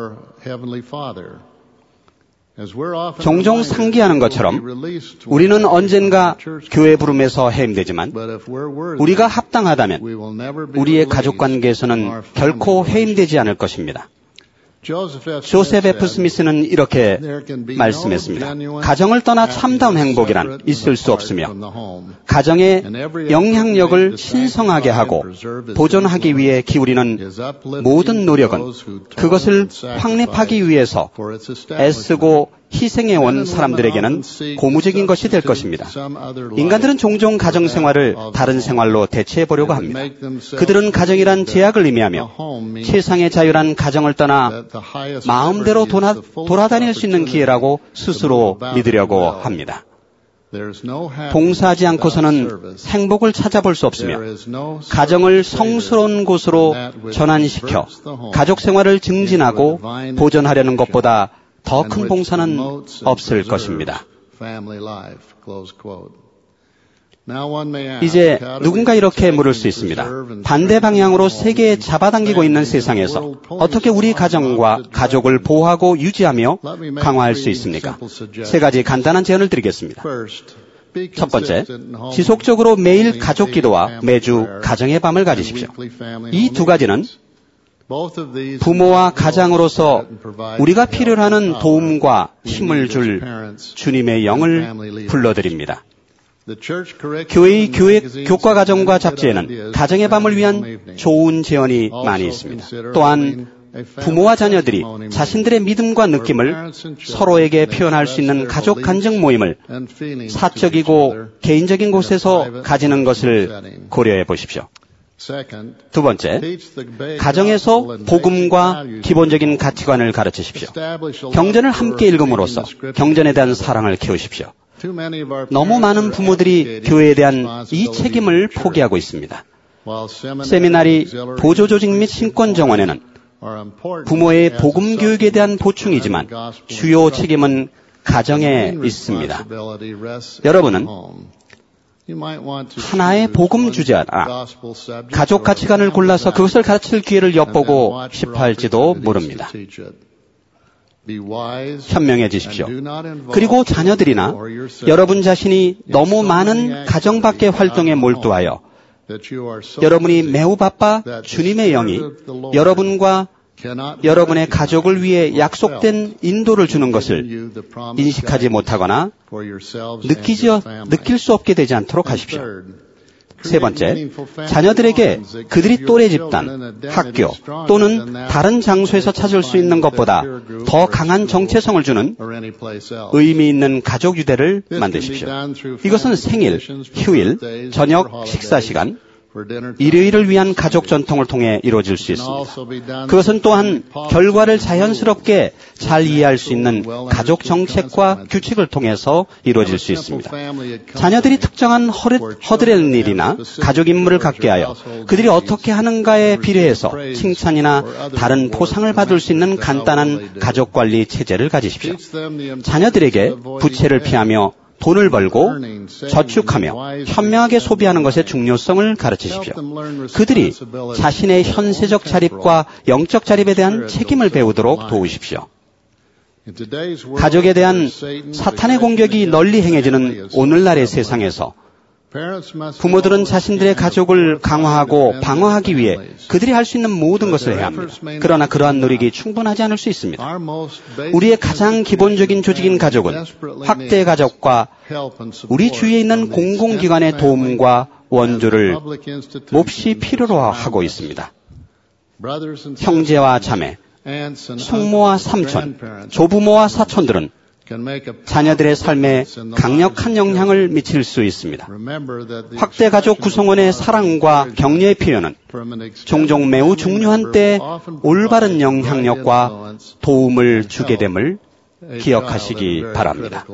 종종 상기하는 것처럼 우리는 언젠가 교회 부름에서 해임되지만 우리가 합당하다면 우리의 가족 관계에서는 결코 해임되지 않을 것입니다. 조셉 F. 스미스는 이렇게 말씀했습니다. 가정을 떠나 참다운 행복이란 있을 수 없으며 가정의 영향력을 신성하게 하고 보존하기 위해 기울이는 모든 노력은 그것을 확립하기 위해서 애쓰고 희생해온 사람들에게는 고무적인 것이 될 것입니다. 인간들은 종종 가정 생활을 다른 생활로 대체해보려고 합니다. 그들은 가정이란 제약을 의미하며 세상의 자유란 가정을 떠나 마음대로 돌아다닐 수 있는 기회라고 스스로 믿으려고 합니다. 봉사하지 않고서는 행복을 찾아볼 수 없으며 가정을 성스러운 곳으로 전환시켜 가족 생활을 증진하고 보존하려는 것보다 더 큰 봉사는 없을 것입니다. 이제 누군가 이렇게 물을 수 있습니다. 반대 방향으로 세계에 잡아당기고 있는 세상에서 어떻게 우리 가정과 가족을 보호하고 유지하며 강화할 수 있습니까? 세 가지 간단한 제안을 드리겠습니다. 첫 번째, 지속적으로 매일 가족 기도와 매주 가정의 밤을 가지십시오. 이 두 가지는 부모와 가장으로서 우리가 필요로 하는 도움과 힘을 줄 주님의 영을 불러드립니다. 교회의 교과 과정과 잡지에는 가정의 밤을 위한 좋은 제언이 많이 있습니다. 또한 부모와 자녀들이 자신들의 믿음과 느낌을 서로에게 표현할 수 있는 가족 간증 모임을 사적이고 개인적인 곳에서 가지는 것을 고려해 보십시오. 두 번째, 가정에서 복음과 기본적인 가치관을 가르치십시오. 경전을 함께 읽음으로써 경전에 대한 사랑을 키우십시오. 너무 많은 부모들이 교회에 대한 이 책임을 포기하고 있습니다. 세미나리, 보조조직 및 신권정원에는 부모의 복음 교육에 대한 보충이지만 주요 책임은 가정에 있습니다. 여러분은 하나의 복음 주제나 가족 가치관을 골라서 그것을 가르칠 기회를 엿보고 싶어 할지도 모릅니다. 현명해지십시오. 그리고 자녀들이나 여러분 자신이 너무 많은 가정 밖의 활동에 몰두하여 여러분이 매우 바빠 주님의 영이 여러분과 여러분의 가족을 위해 약속된 인도를 주는 것을 인식하지 못하거나 느낄 수 없게 되지 않도록 하십시오. 세 번째, 자녀들에게 그들이 또래 집단, 학교 또는 다른 장소에서 찾을 수 있는 것보다 더 강한 정체성을 주는 의미 있는 가족 유대를 만드십시오. 이것은 생일, 휴일, 저녁 식사 시간, 일요일을 위한 가족 전통을 통해 이루어질 수 있습니다. 그것은 또한 결과를 자연스럽게 잘 이해할 수 있는 가족 정책과 규칙을 통해서 이루어질 수 있습니다. 자녀들이 특정한 허드렛 일이나 가족 임무를 갖게 하여 그들이 어떻게 하는가에 비례해서 칭찬이나 다른 포상을 받을 수 있는 간단한 가족 관리 체제를 가지십시오. 자녀들에게 부채를 피하며 돈을 벌고 저축하며 현명하게 소비하는 것의 중요성을 가르치십시오. 그들이 자신의 현세적 자립과 영적 자립에 대한 책임을 배우도록 도우십시오. 가족에 대한 사탄의 공격이 널리 행해지는 오늘날의 세상에서 부모들은 자신들의 가족을 강화하고 방어하기 위해 그들이 할 수 있는 모든 것을 해야 합니다. 그러나 그러한 노력이 충분하지 않을 수 있습니다. 우리의 가장 기본적인 조직인 가족은 확대 가족과 우리 주위에 있는 공공기관의 도움과 원조를 몹시 필요로 하고 있습니다. 형제와 자매, 숙모와 삼촌, 조부모와 사촌들은 자녀들의 삶에 강력한 영향을 미칠 수 있습니다. 확대 가족 구성원의 사랑과 격려의 표현은 종종 매우 중요한 때에 올바른 영향력과 도움을 주게 됨을 기억하시기 바랍니다.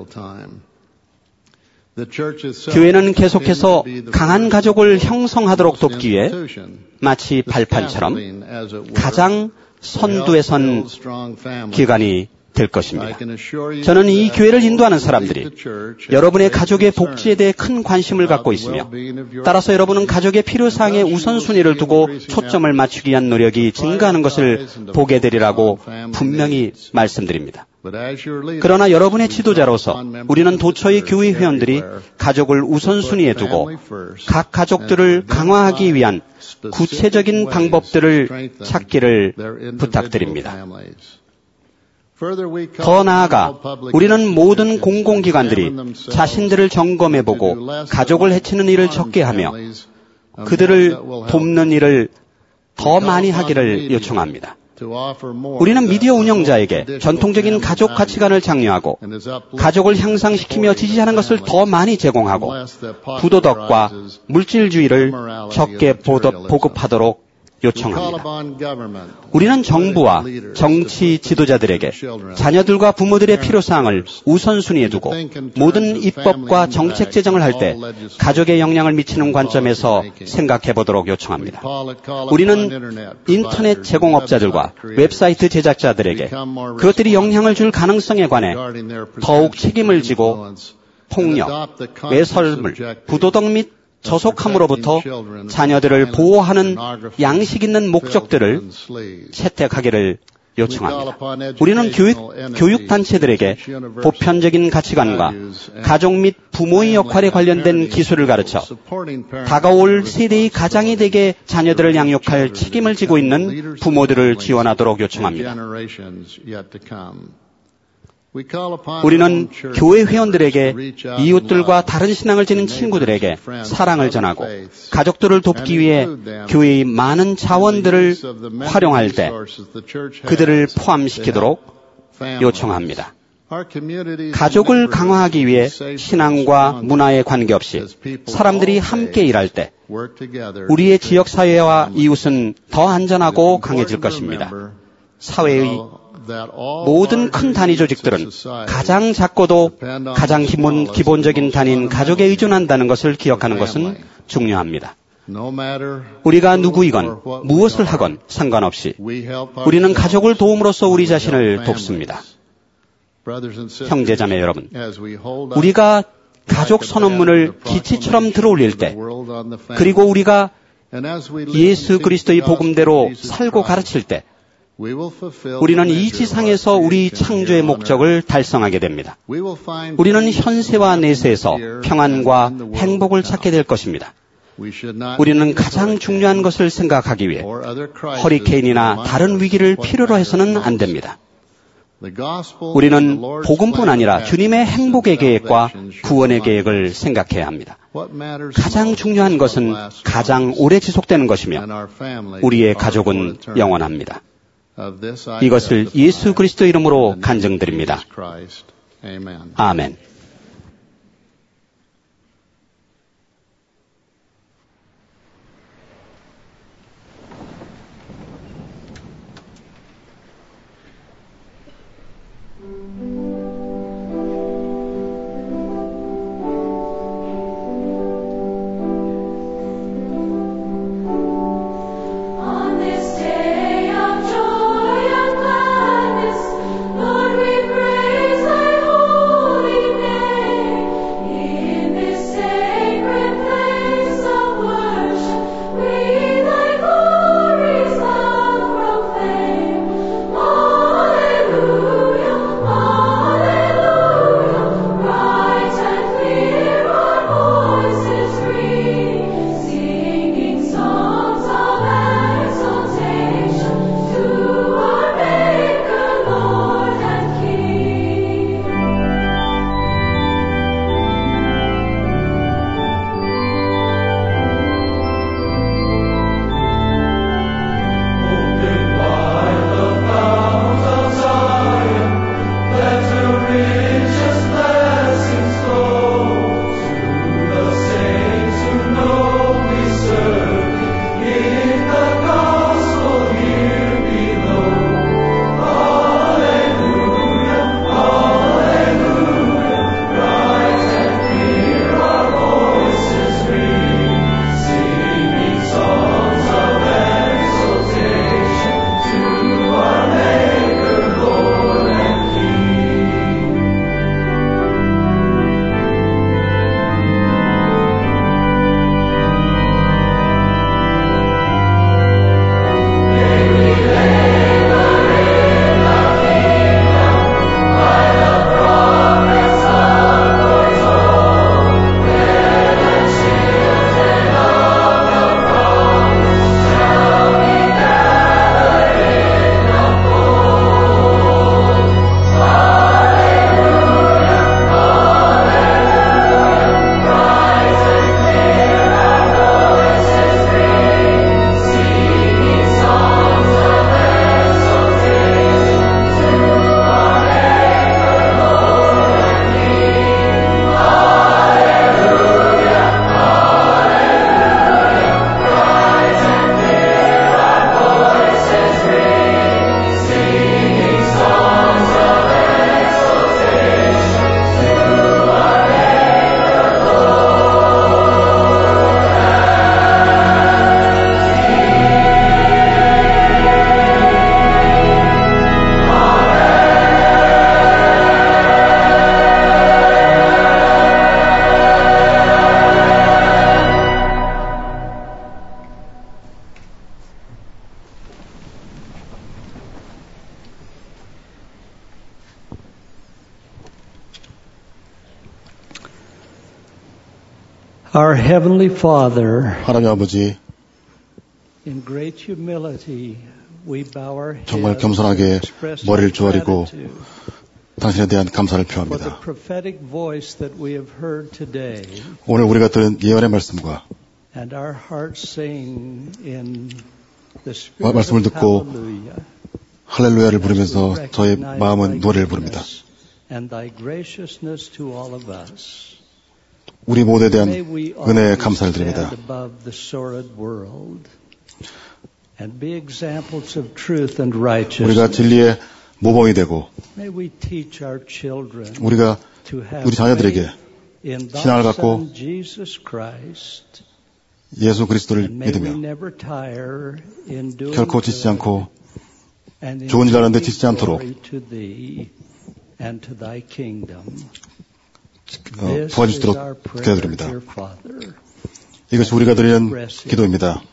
교회는 계속해서 강한 가족을 형성하도록 돕기 위해 마치 발판처럼 가장 선두에 선 기관이 될 것입니다. 저는 이 교회를 인도하는 사람들이 여러분의 가족의 복지에 대해 큰 관심을 갖고 있으며 따라서 여러분은 가족의 필요사항에 우선순위를 두고 초점을 맞추기 위한 노력이 증가하는 것을 보게 되리라고 분명히 말씀드립니다. 그러나 여러분의 지도자로서 우리는 도처의 교회 회원들이 가족을 우선순위에 두고 각 가족들을 강화하기 위한 구체적인 방법들을 찾기를 부탁드립니다. 더 나아가 우리는 모든 공공기관들이 자신들을 점검해보고 가족을 해치는 일을 적게 하며 그들을 돕는 일을 더 많이 하기를 요청합니다. 우리는 미디어 운영자에게 전통적인 가족 가치관을 장려하고 가족을 향상시키며 지지하는 것을 더 많이 제공하고 부도덕과 물질주의를 적게 보급하도록 요청합니다. 우리는 정부와 정치 지도자들에게 자녀들과 부모들의 필요사항을 우선순위에 두고 모든 입법과 정책 제정을 할 때 가족에 영향을 미치는 관점에서 생각해 보도록 요청합니다. 우리는 인터넷 제공업자들과 웹사이트 제작자들에게 그것들이 영향을 줄 가능성에 관해 더욱 책임을 지고 폭력, 외설물, 부도덕 및 저속함으로부터 자녀들을 보호하는 양식 있는 목적들을 채택하기를 요청합니다. 우리는 교육단체들에게 보편적인 가치관과 가족 및 부모의 역할에 관련된 기술을 가르쳐 다가올 세대의 가장이 되게 자녀들을 양육할 책임을 지고 있는 부모들을 지원하도록 요청합니다. 우리는 교회 회원들에게 이웃들과 다른 신앙을 지닌 친구들에게 사랑을 전하고 가족들을 돕기 위해 교회의 많은 자원들을 활용할 때 그들을 포함시키도록 요청합니다. 가족을 강화하기 위해 신앙과 문화에 관계없이 사람들이 함께 일할 때 우리의 지역사회와 이웃은 더 안전하고 강해질 것입니다. 사회의 모든 큰 단위 조직들은 가장 작고도 가장 기본적인 단위인 가족에 의존한다는 것을 기억하는 것은 중요합니다. 우리가 누구이건 무엇을 하건 상관없이 우리는 가족을 도움으로써 우리 자신을 돕습니다. 형제자매 여러분, 우리가 가족 선언문을 기치처럼 들어올릴 때, 그리고 우리가 예수 그리스도의 복음대로 살고 가르칠 때 우리는 이 지상에서 우리 창조의 목적을 달성하게 됩니다. 우리는 현세와 내세에서 평안과 행복을 찾게 될 것입니다. 우리는 가장 중요한 것을 생각하기 위해 허리케인이나 다른 위기를 필요로 해서는 안 됩니다. 우리는 복음뿐 아니라 주님의 행복의 계획과 구원의 계획을 생각해야 합니다. 가장 중요한 것은 가장 오래 지속되는 것이며 우리의 가족은 영원합니다. 이것을 예수 그리스도 이름으로 간증드립니다. 아멘. Lord, we praise thy holy name. Our Heavenly Father, 하나님 아버지, in great humility, we bow our heads 정말 겸손하게 머리를 조아리고 당신에 대한 감사를 표합니다. 오늘 우리가 들은 예언의 말씀과 말씀을 듣고 할렐루야를 부르면서 저의 마음은 노래를 부릅니다. 우리 모두에 대한 은혜에 감사를 드립니다. 우리가 진리의 모범이 되고 우리가 우리 자녀들에게 신앙을 갖고 예수 그리스도를 믿으며 결코 지치지 않고 좋은 일 하는데 지치지 않도록 도와주시도록 기도드립니다. 이것이 우리가 드리는 기도입니다.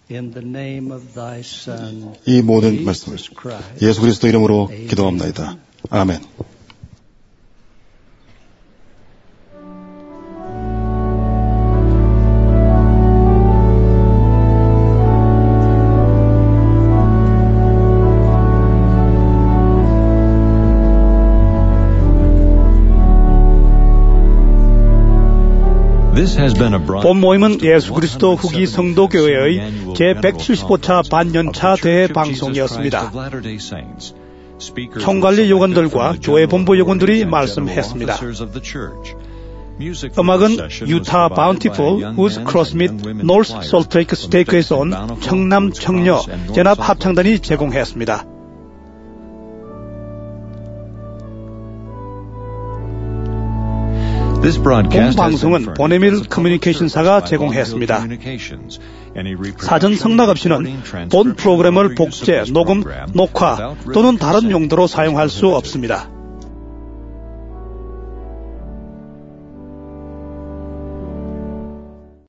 이 모든 말씀을 예수 그리스도 이름으로 기도합니다. 아멘. 본 모임은 예수 그리스도 후기 성도교회의 제175차 반년차 대회 방송이었습니다. 총관리 요원들과 교회 본부 요원들이 말씀했습니다. 음악은 유타 바운티풀 우즈 크로스 및 노스 솔트레이크 스테이크에서 온 청남 청녀 연합 합창단이 제공했습니다. 본 방송은 보네밀 커뮤니케이션사가 제공했습니다. 사전 성락 없이는 본 프로그램을 복제, 녹음, 녹화 또는 다른 용도로 사용할 수 없습니다.